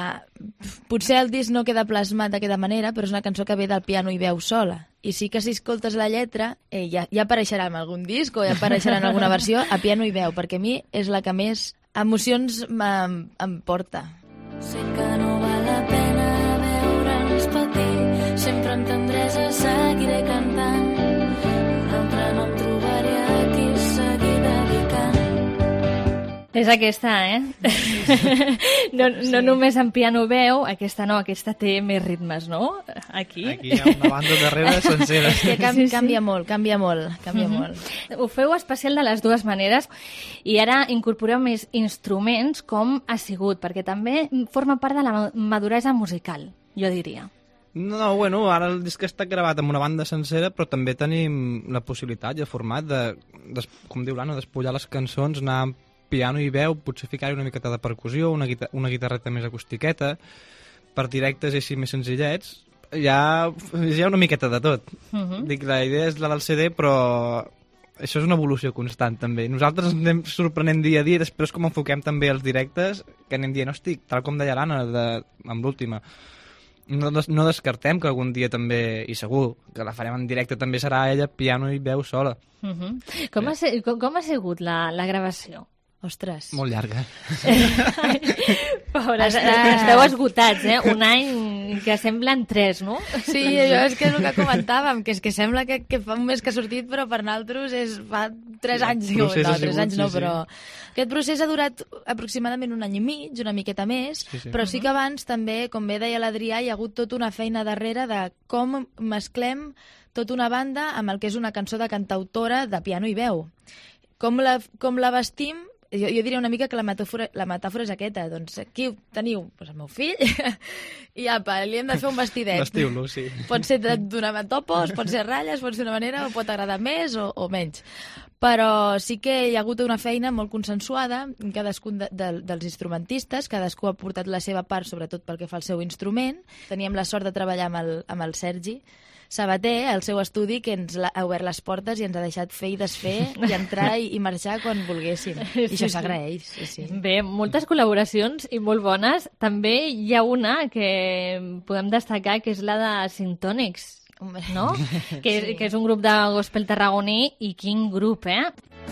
S24: potser el disc no queda plasmat d'aquesta manera, però és una cançó que ve del piano i veu sola. I sí que si escoltes la lletra, eh, ja, ja apareixerà en algun disc o ja apareixerà en alguna versió a piano i veu, perquè a mi és la que més emocions em porta.
S11: Sé que no val la pena veure'ns patir, sempre amb tendresa seguiré cantant, un altre no em trobaré aquí, seguir dedicant.
S23: És aquesta, eh? No, no sí. Només en piano veu, aquesta no, aquesta té més ritmes, no? Aquí.
S26: Aquí hi ha una banda darrere sencera.
S24: Que can, sí, sí. Canvia molt, canvia molt, canvia mm-hmm. molt.
S23: Ho feu especial de les dues maneres i ara incorporeu més instruments com ha sigut, perquè també forma part de la maduresa musical, jo diria.
S26: No, bueno, ara el disc està gravat amb una banda sencera, però també tenim la possibilitat i el format de, de com diu l'Anna, despullar les cançons, anar amb piano i veu, potser ficar-hi una miqueta de percussió, una, guitar una guitarreta més acustiqueta, per directes així més senzillets, ja hi ha una miqueta de tot. Uh-huh. Dic, la idea és la del C D, però això és una evolució constant també. Nosaltres ens anem sorprenent dia a dia, després com enfoquem també els directes, que anem dient, hosti, tal com deia l'Anna de, amb l'última, no, no descartem que algun dia també, i segur que la farem en directe, també serà ella piano i veu sola.
S23: Uh-huh. Com, ha, com, com ha sigut la, la gravació?
S24: Ostres.
S26: Molt llarga.
S23: Pobres, esteu esgotats, eh? Un any que semblen tres, no?
S24: Sí, això és que és el que comentàvem, que és que sembla que, que fa un mes que ha sortit, però per nosaltres és fa tres anys. No, no, tres anys no, però... Aquest procés ha durat aproximadament un any i mig, una miqueta més, sí, sí. però sí que abans també, com bé deia l'Adrià, hi ha hagut tota una feina darrere de com mesclem tota una banda amb el que és una cançó de cantautora de piano i veu. Com la, com la vestim... Jo, jo diria una mica que la metàfora, la metàfora és aquesta. Doncs aquí teniu pues, el meu fill i apa, li hem de fer un vestidet.
S26: Vestiu-lo, sí.
S24: Pot ser d'una topos, pot ser ratlles, pot ser d'una manera, o pot agradar més o, o menys. Però sí que hi ha hagut una feina molt consensuada, cadascun de, de, dels instrumentistes, cadascú ha portat la seva part, sobretot pel que fa al seu instrument. Teníem la sort de treballar amb el, amb el Sergi Sabater, al seu estudi, que ens ha obert les portes i ens ha deixat fer i desfer i entrar i, i marxar quan volguéssim. I això s'agraeix. Sí, sí.
S23: Bé, moltes col·laboracions i molt bones. També hi ha una que podem destacar, que és la de Sintònics, no? Que, sí. que és un grup de gospel tarragoní, i quin grup, eh?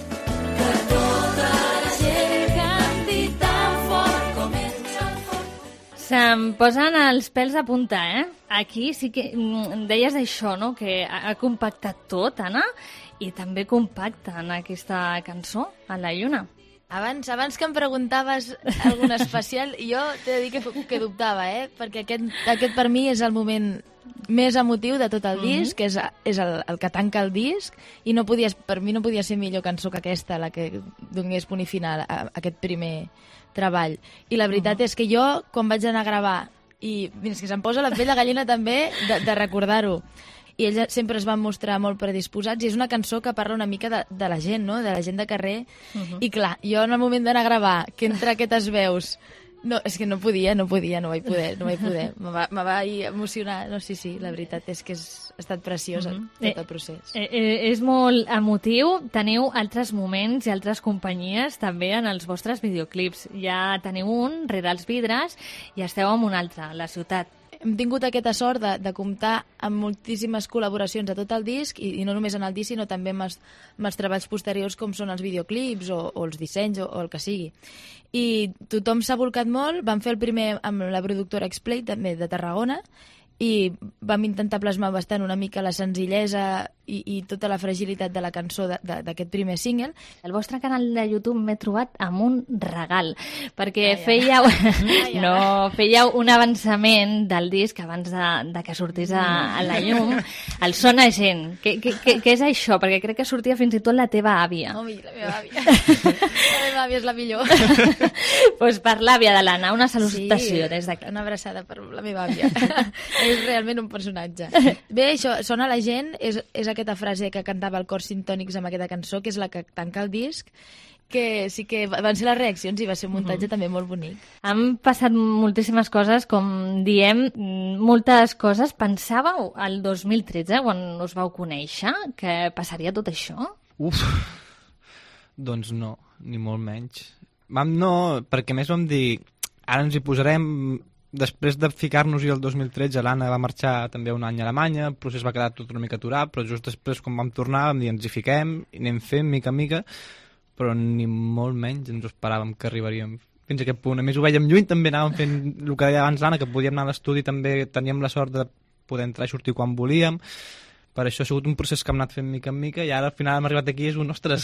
S23: Que tota la gent canti tan fort com ells. Se'm posen els pèls a punta, eh? Aquí sí que deies això, no? Que ha compactat tot, Anna, i també compacta en aquesta cançó, a la lluna.
S24: Abans, abans que em preguntaves alguna especial, jo t'he de dir que, que dubtava, eh? Perquè aquest, aquest per mi és el moment més emotiu de tot el mm-hmm. disc, que és, és el, el que tanca el disc, i no podies, per mi no podia ser millor cançó que aquesta, la que donés punt i final a, a aquest primer treball. I la veritat mm-hmm. és que jo, quan vaig anar a gravar, i és que se'm posa la pell de gallina també de, de recordar-ho, i ells sempre es van mostrar molt predisposats, i és una cançó que parla una mica de, de la gent, no? De la gent de carrer, uh-huh. i clar, jo en el moment d'anar a gravar, que entra aquestes veus, no, és que no podia, no podia, no vaig poder, no vaig poder, me va, me va emocionar, no, sí, sí, la veritat és que és, ha estat preciós uh-huh. tot el procés.
S23: Eh, eh, és molt emotiu, teniu altres moments i altres companyies també en els vostres videoclips, ja teniu un, Rere els vidres, i esteu amb un altre, La ciutat.
S24: Hem tingut aquesta sort de, de comptar amb moltíssimes col·laboracions a tot el disc, i, i no només en el disc, sinó també amb els, amb els treballs posteriors, com són els videoclips o, o els dissenys o, o el que sigui. I tothom s'ha volcat molt. Vam fer el primer amb la productora X-Play, també de Tarragona, i vam intentar plasmar bastant una mica la senzillesa i, i tota la fragilitat de la cançó d'aquest primer single.
S23: El vostre canal de YouTube m'he trobat amb un regal, perquè ai, fèieu, ai, no, fèieu un avançament del disc abans de, de que sortís a, a la llum, el Sona Gent. Què, què, què és això? Perquè crec que sortia fins i tot la teva àvia.
S24: Oh, la meva àvia. La meva àvia és la millor.
S23: Pues per l'àvia de l'Anna, una salutació
S24: sí,
S23: des d'aquí.
S24: Una abraçada per la meva àvia. És realment un personatge. Bé, això, Sona la gent, és, és aquesta frase que cantava el cor Sintònics amb aquesta cançó, que és la que tanca el disc, que sí que van ser les reaccions i va ser un muntatge uh-huh. també molt bonic.
S23: Han passat moltíssimes coses, com diem, moltes coses. Pensàveu el dos mil tretze, quan us vau conèixer, que passaria tot això?
S26: Uf, doncs no, ni molt menys. Vam no, perquè més vam dir, ara ens hi posarem. Després de ficar-nos-hi el dos mil tretze, l'Anna va marxar també un any a Alemanya, el procés va quedar tot una mica aturat, però just després, quan vam tornar, vam dir, ens hi fiquem, i anem fent mica a mica, però ni molt menys ens ho esperàvem que arribaríem fins a aquest punt. A més, ho veiem lluny, també anàvem fent el que deia abans l'Anna, que podíem anar a l'estudi, també teníem la sort de poder entrar i sortir quan volíem. Per això ha sigut un procés que hem anat fent mica en mica, i ara al final hem arribat aquí, és un ostres.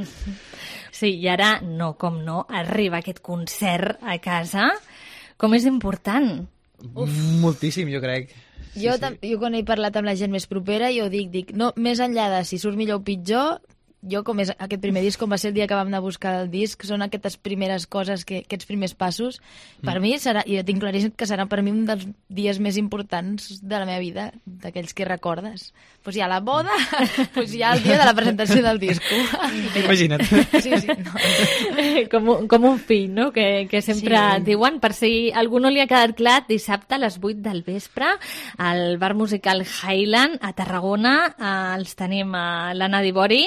S23: Sí, i ara, no, com no, arriba aquest concert a casa. Com és important?
S26: Uf. Moltíssim, jo crec.
S24: Jo, sí, sí. jo quan he parlat amb la gent més propera, jo dic, dic, no, més enllà de si surt millor o pitjor, jo, com és aquest primer disc, com va ser el dia que vam anar a buscar el disc, són aquestes primeres coses, que, aquests primers passos, per mm. mi serà, jo tinc claríssim que serà per mi un dels dies més importants de la meva vida, d'aquells que recordes. Doncs pues hi ha la boda, doncs pues hi ha el dia de la presentació del disc.
S26: Imagina't.
S24: Sí, sí. No.
S23: Com, un, com un fill, no?, que, que sempre sí. diuen, per si algú no li ha quedat clar, dissabte a les vuit del vespre, al bar musical Highland, a Tarragona, els tenim a l'Anna Dibori,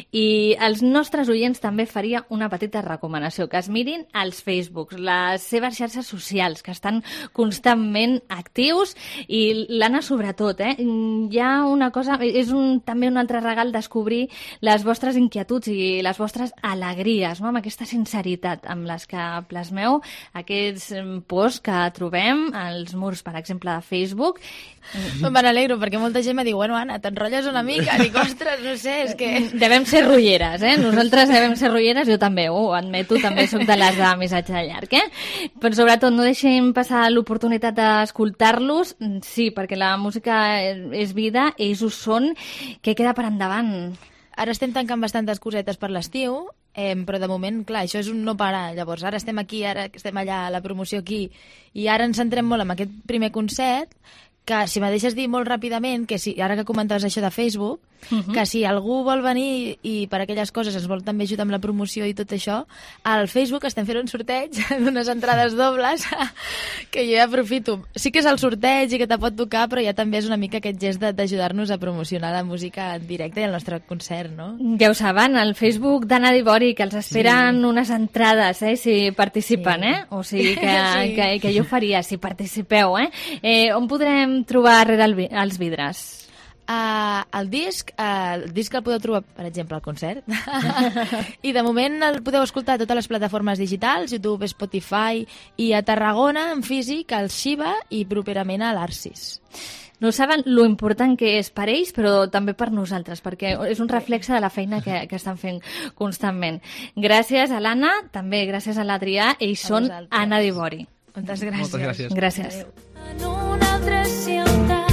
S23: I els nostres oients també faria una petita recomanació, que es mirin els Facebooks, les seves xarxes socials, que estan constantment actius, i l'Anna sobretot, eh? Hi ha una cosa, és un, també un altre regal descobrir les vostres inquietuds i les vostres alegries, no? Amb aquesta sinceritat amb les que plasmeu aquests posts que trobem als murs, per exemple, de Facebook.
S24: Me n'alegro, perquè molta gent me diu, bueno, Anna, t'enrotlles una mica. Dic, ostres, no sé, és que...
S23: Devem ser rulleres, eh? Nosaltres devem ser rulleres, jo també, ho admeto, també soc de les de missatge llarg, eh? Però sobretot no deixem passar l'oportunitat d'escoltar-los, sí, perquè la música és vida, ells ho són, què queda per endavant?
S24: Ara estem tancant bastantes cosetes per l'estiu, eh, però de moment, clar, això és un no parar. Llavors, ara estem aquí, ara estem allà, la promoció aquí, i ara ens centrem molt en aquest primer concert, que si me deixes dir molt ràpidament, que si, ara que comentaves això de Facebook, uh-huh. que si algú vol venir i per aquelles coses ens vol també ajudar amb la promoció i tot això, al Facebook estem fent un sorteig d'unes entrades dobles que jo ja aprofito. Sí que és el sorteig i que te pot tocar, però ja també és una mica aquest gest d'ajudar-nos a promocionar la música en directe i el nostre concert, no?
S23: Ja ho saben, al Facebook d'Anna Dibori, que els esperen sí. unes entrades, eh, si participen, sí. eh? O sigui que, sí. que, que jo faria, si participeu, eh? eh on podrem trobar rere el, els vidres?
S24: Uh, el disc uh, el disc el podeu trobar, per exemple, al concert. I de moment el podeu escoltar a totes les plataformes digitals, YouTube, Spotify, i a Tarragona, en físic, al Xiva, i properament a l'Arcis.
S23: No saben lo important que és per ells, però també per nosaltres, perquè és un reflexe de la feina que, que estan fent constantment. Gràcies a l'Anna, també gràcies a l'Adrià, ells a són vosaltres. Anna Dibori.
S24: Moltes gràcies.
S26: Moltes gràcies.
S23: Gràcies.
S11: En una altra ciutat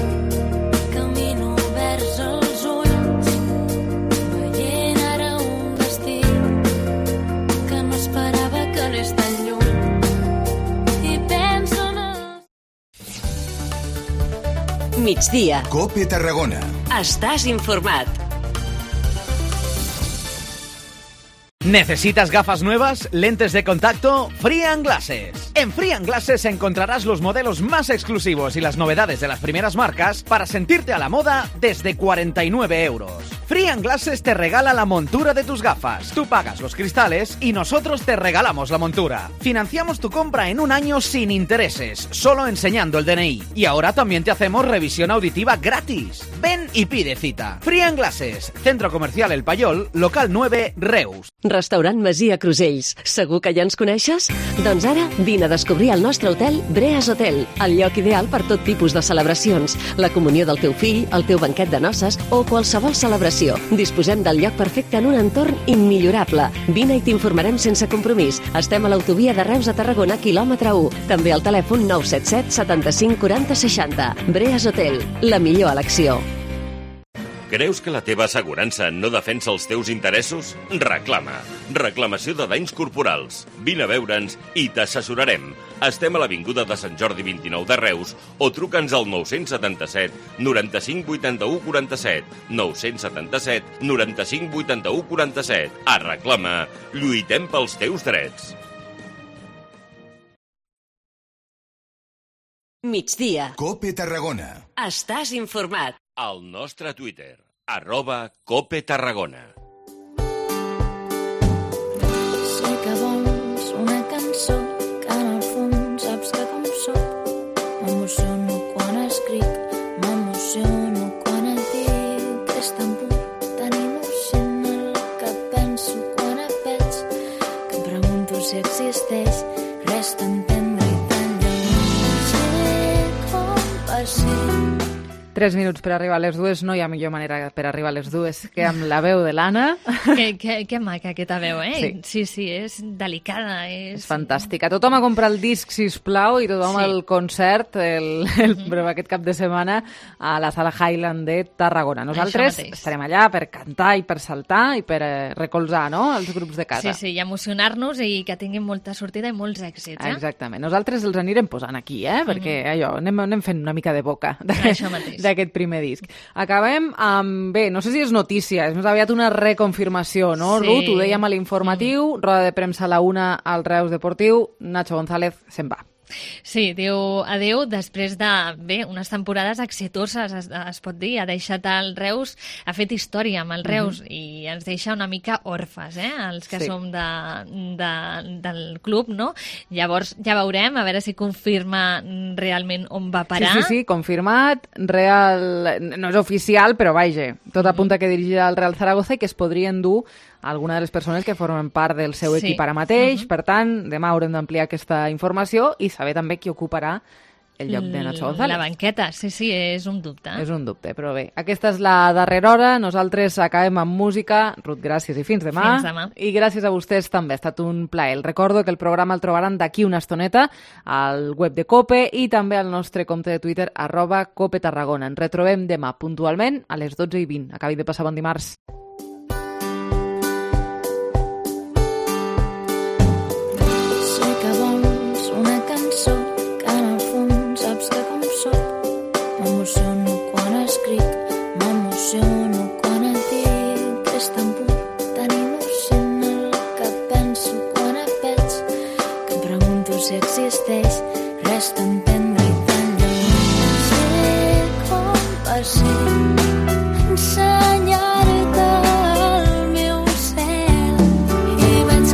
S11: camino vers els ulls, veient ara un destí que no esperava que anés tan lluny, i penso en els...
S1: Migdia. Cope Tarragona.
S2: Estàs informat.
S5: ¿Necesitas gafas nuevas? ¿Lentes de contacto? Free Glasses. En Free Glasses encontrarás los modelos más exclusivos y las novedades de las primeras marcas para sentirte a la moda desde cuarenta y nueve euros. Free Glasses te regala la montura de tus gafas. Tú pagas los cristales y nosotros te regalamos la montura. Financiamos tu compra en un año sin intereses, solo enseñando el D N I. Y ahora también te hacemos revisión auditiva gratis. Ven y pide cita. Free Glasses, Centro Comercial El Payol, local nueve, Reus.
S2: Restaurant Masia Crusells. Segur que ja ens coneixes? Doncs ara vine a descobrir el nostre hotel Breas Hotel, el lloc ideal per tot tipus de celebracions, la comunió del teu fill, el teu banquet de noces o qualsevol celebració. Disposem del lloc perfecte en un entorn immillorable. Vine i t'informarem sense compromís. Estem a l'autovia de Reus a Tarragona, quilòmetre u. També al telèfon nou set set setanta-cinc quaranta seixanta. Breas Hotel, la millor elecció.
S16: Creus que la teva assegurança no defensa els teus interessos? Reclama. Reclamació de danys corporals. Vine a veure'ns i t'assessorarem. Estem a l'Avinguda de Sant Jordi vint-i-nou de Reus o truca'ns al nou setanta-set noranta-cinc vuitanta-u quaranta-set. nou setanta-set noranta-cinc vuitanta-u quaranta-set. A Reclama. Lluitem pels teus drets.
S2: Migdia.
S1: Cope Tarragona.
S2: Estàs informat.
S16: Al nostre Twitter, arroba Cope Tarragona.
S11: Sé que vols una cançó que en el fons saps que com soc m'emociono quan escric, m'emociono quan et dic que és tan pur, tan innocent el que penso quan et veig, que em pregunto si existeix res tan tendre i tan lluny. Sé com va ser.
S3: Tres minuts per arribar a les dues, no hi ha millor manera per arribar a les dues que amb la veu de l'Anna.
S23: Que, que, que maca aquesta veu, eh?
S3: Sí.
S23: sí, sí, és delicada. És,
S3: és fantàstica. Tothom a comprar el disc, sisplau, i tothom sí. al concert el, el, mm-hmm. aquest cap de setmana a la sala Highland de Tarragona. Nosaltres estarem allà per cantar i per saltar i per eh, recolzar, no?, els grups de casa.
S23: Sí, sí, i emocionar-nos i que tinguin molta sortida i molts èxits, eh?
S3: Exactament. Nosaltres els anirem posant aquí, eh? Perquè mm-hmm. allò, anem, anem fent una mica de boca d'aquest primer disc. Acabem amb, bé, no sé si és notícia, és més aviat una reconfirmació, no, sí. Ruth? Ho dèiem a l'informatiu, mm. roda de premsa a la una al Reus Deportiu, Nacho González se'n va.
S23: Sí, diu adeu després de, bé, unes temporades exitoses, es, es pot dir. Ha deixat el Reus, ha fet història amb el Reus uh-huh. i ens deixa una mica orfes, eh? Els que sí. som de, de, del club, no? Llavors ja veurem, a veure si confirma realment on va parar.
S3: Sí, sí, sí, confirmat, real... no és oficial, però vaja, tot apunta que dirigirà el Real Zaragoza i que es podria endur alguna de les persones que formen part del seu equip sí. ara mateix. Uh-huh. Per tant, demà haurem d'ampliar aquesta informació i saber també qui ocuparà el lloc de Nacho González.
S23: La banqueta, sí, sí, és un dubte.
S3: És un dubte, però bé. Aquesta és la darrera hora. Nosaltres acabem amb música. Ruth, gràcies i fins demà.
S23: Fins demà.
S3: I gràcies a vostès també. Ha estat un plaer. El recordo que el programa el trobaran d'aquí una estoneta al web de COPE i també al nostre compte de Twitter arroba COPE Tarragona. Ens retrobem demà puntualment a les dotze i vint. Acabi de passar bon dimarts.
S11: M'emociono quan escric, m'emociono quan et dic que és tan pur, tan innocent el que penso quan et veig, que em pregunto si existeix res tan tendre i tan lluny. Sé com va ser ensenyar-te el meu cel i vaig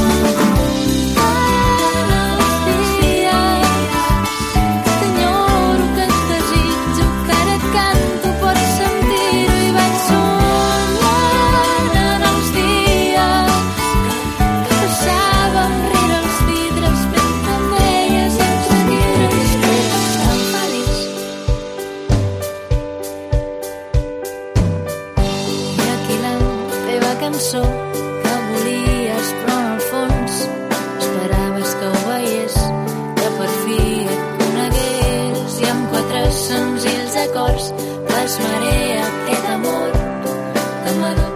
S11: cançó que volies, però en el fons esperaves que ho veiés, que per fi et conegués i amb quatre senzills acords plasmaré aquest amor que m'adora.